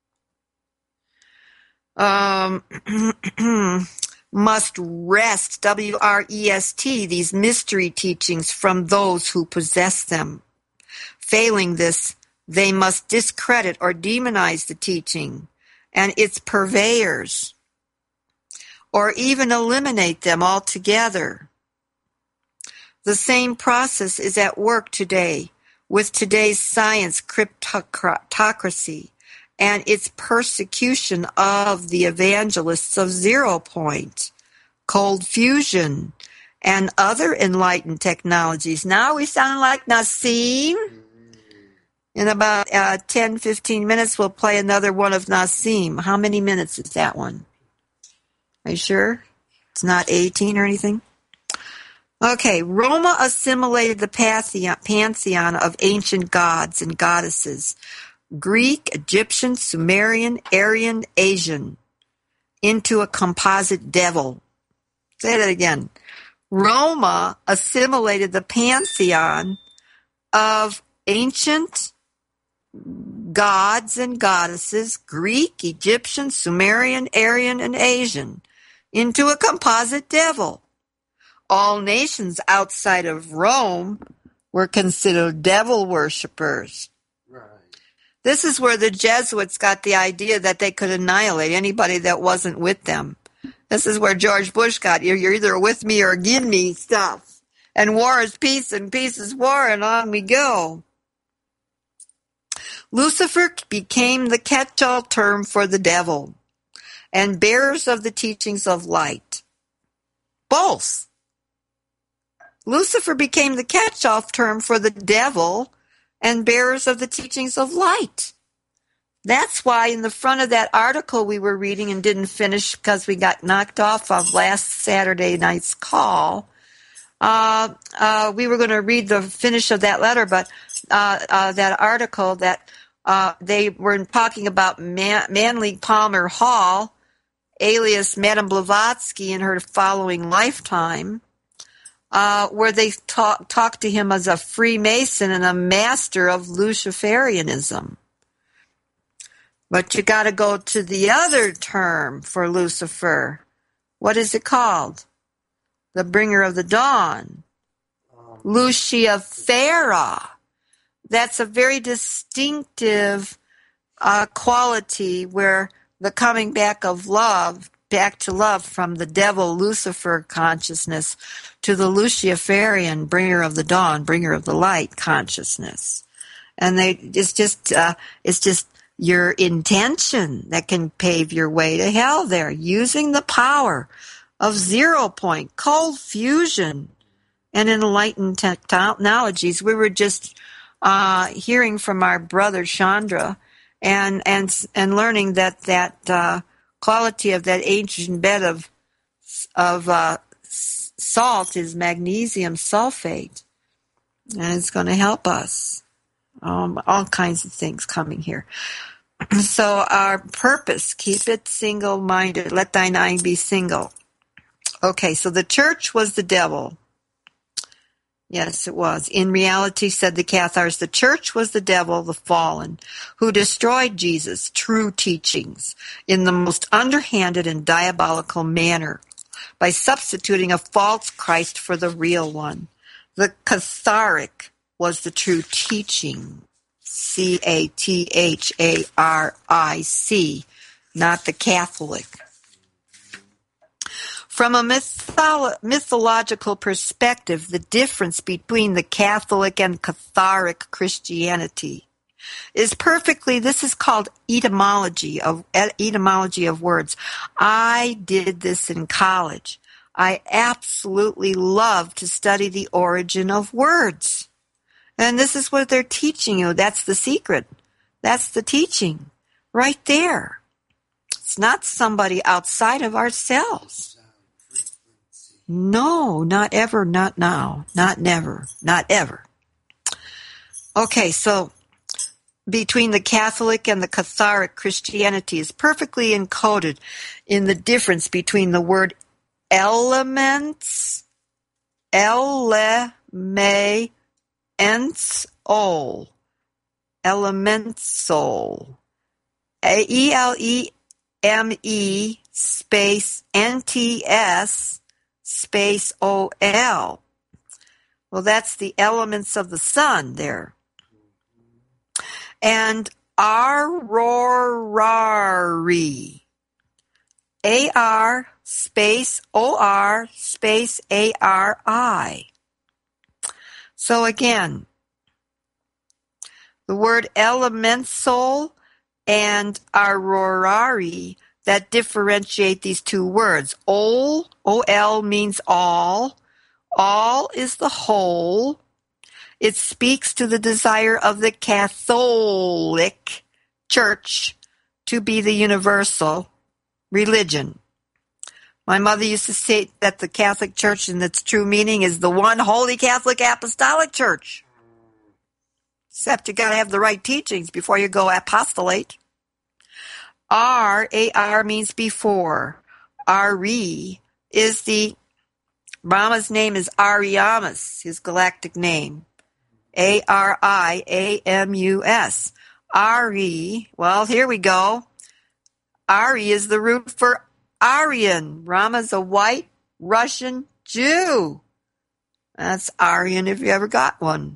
um, must wrest, W R E S T, these mystery teachings from those who possess them. Failing this, they must discredit or demonize the teaching and its purveyors, or even eliminate them altogether. The same process is at work today with today's science cryptocracy and its persecution of the evangelists of Zero Point, cold fusion, and other enlightened technologies. Now we sound like Nassim. In about uh, ten, fifteen minutes, we'll play another one of Nassim. How many minutes is that one? Are you sure? It's not eighteen or anything? Okay, Roma assimilated the pantheon of ancient gods and goddesses, Greek, Egyptian, Sumerian, Aryan, Asian, into a composite devil. Say that again. Roma assimilated the pantheon of ancient gods and goddesses, Greek, Egyptian, Sumerian, Aryan, and Asian, into a composite devil. All nations outside of Rome were considered devil worshippers. Right. This is where the Jesuits got the idea that they could annihilate anybody that wasn't with them. This is where George Bush got, you're either with me or against me stuff. And war is peace and peace is war, and on we go. Lucifer became the catch-all term for the devil and bearers of the teachings of light. Both. Lucifer became the catch-all term for the devil and bearers of the teachings of light. That's why in the front of that article we were reading and didn't finish because we got knocked off of last Saturday night's call, uh, uh, we were going to read the finish of that letter, but uh, uh, that article that uh, they were talking about Man- Manly Palmer Hall, alias Madame Blavatsky in her following lifetime, Uh, where they talk, talk to him as a Freemason and a master of Luciferianism. But you got to go to the other term for Lucifer. What is it called? The bringer of the dawn. Lucifera. That's a very distinctive uh, quality where the coming back of love, back to love from the devil Lucifer consciousness to the Luciferian bringer of the dawn, bringer of the light consciousness. And they it's just uh, it's just your intention that can pave your way to hell there, using the power of zero point, cold fusion, and enlightened technologies. We were just uh, hearing from our brother Chandra and and and learning that that uh, quality of that ancient bed of of uh, salt is magnesium sulfate, and it's going to help us. Um, all kinds of things coming here. So our purpose, keep it single-minded. Let thine eye be single. Okay, so the church was the devil. Yes, it was. In reality, said the Cathars, the church was the devil, the fallen, who destroyed Jesus' true teachings in the most underhanded and diabolical manner by substituting a false Christ for the real one. The Catharic was the true teaching, C A T H A R I C, not the Catholic. From a mytholo- mythological perspective, the difference between the Catholic and Catharic Christianity is perfectly, this is called etymology of etymology of words. I did this in college. I absolutely love to study the origin of words. And this is what they're teaching you. That's the secret. That's the teaching right there. It's not somebody outside of ourselves. No, not ever, not now, not never, not ever. Okay, so between the Catholic and the Catharic Christianity is perfectly encoded in the difference between the word elements, ele-me, ents-ol, elementsol, E L E M E space N T S space O L. Well, that's the elements of the sun there. And Aurorari, A R space O R space A R I. So again, the word elemental and aurorari that differentiate these two words. Ol, O L means all. All is the whole. It speaks to the desire of the Catholic Church to be the universal religion. My mother used to say that the Catholic Church in its true meaning is the one holy Catholic Apostolic Church. Except you got to have the right teachings before you go apostolate. R, A R means before. Ari is the, Brahma's name is Ariamus, his galactic name. A R I A M U S. Ari, well, here we go. Ari is the root for Aryan. Rama's a white Russian Jew. That's Aryan if you ever got one.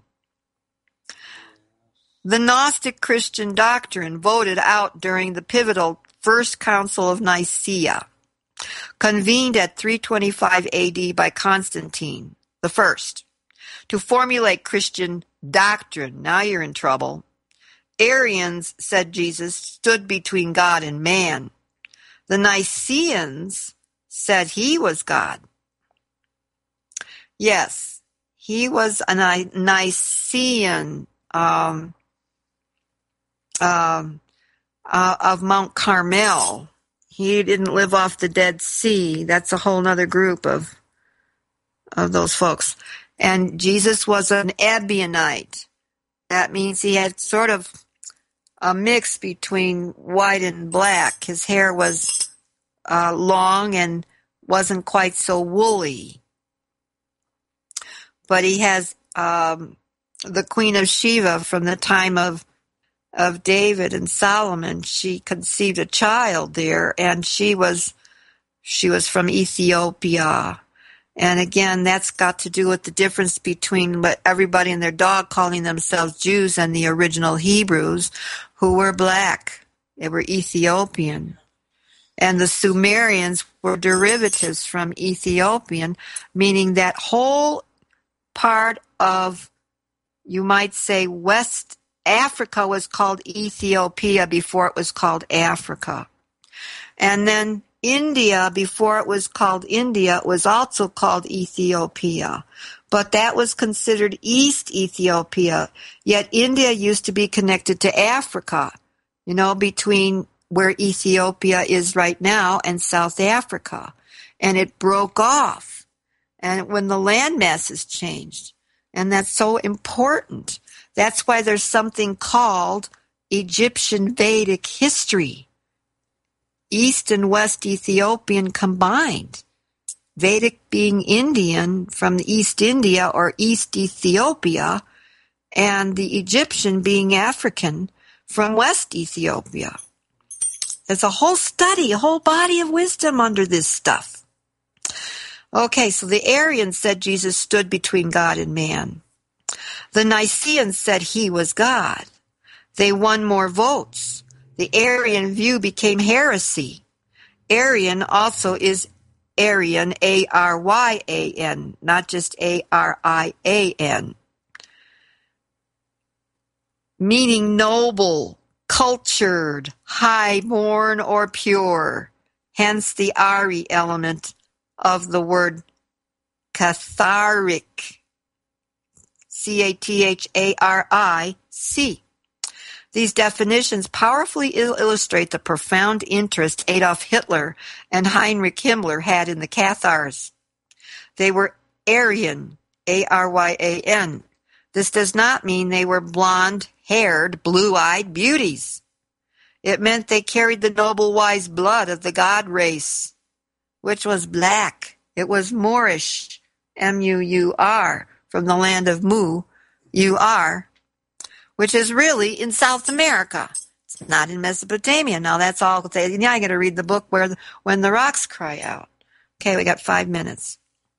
The Gnostic Christian doctrine voted out during the pivotal First Council of Nicaea, convened at three twenty-five A D by Constantine the First, to formulate Christian doctrine. Now you're in trouble. Arians said Jesus stood between God and man. The Nicaeans said he was God. Yes, he was a Ni- Nicene um, um, uh, of Mount Carmel. He didn't live off the Dead Sea. That's a whole other group of of those folks. And Jesus was an Ebionite. That means he had sort of a mix between white and black. His hair was uh, long and wasn't quite so woolly. But he has um, the Queen of Sheba from the time of of David and Solomon. She conceived a child there, and she was she was from Ethiopia. And again, that's got to do with the difference between what everybody and their dog calling themselves Jews and the original Hebrews, who were black. They were Ethiopian. And the Sumerians were derivatives from Ethiopian, meaning that whole part of, you might say, West Africa was called Ethiopia before it was called Africa. And then India, before it was called India, was also called Ethiopia. But that was considered East Ethiopia. Yet India used to be connected to Africa, you know, between where Ethiopia is right now and South Africa. And it broke off. And when the land masses changed. And that's so important. That's why there's something called Egyptian Vedic history. East and West Ethiopian combined. Vedic being Indian from East India or East Ethiopia, and the Egyptian being African from West Ethiopia. There's a whole study, a whole body of wisdom under this stuff. Okay, so the Arians said Jesus stood between God and man. The Nicaeans said he was God. They won more votes. The Arian view became heresy. Arian also is Aryan, A R Y A N, not just A R I A N, meaning noble, cultured, high-born, or pure, hence the Ari element of the word Catharic, C A T H A R I C. These definitions powerfully il- illustrate the profound interest Adolf Hitler and Heinrich Himmler had in the Cathars. They were Aryan, A R Y A N. This does not mean they were blonde-haired, blue-eyed beauties. It meant they carried the noble, wise blood of the God race, which was black. It was Moorish, M U U R, from the land of Mu, U R, which is really in South America. It's not in Mesopotamia. Now that's all. Now I got to read the book where the, When the Rocks Cry Out. Okay, we got five minutes.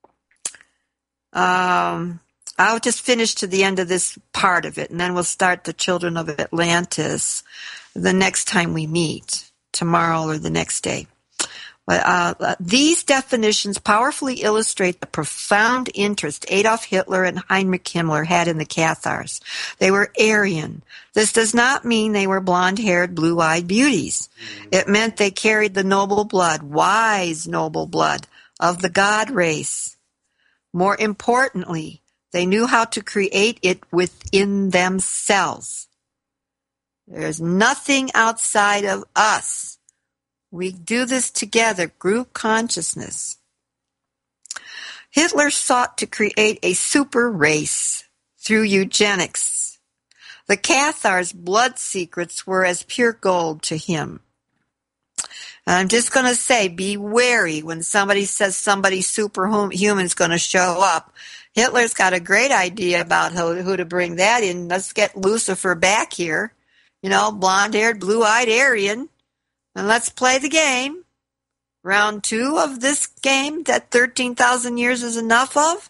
Um, I'll just finish to the end of this part of it, and then we'll start the Children of Atlantis the next time we meet, tomorrow or the next day. Uh, these definitions powerfully illustrate the profound interest Adolf Hitler and Heinrich Himmler had in the Cathars. They were Aryan. This does not mean they were blonde-haired, blue-eyed beauties. It meant they carried the noble blood, wise noble blood, of the God race. More importantly, they knew how to create it within themselves. There's nothing outside of us. We do this together, group consciousness. Hitler sought to create a super race through eugenics. The Cathars' blood secrets were as pure gold to him. And I'm just going to say, be wary when somebody says somebody superhuman is going to show up. Hitler's got a great idea about who, who to bring that in. Let's get Lucifer back here. You know, blonde-haired, blue-eyed Aryan. And let's play the game. Round two of this game that thirteen thousand years is enough of.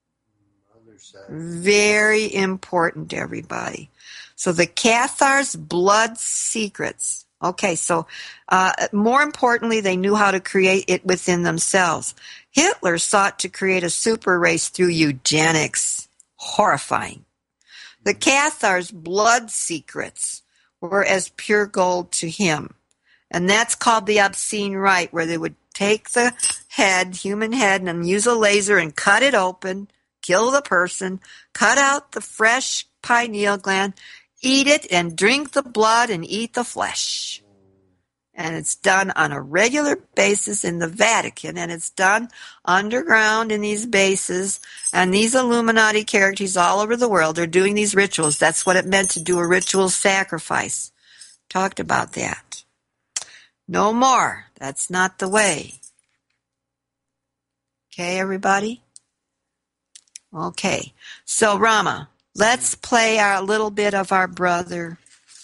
Very important, everybody. So the Cathars' blood secrets. Okay, so uh, more importantly, they knew how to create it within themselves. Hitler sought to create a super race through eugenics. Horrifying. The Cathars' blood secrets were as pure gold to him. And that's called the obscene rite, where they would take the head, human head, and use a laser and cut it open, kill the person, cut out the fresh pineal gland, eat it, and drink the blood and eat the flesh. And it's done on a regular basis in the Vatican, and it's done underground in these bases, and these Illuminati characters all over the world are doing these rituals. That's what it meant to do a ritual sacrifice. Talked about that. No more. That's not the way. Okay, everybody? Okay. So, Rama, let's play our little bit of our brother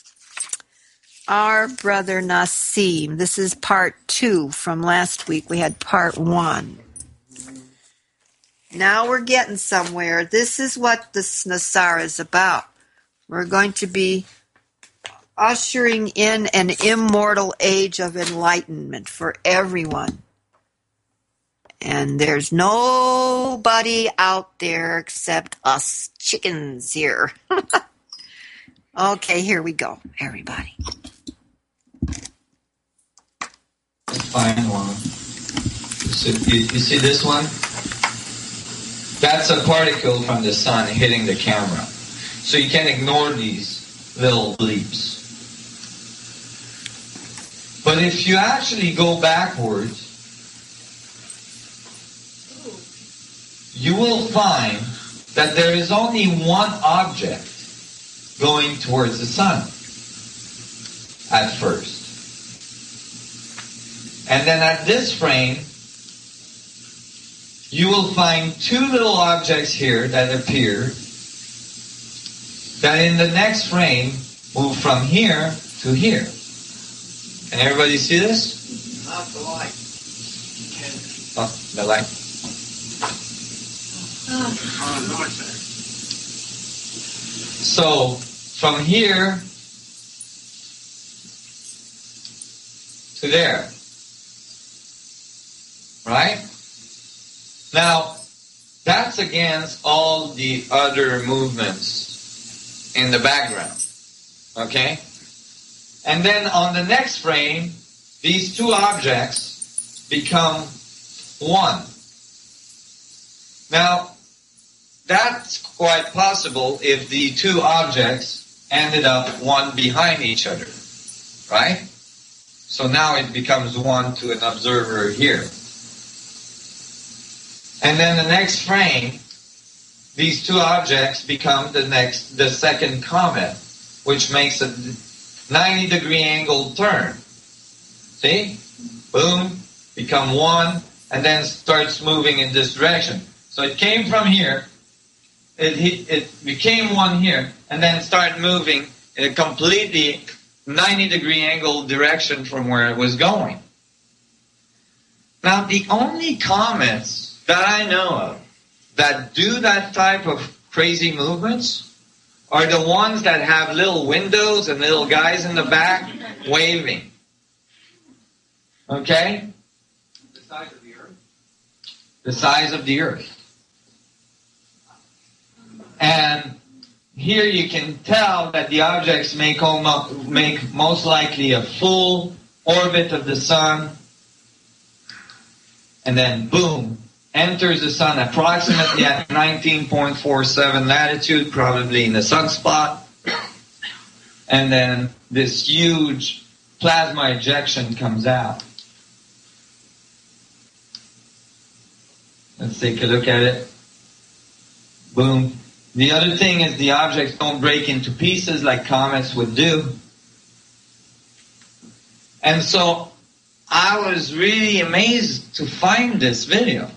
Our brother Nassim. This is part two from last week. We had part one. Now we're getting somewhere. This is what this Nasara is about. We're going to be ushering in an immortal age of enlightenment for everyone. And there's nobody out there except us chickens here. Okay, here we go, everybody. Find one. So you, you see this one? That's a particle from the sun hitting the camera. So you can ignore these little bleeps. But if you actually go backwards, you will find that there is only one object going towards the sun at first. And then at this frame, you will find two little objects here that appear that in the next frame move from here to here. Can everybody see this? Not the light. Oh, the light. So, from here to there. Right? Now, that's against all the other movements in the background. Okay? And then on the next frame, these two objects become one. Now, that's quite possible if the two objects ended up one behind each other. Right? So now it becomes one to an observer here. And then the next frame, these two objects become the next, the second comet, which makes a ninety degree angle turn. See? Boom, become one, and then starts moving in this direction. So it came from here, it, it became one here, and then started moving in a completely ninety degree angle direction from where it was going. Now, the only comets that I know of that do that type of crazy movements are the ones that have little windows and little guys in the back waving. Okay? The size of the Earth? The size of the Earth. And here you can tell that the objects make, almost, make most likely a full orbit of the sun, and then boom, enters the sun approximately at nineteen point four seven latitude, probably in the sunspot. And then this huge plasma ejection comes out. Let's take a look at it. Boom. The other thing is the objects don't break into pieces like comets would do. And so I was really amazed to find this video.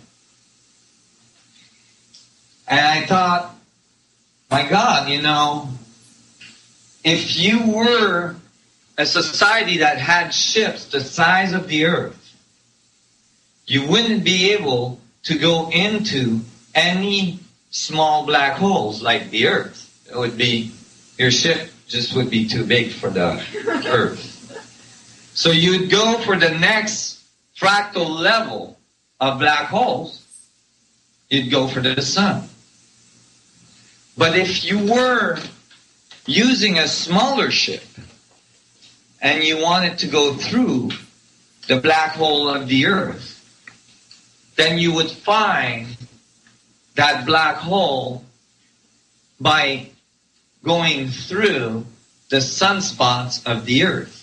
And I thought, my God, you know, if you were a society that had ships the size of the Earth, you wouldn't be able to go into any small black holes like the Earth. It would be, your ship just would be too big for the Earth. So you'd go for the next fractal level of black holes, you'd go for the sun. But if you were using a smaller ship and you wanted to go through the black hole of the Earth, then you would find that black hole by going through the sunspots of the Earth.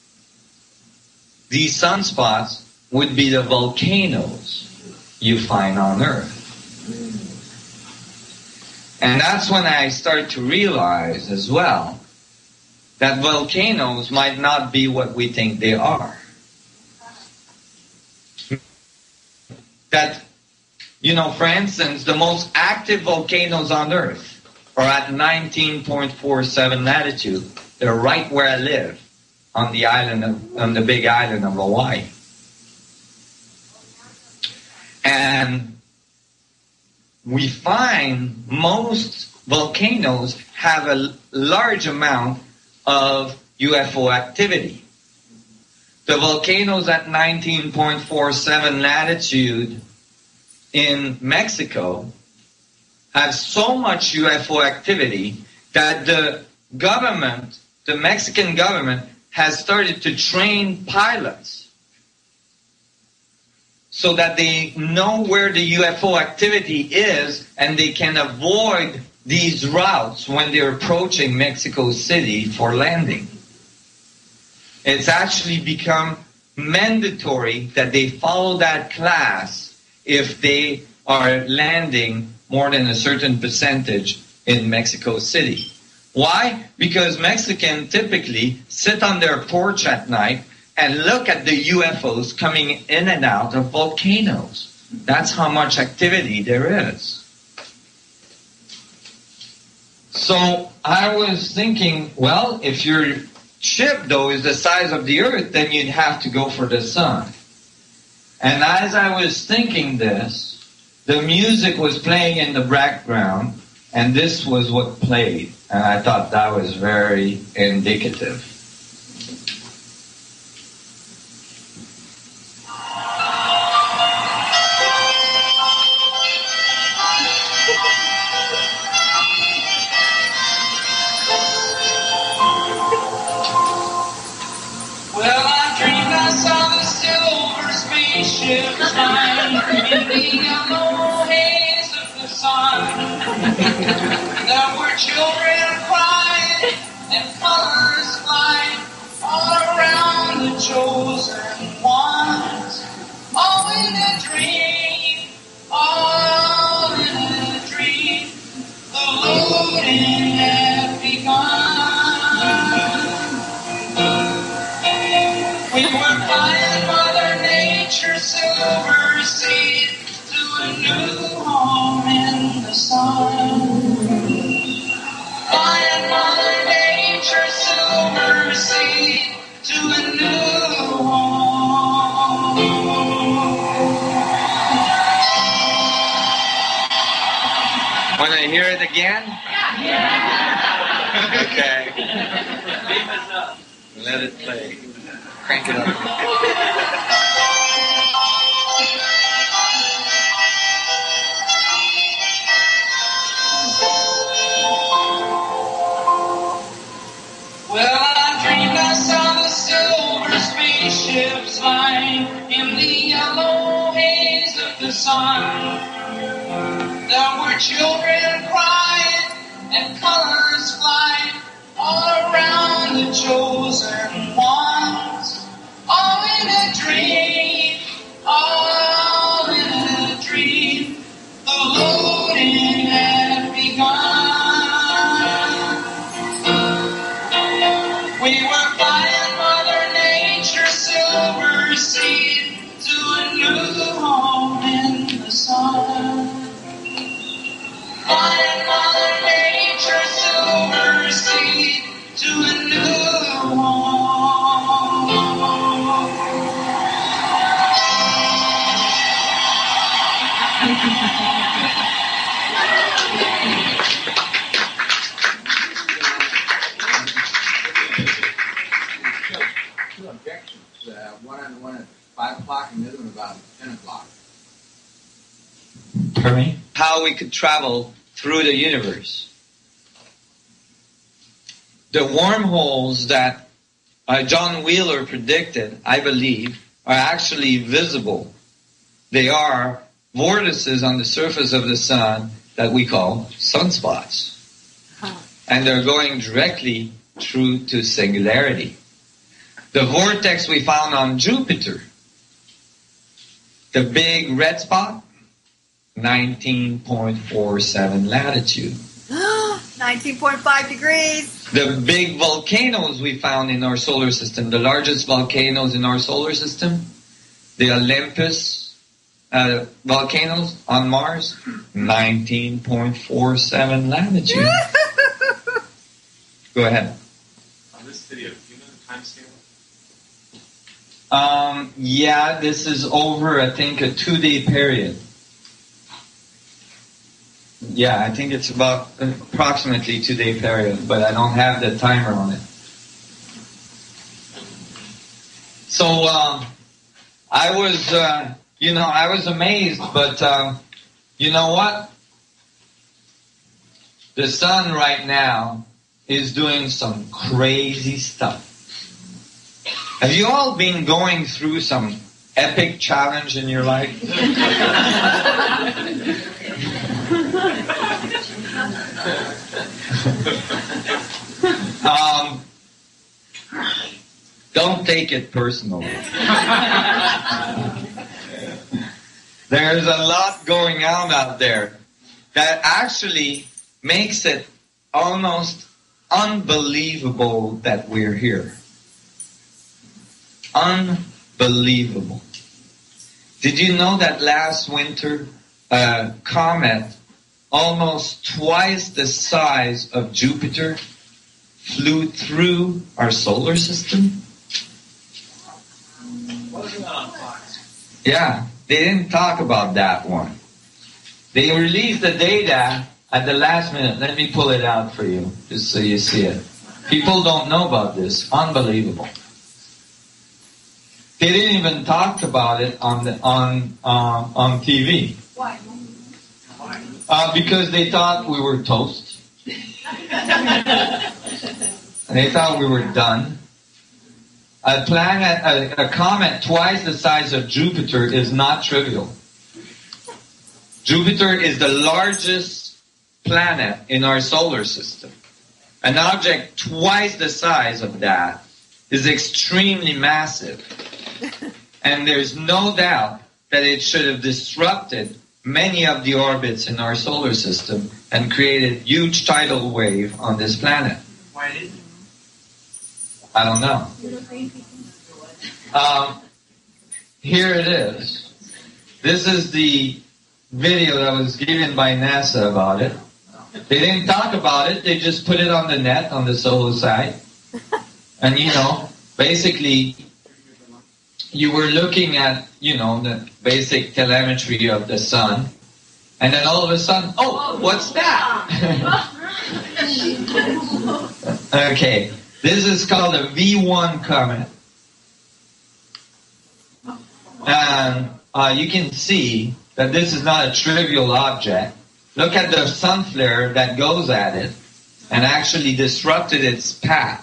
These sunspots would be the volcanoes you find on Earth. And that's when I start to realize as well that volcanoes might not be what we think they are. That, you know, for instance, the most active volcanoes on Earth are at nineteen point four seven latitude. They're right where I live, on the island of, on the big island of Hawaii. And we find most volcanoes have a large amount of U F O activity. The volcanoes at nineteen point four seven latitude in Mexico have so much U F O activity that the government, the Mexican government, has started to train pilots so that they know where the U F O activity is and they can avoid these routes when they're approaching Mexico City for landing. It's actually become mandatory that they follow that class if they are landing more than a certain percentage in Mexico City. Why? Because Mexicans typically sit on their porch at night and look at the U F Os coming in and out of volcanoes. That's how much activity there is. So I was thinking, well, if your ship, though, is the size of the Earth, then you'd have to go for the sun. And as I was thinking this, the music was playing in the background, and this was what played. And I thought that was very indicative. Well, I dreamed I saw the silver spaceship flying in the yellow haze of the sun. There were children crying and colors flying all around the chosen ones. All in a dream, all in a dream. The loading had begun. We were flying Mother Nature's silver seed to a new home in the sun. Flying Mother Nature's silver seed to a new home. Want to hear it again? Yeah. Okay. Let it play. Crank it up. Well, I dreamed I saw the silver spaceships flying in the yellow haze of the sun. There were children crying and colors flying all around the chosen ones. All in a dream, all in a dream. The loading had begun. We were flying Mother Nature's silver seed to a new home in the sun. Flying Mother Nature's silver seed to a new home. Two objections. Uh, one on one at five o'clock and the other one about ten o'clock. For me? How we could travel through the universe. The wormholes that uh, John Wheeler predicted, I believe, are actually visible. They are vortices on the surface of the sun that we call sunspots. And they're going directly through to singularity. The vortex we found on Jupiter, the big red spot, nineteen point four seven latitude. nineteen point five degrees. The big volcanoes we found in our solar system, the largest volcanoes in our solar system, the Olympus uh, volcanoes on Mars, nineteen point four seven latitude. Go ahead. On this video, do you know the time scale? Um, yeah, this is over, I think, a two-day period. Yeah, I think it's about approximately two-day period, but I don't have the timer on it. So, um, I was, uh, you know, I was amazed, but um, you know what? The sun right now is doing some crazy stuff. Have you all been going through some epic challenge in your life? um, don't take it personally. There's a lot going on out there that actually makes it almost unbelievable that we're here. Unbelievable. Did you know that last winter a comet almost twice the size of Jupiter flew through our solar system? Yeah, they didn't talk about that one. They released the data at the last minute. Let me pull it out for you, just so you see it. People don't know about this. Unbelievable. They didn't even talk about it on the on um, on T V. Why? Uh, because they thought we were toast. They thought we were done. A planet, a, a comet twice the size of Jupiter is not trivial. Jupiter is the largest planet in our solar system. An object twice the size of that is extremely massive. And there's no doubt that it should have disrupted many of the orbits in our solar system and created huge tidal wave on this planet. Why didn't you? I don't know. Um, here it is. This is the video that was given by NASA about it. They didn't talk about it. They just put it on the net, on the solo site. And, you know, basically, you were looking at, you know, the basic telemetry of the sun. And then all of a sudden, oh, what's that? Okay. This is called a V one comet. And uh, you can see that this is not a trivial object. Look at the sun flare that goes at it and actually disrupted its path.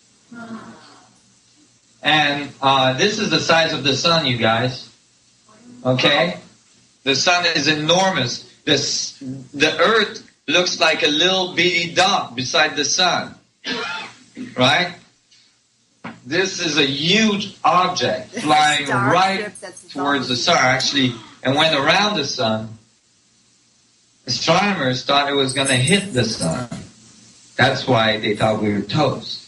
And uh, this is the size of the sun, you guys. Okay? The sun is enormous. This, the earth looks like a little bitty dot beside the sun. Right? This is a huge object flying right towards the sun. Actually, and went around the sun. Astronomers thought it was going to hit the sun. That's why they thought we were toast.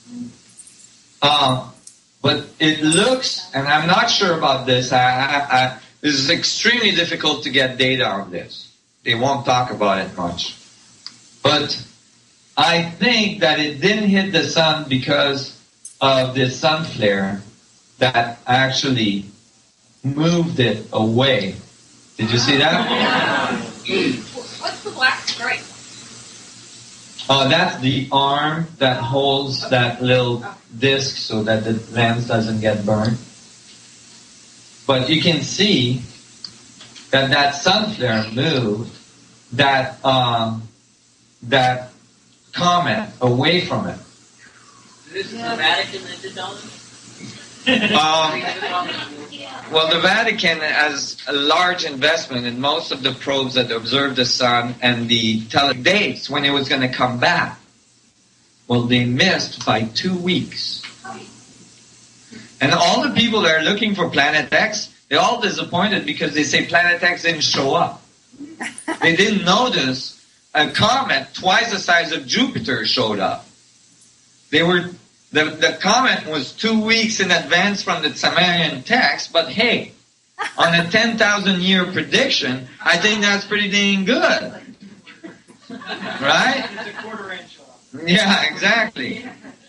Um, but it looks, and I'm not sure about this. I, I, I, this is extremely difficult to get data on this. They won't talk about it much. But I think that it didn't hit the sun because of the sun flare that actually moved it away. Did you see that? What's the black stripe? Oh, that's the arm that holds that little disc so that the lens doesn't get burned. But you can see that that sun flare moved that um, that comet away from it. Is this dramatic in the Vatican? Um, Well, the Vatican has a large investment in most of the probes that observe the sun and the tele dates when it was going to come back. Well, they missed by two weeks. And all the people that are looking for Planet X, they're all disappointed because they say Planet X didn't show up. They didn't notice a comet twice the size of Jupiter showed up. They were the, the comet was two weeks in advance from the Sumerian text, but hey, on a ten thousand year prediction, I think that's pretty dang good. Right? It's a quarter inch off. Yeah, exactly.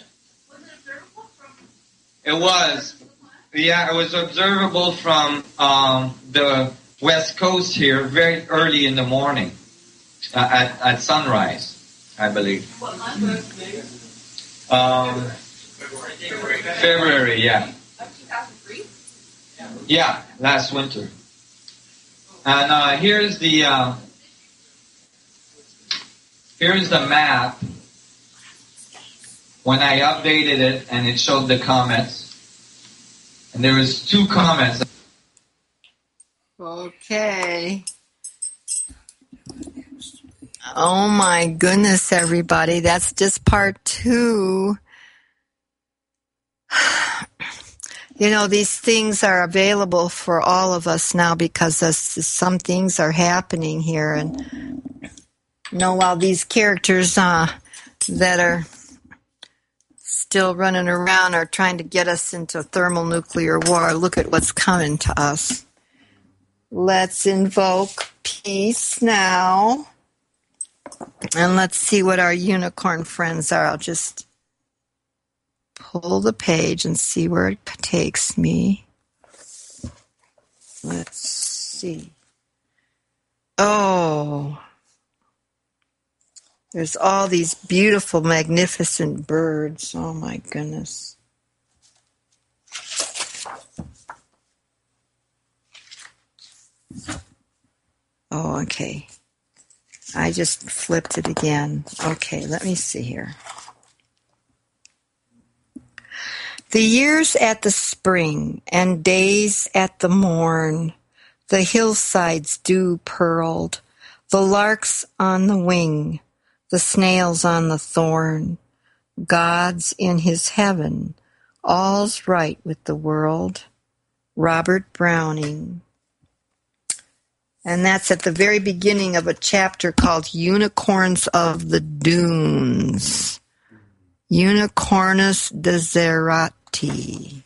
It was. Yeah, it was observable from um, the west coast here very early in the morning, uh, at, at sunrise, I believe. What month was it? Um, February. February, yeah. Of two thousand three? Yeah, last winter. And uh, here's the uh, here's the map. When I updated it, and it showed the comets, and there was two comets. Okay. Oh my goodness, everybody. That's just part two. You know, these things are available for all of us now because some things are happening here. And, you know, while these characters uh, that are still running around are trying to get us into thermonuclear war, look at what's coming to us. Let's invoke peace now. And let's see what our unicorn friends are. I'll just pull the page and see where it takes me. Let's see. Oh, there's all these beautiful, magnificent birds. Oh, my goodness. Oh, okay. I just flipped it again. Okay, let me see here. The years at the spring and days at the morn, the hillsides dew pearled, the larks on the wing, the snails on the thorn, God's in his heaven, all's right with the world. Robert Browning. And that's at the very beginning of a chapter called Unicorns of the Dunes. Unicornus deserti.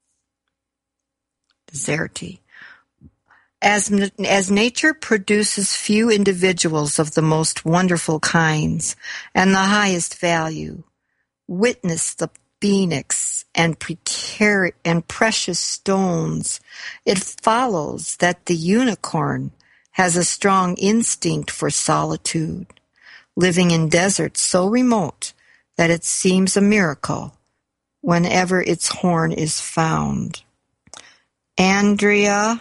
Deserti. As, as nature produces few individuals of the most wonderful kinds and the highest value, witness the phoenix and, precari- and precious stones, it follows that the unicorn has a strong instinct for solitude, living in deserts so remote that it seems a miracle whenever its horn is found. Andrea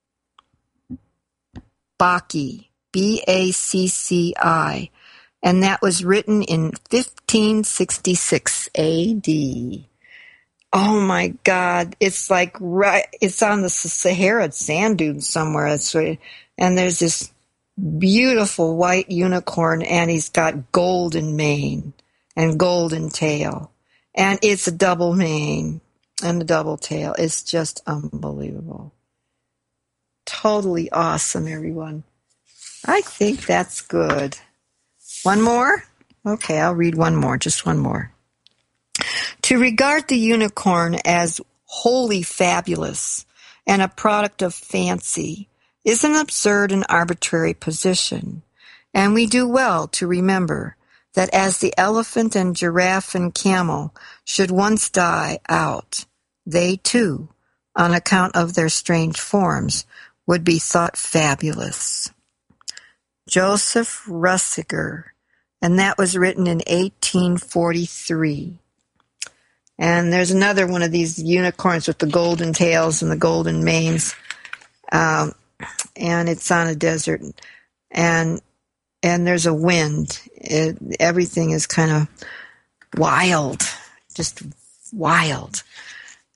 Bacci, B A C C I, and that was written in fifteen sixty-six A D. Oh my God, it's like right, it's on the Sahara sand dunes somewhere. That's right. And there's this beautiful white unicorn, and he's got golden mane and golden tail. And it's a double mane and a double tail. It's just unbelievable. Totally awesome, everyone. I think that's good. One more? Okay, I'll read one more, just one more. To regard the unicorn as wholly fabulous and a product of fancy is an absurd and arbitrary position, and we do well to remember that as the elephant and giraffe and camel should once die out, they too, on account of their strange forms, would be thought fabulous. Joseph Rusiger, and that was written in eighteen forty-three. And there's another one of these unicorns with the golden tails and the golden manes, um, and it's on a desert, and and there's a wind. It, everything is kind of wild, just wild.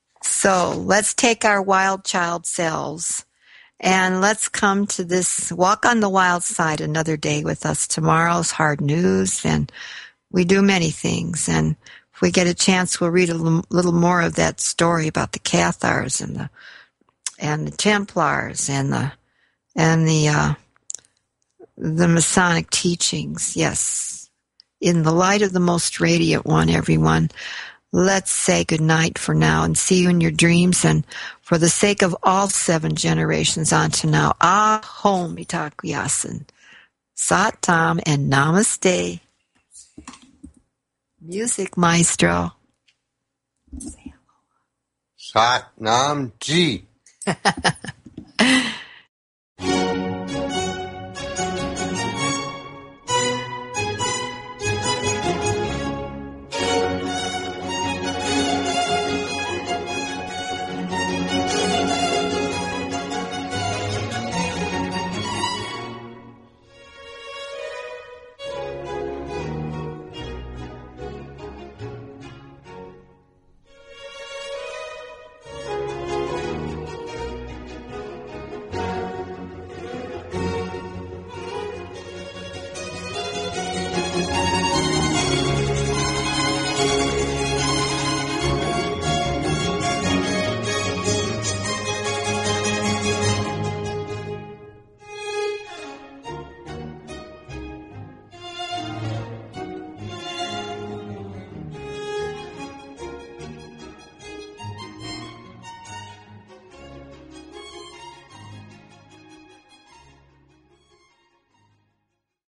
So let's take our wild child selves and let's come to this walk on the wild side another day with us. Tomorrow's hard news, and we do many things. And if we get a chance, we'll read a little more of that story about the Cathars and the and the Templars and the and the uh, the Masonic teachings. Yes, in the light of the most radiant one, everyone. Let's say goodnight for now and see you in your dreams. And for the sake of all seven generations on to now, Ahom Itakuyasin, Sat Tam, and Namaste. Music maestro. Sat Nam Ji.